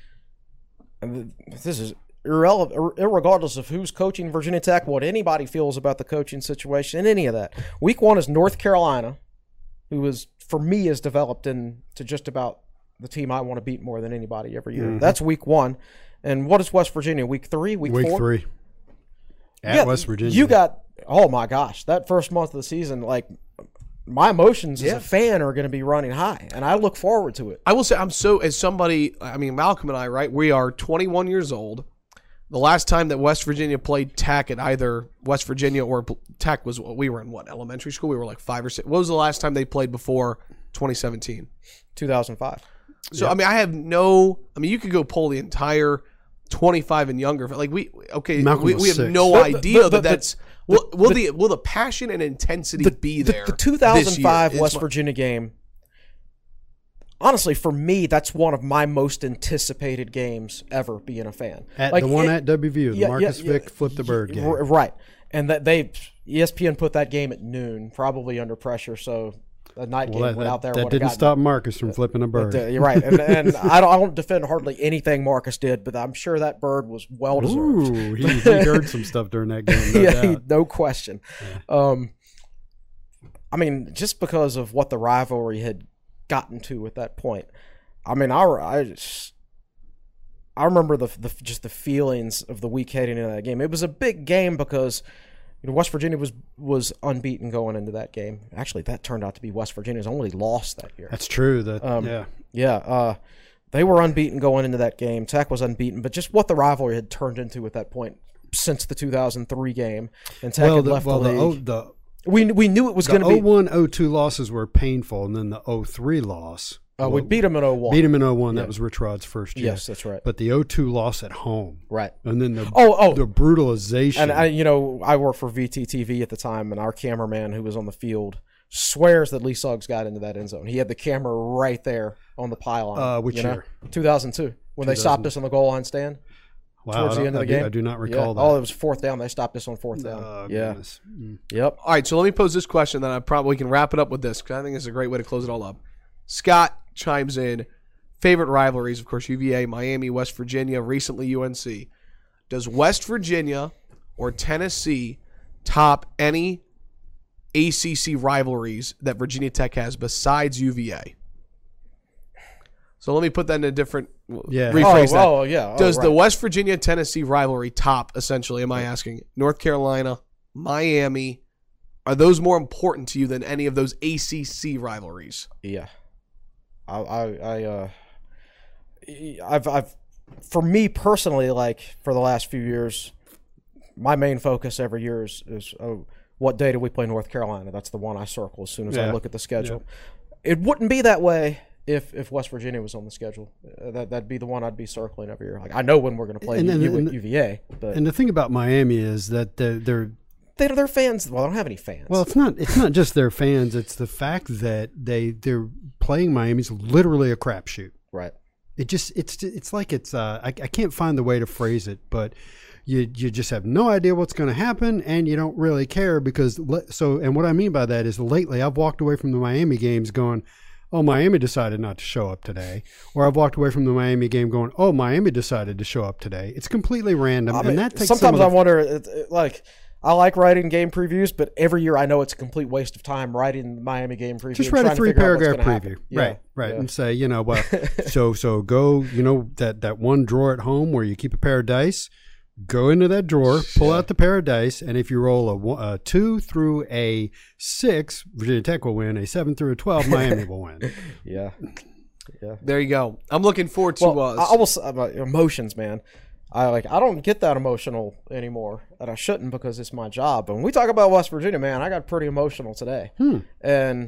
Speaker 3: and this is irrelevant, irregardless of who's coaching Virginia Tech, what anybody feels about the coaching situation, any of that. Week one is North Carolina, who is for me is developed into just about the team I want to beat more than anybody every year.
Speaker 2: Mm-hmm.
Speaker 3: That's week one. And what is West Virginia? Week three? Week,
Speaker 2: Week
Speaker 3: four?
Speaker 2: three. At
Speaker 3: Yeah,
Speaker 2: West Virginia.
Speaker 3: You got, oh my gosh, that first month of the season, like, my emotions
Speaker 1: Yeah.
Speaker 3: as a fan are going to be running high, and I look forward to it.
Speaker 1: I will say I'm so as somebody. I mean Malcolm and I, right? We are twenty-one years old. The last time that West Virginia played Tech at either West Virginia or Tech was we were in what elementary school? We were like five or six. What was the last time they played before twenty seventeen?
Speaker 3: two thousand five.
Speaker 1: So, yeah. I mean, I have no – I mean, you could go pull the entire twenty-five and younger. Like, we – okay,
Speaker 2: Malcolm
Speaker 1: we,
Speaker 2: was
Speaker 1: we have
Speaker 2: six.
Speaker 1: no
Speaker 3: But-
Speaker 1: idea
Speaker 3: but-
Speaker 1: that
Speaker 3: but-
Speaker 1: that's – will, will, the, will the passion and intensity be
Speaker 3: The,
Speaker 1: there
Speaker 3: the two thousand five
Speaker 1: this year?
Speaker 3: West
Speaker 1: It's my-
Speaker 3: Virginia game, honestly, for me, that's one of my most anticipated games ever being a fan.
Speaker 2: At
Speaker 3: Like,
Speaker 2: the one
Speaker 3: it-
Speaker 2: at W V U, the
Speaker 3: yeah,
Speaker 2: Marcus
Speaker 3: yeah,
Speaker 2: Vick
Speaker 3: yeah,
Speaker 2: flipped the bird game.
Speaker 3: R- Right. And that they E S P N put that game at noon, probably under pressure, so a night
Speaker 2: Well,
Speaker 3: game
Speaker 2: that,
Speaker 3: went out there.
Speaker 2: that, that
Speaker 3: would've
Speaker 2: didn't
Speaker 3: gotten
Speaker 2: stop Marcus from flipping a bird.
Speaker 3: Uh, You're right, and, and I, don't, I don't defend hardly anything Marcus did, but I'm sure that bird was well deserved.
Speaker 2: Ooh, he, he heard some stuff during that game. No
Speaker 3: yeah,
Speaker 2: doubt.
Speaker 3: no question. Um, I mean, just because of what the rivalry had gotten to at that point. I mean, I, I just I remember the, the just the feelings of the week heading into that game. It was a big game because you know West Virginia was was unbeaten going into that game. Actually, that turned out to be West Virginia's only loss that year.
Speaker 2: That's true. That
Speaker 3: Um,
Speaker 2: yeah.
Speaker 3: Yeah, uh, they were unbeaten going into that game. Tech was unbeaten, but just what the rivalry had turned into at that point since the two thousand three game, and Tech
Speaker 2: Well,
Speaker 3: had
Speaker 2: the,
Speaker 3: left
Speaker 2: well,
Speaker 3: the
Speaker 2: the,
Speaker 3: league.
Speaker 2: oh, the,
Speaker 3: we we knew it was
Speaker 2: the
Speaker 3: going to be.
Speaker 2: oh one oh two losses were painful, and then the oh three loss.
Speaker 3: Uh, we
Speaker 2: well,
Speaker 3: beat them in oh one.
Speaker 2: beat him in oh one.
Speaker 3: Yeah.
Speaker 2: That was Rich Rod's first year.
Speaker 3: Yes, that's right.
Speaker 2: But the oh two loss at home,
Speaker 3: Right.
Speaker 2: and then the
Speaker 3: Oh, oh.
Speaker 2: the brutalization.
Speaker 3: And I, you know, I worked for V T T V at the time, and our cameraman who was on the field swears that Lee Suggs got into that end zone. He had the camera right there on the pylon.
Speaker 2: Uh, which
Speaker 3: you know?
Speaker 2: year?
Speaker 3: two thousand two, when they stopped us on the goal line stand
Speaker 2: wow,
Speaker 3: towards
Speaker 2: I
Speaker 3: the
Speaker 2: don't-
Speaker 3: end of
Speaker 2: I
Speaker 3: the
Speaker 2: do-
Speaker 3: game.
Speaker 2: I do not recall
Speaker 3: yeah.
Speaker 2: that.
Speaker 3: Oh, it was fourth down. They stopped us on fourth down.
Speaker 2: Oh,
Speaker 3: yeah.
Speaker 2: goodness. Mm.
Speaker 3: Yep.
Speaker 1: All right, so let me pose this question, then I probably we can wrap it up with this because I think it's a great way to close it all up. Scott chimes in. Favorite rivalries, of course, U V A, Miami, West Virginia, recently U N C. Does West Virginia or Tennessee top any A C C rivalries that Virginia Tech has besides U V A? So let me put that in a different
Speaker 2: Yeah.
Speaker 1: rephrase that.
Speaker 3: Oh, oh, yeah. Oh,
Speaker 1: Does the
Speaker 3: right.
Speaker 1: West Virginia Tennessee rivalry top, essentially, am I asking? North Carolina, Miami, are those more important to you than any of those A C C rivalries?
Speaker 3: Yeah. I, I, I, uh, I've, I've, for me personally, like for the last few years, my main focus every year is, is oh, what day do we play North Carolina? That's the one I circle as soon as I
Speaker 2: Yeah.
Speaker 3: look at the schedule. It wouldn't be that way if, if West Virginia was on the schedule. Uh, that that'd be the one I'd be circling every year. Like I know when we're going to play
Speaker 2: And- and-
Speaker 3: U,
Speaker 2: and-
Speaker 3: U V A, but
Speaker 2: And the thing about Miami is that they're, they're
Speaker 3: they, they're fans. Well, I don't have any fans.
Speaker 2: well, it's not it's not just their fans. It's the fact that they they're playing Miami's literally a crapshoot.
Speaker 3: right.
Speaker 2: It just it's it's like it's uh, I, I can't find the way to phrase it, but you you just have no idea what's going to happen, and you don't really care because le- so. And what I mean by that is lately I've walked away from the Miami games going, oh, Miami decided not to show up today, or I've walked away from the Miami game going, oh, Miami decided to show up today. It's completely random,
Speaker 3: I
Speaker 2: and
Speaker 3: mean,
Speaker 2: that takes some
Speaker 3: sometimes
Speaker 2: of
Speaker 3: I
Speaker 2: the-
Speaker 3: wonder, it, it, like, I like writing game previews, but every year I know it's a complete waste of time writing the Miami game preview.
Speaker 2: Just
Speaker 3: and
Speaker 2: write a
Speaker 3: trying to
Speaker 2: three
Speaker 3: figure out what's
Speaker 2: paragraph
Speaker 3: gonna
Speaker 2: preview,
Speaker 3: happen. Yeah,
Speaker 2: right? Right,
Speaker 3: yeah.
Speaker 2: and say, you know, well, so so go, you know, that that one drawer at home where you keep a pair of dice. Go into that drawer, pull out the pair of dice, and if you roll a, one- a two through a six, Virginia Tech will win. A seven through a twelve, Miami will win.
Speaker 3: Yeah.
Speaker 1: There you go. I'm looking forward to
Speaker 3: Well,
Speaker 1: uh,
Speaker 3: I, I will. s- uh, Emotions, man. I like. I don't get that emotional anymore, and I shouldn't because it's my job. But when we talk about West Virginia, man, I got pretty emotional today,
Speaker 2: Hmm.
Speaker 3: and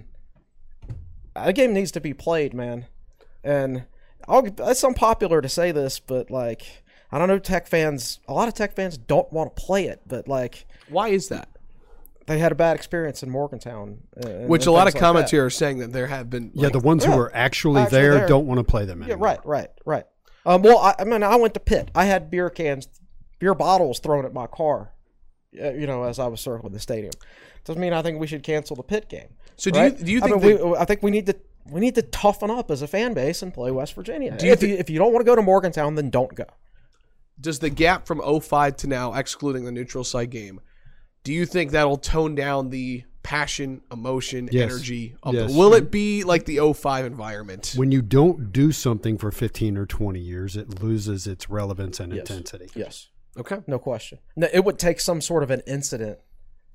Speaker 3: that game needs to be played, man. And I'll, it's unpopular to say this, but like, I don't know, Tech fans. A lot of Tech fans don't want to play it, but like,
Speaker 1: why is that?
Speaker 3: they had a bad experience in Morgantown, uh, and,
Speaker 1: Which
Speaker 3: and
Speaker 1: a lot of
Speaker 3: things like
Speaker 1: comments
Speaker 3: that.
Speaker 1: here are saying that there have been.
Speaker 2: Yeah,
Speaker 1: like,
Speaker 2: the ones
Speaker 3: yeah,
Speaker 2: who are actually,
Speaker 3: actually
Speaker 2: there,
Speaker 3: there.
Speaker 2: don't want to play them
Speaker 3: Yeah,
Speaker 2: anymore.
Speaker 3: right, right, right. Um, well, I, I mean, I went to Pitt. I had beer cans, beer bottles thrown at my car, uh, you know, as I was circling the stadium. Doesn't mean I think we should cancel the Pitt game.
Speaker 1: So do
Speaker 3: right?
Speaker 1: you do you
Speaker 3: I
Speaker 1: think
Speaker 3: mean,
Speaker 1: that-
Speaker 3: we, I think we need to we need to toughen up as a fan base and play West Virginia.
Speaker 1: Do you
Speaker 3: if
Speaker 1: thi-
Speaker 3: you if you don't want to go to Morgantown, then don't go.
Speaker 1: does the gap from oh five to now, excluding the neutral site game, do you think that'll tone down the passion, emotion,
Speaker 2: Yes.
Speaker 1: energy of
Speaker 2: Yes.
Speaker 1: the, will it be like the oh five environment?
Speaker 2: When you don't do something for fifteen or twenty years, it loses its relevance and
Speaker 3: Yes.
Speaker 2: intensity.
Speaker 3: Yes,
Speaker 1: Okay.
Speaker 3: no question. No, it would take some sort of an incident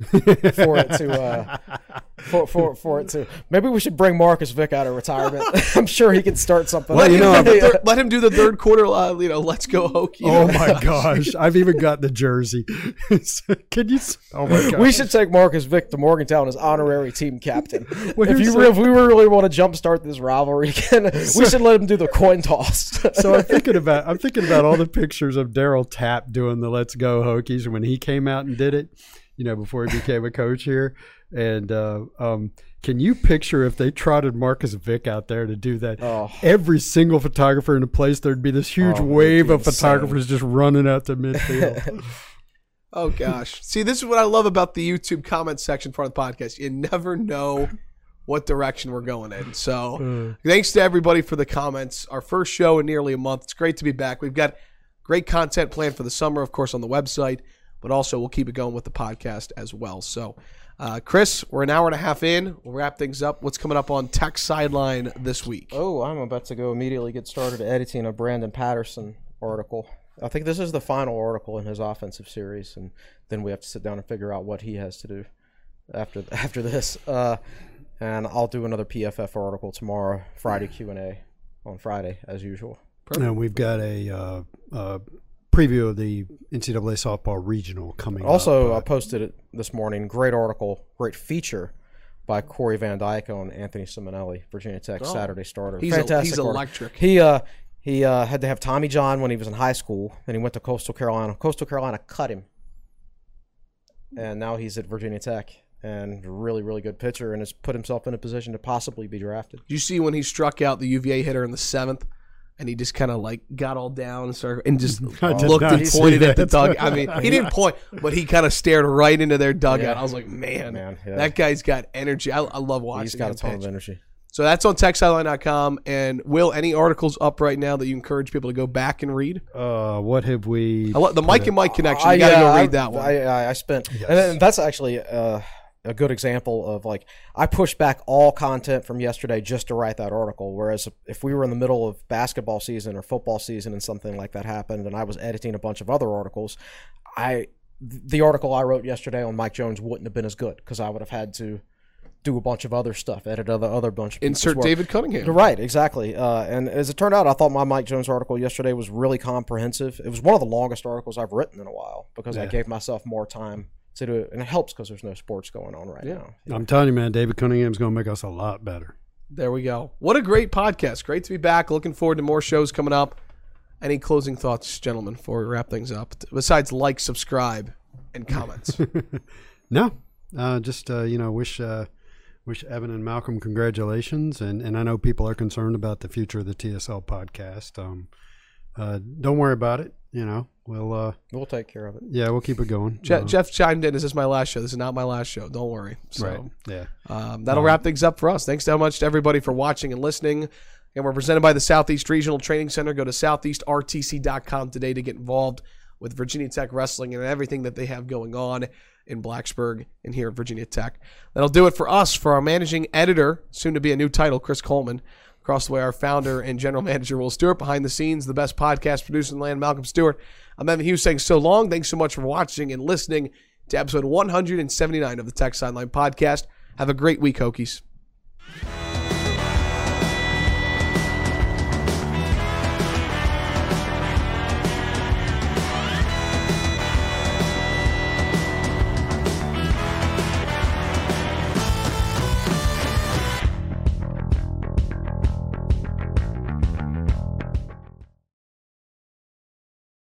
Speaker 3: for it to uh, for, for for it to. Maybe we should bring Marcus Vick out of retirement. I'm sure he can start something.
Speaker 1: Let,
Speaker 2: you
Speaker 1: him,
Speaker 2: know,
Speaker 1: do the third, let him do the third quarter. Uh, you know, let's go Hokie.
Speaker 2: Oh my gosh! I've even got the jersey. Can you? Oh my gosh!
Speaker 3: We should take Marcus Vick to Morgantown as honorary team captain.
Speaker 2: Well,
Speaker 3: if
Speaker 2: here's
Speaker 3: you
Speaker 2: the-
Speaker 3: re- if we really want to jumpstart this rivalry again, we should let him do the coin toss.
Speaker 2: So I'm thinking about I'm thinking about all the pictures of Daryl Tapp doing the Let's Go Hokies when he came out and did it, you know, before he became a coach here. And uh, um, can you picture if they trotted Marcus Vick out there to do that?
Speaker 3: Oh.
Speaker 2: Every single photographer in the place, there'd be this huge
Speaker 3: Oh,
Speaker 2: wave
Speaker 3: it'd
Speaker 2: of
Speaker 3: be insane.
Speaker 2: photographers just running out to midfield.
Speaker 1: Oh gosh. See, this is what I love about the YouTube comment section part of the podcast. You never know what direction we're going in. So thanks to everybody for the comments. Our first show in nearly a month. It's great to be back. We've got great content planned for the summer, of course, on the website, but also we'll keep it going with the podcast as well. So, uh, Chris, we're an hour and a half in. We'll wrap things up. What's coming up on Tech Sideline this week?
Speaker 3: Oh, I'm about to go immediately get started editing a Brandon Patterson article. I think this is the final article in his offensive series, and then we have to sit down and figure out what he has to do after after this. Uh, and I'll do another P F F article tomorrow, Friday Q and A on Friday, as usual.
Speaker 2: And we've got a uh, uh, preview of the N C double A softball regional coming
Speaker 3: Also,
Speaker 2: up.
Speaker 3: I posted it this morning. Great article, great feature by Corey Van Dyke on Anthony Simonelli, Virginia Tech
Speaker 1: Oh.
Speaker 3: Saturday starter.
Speaker 1: He's,
Speaker 3: Fantastic
Speaker 1: a, he's
Speaker 3: article.
Speaker 1: electric.
Speaker 3: He uh he uh had to have Tommy John when he was in high school. Then he went to Coastal Carolina. Coastal Carolina cut him, and now he's at Virginia Tech. And really, really good pitcher, and has put himself in a position to possibly be drafted.
Speaker 1: Did you see when he struck out the U V A hitter in the seventh? And he just kind of like got all down and, started, and just
Speaker 2: I did
Speaker 1: looked
Speaker 2: not
Speaker 1: and
Speaker 2: see
Speaker 1: pointed at the
Speaker 2: that.
Speaker 1: dugout. I mean, he didn't point, but he kind of stared right into their dugout.
Speaker 3: Yeah.
Speaker 1: I was like, man,
Speaker 3: Man, yeah.
Speaker 1: that guy's got energy. I, I love watching
Speaker 3: He's got
Speaker 1: him
Speaker 3: a ton
Speaker 1: pitch.
Speaker 3: of energy.
Speaker 1: So that's on tech sideline dot com. And Will, any articles up right now that you encourage people to go back and read?
Speaker 2: Uh, what have we?
Speaker 1: I love the Mike and Mike connection.
Speaker 3: I,
Speaker 1: You got to
Speaker 3: uh,
Speaker 1: go
Speaker 3: I-
Speaker 1: read that one.
Speaker 3: I, I, I spent, and then that's actually uh, a good example of like I pushed back all content from yesterday just to write that article. Whereas if we were in the middle of basketball season or football season and something like that happened, and I was editing a bunch of other articles, I the article I wrote yesterday on Mike Jones wouldn't have been as good because I would have had to do a bunch of other stuff, edit other other bunch of people's
Speaker 1: Insert
Speaker 3: work.
Speaker 1: David Cunningham.
Speaker 3: Right, exactly. Uh, and as it turned out, I thought my Mike Jones article yesterday was really comprehensive. It was one of the longest articles I've written in a while because I
Speaker 2: Yeah.
Speaker 3: gave myself more time to do it. And it helps because there's no sports going on right now.
Speaker 2: I'm telling you, man, David Cunningham's going to make us a lot better.
Speaker 1: There we go. What a great podcast. Great to be back. Looking forward to more shows coming up. Any closing thoughts, gentlemen, before we wrap things up? Besides like, subscribe, and comments.
Speaker 2: No, uh, just uh, you know, wish uh, wish Evan and Malcolm congratulations, and, and I know people are concerned about the future of the T S L podcast. Um, uh, don't worry about it. You know, we'll uh,
Speaker 3: We'll take care of it.
Speaker 2: yeah, we'll keep it going.
Speaker 1: Je-
Speaker 2: Uh,
Speaker 1: Jeff chimed in. Is this my last show? This is not my last show. Don't worry. So
Speaker 2: right? Yeah.
Speaker 1: um, that'll wrap things up for us. Thanks so much to everybody for watching and listening. And we're presented by the Southeast Regional Training Center. Go to southeast r t c dot com today to get involved with Virginia Tech Wrestling and everything that they have going on in Blacksburg and here at Virginia Tech. That'll do it for us. For our managing editor, soon to be a new title, Chris Coleman. Across the way, our founder and general manager, Will Stewart. Behind the scenes, the best podcast producer in the land, Malcolm Stewart. I'm Evan Hughes saying so long. Thanks so much for watching and listening to episode one hundred seventy-nine of the Tech Sideline Podcast. Have a great week, Hokies.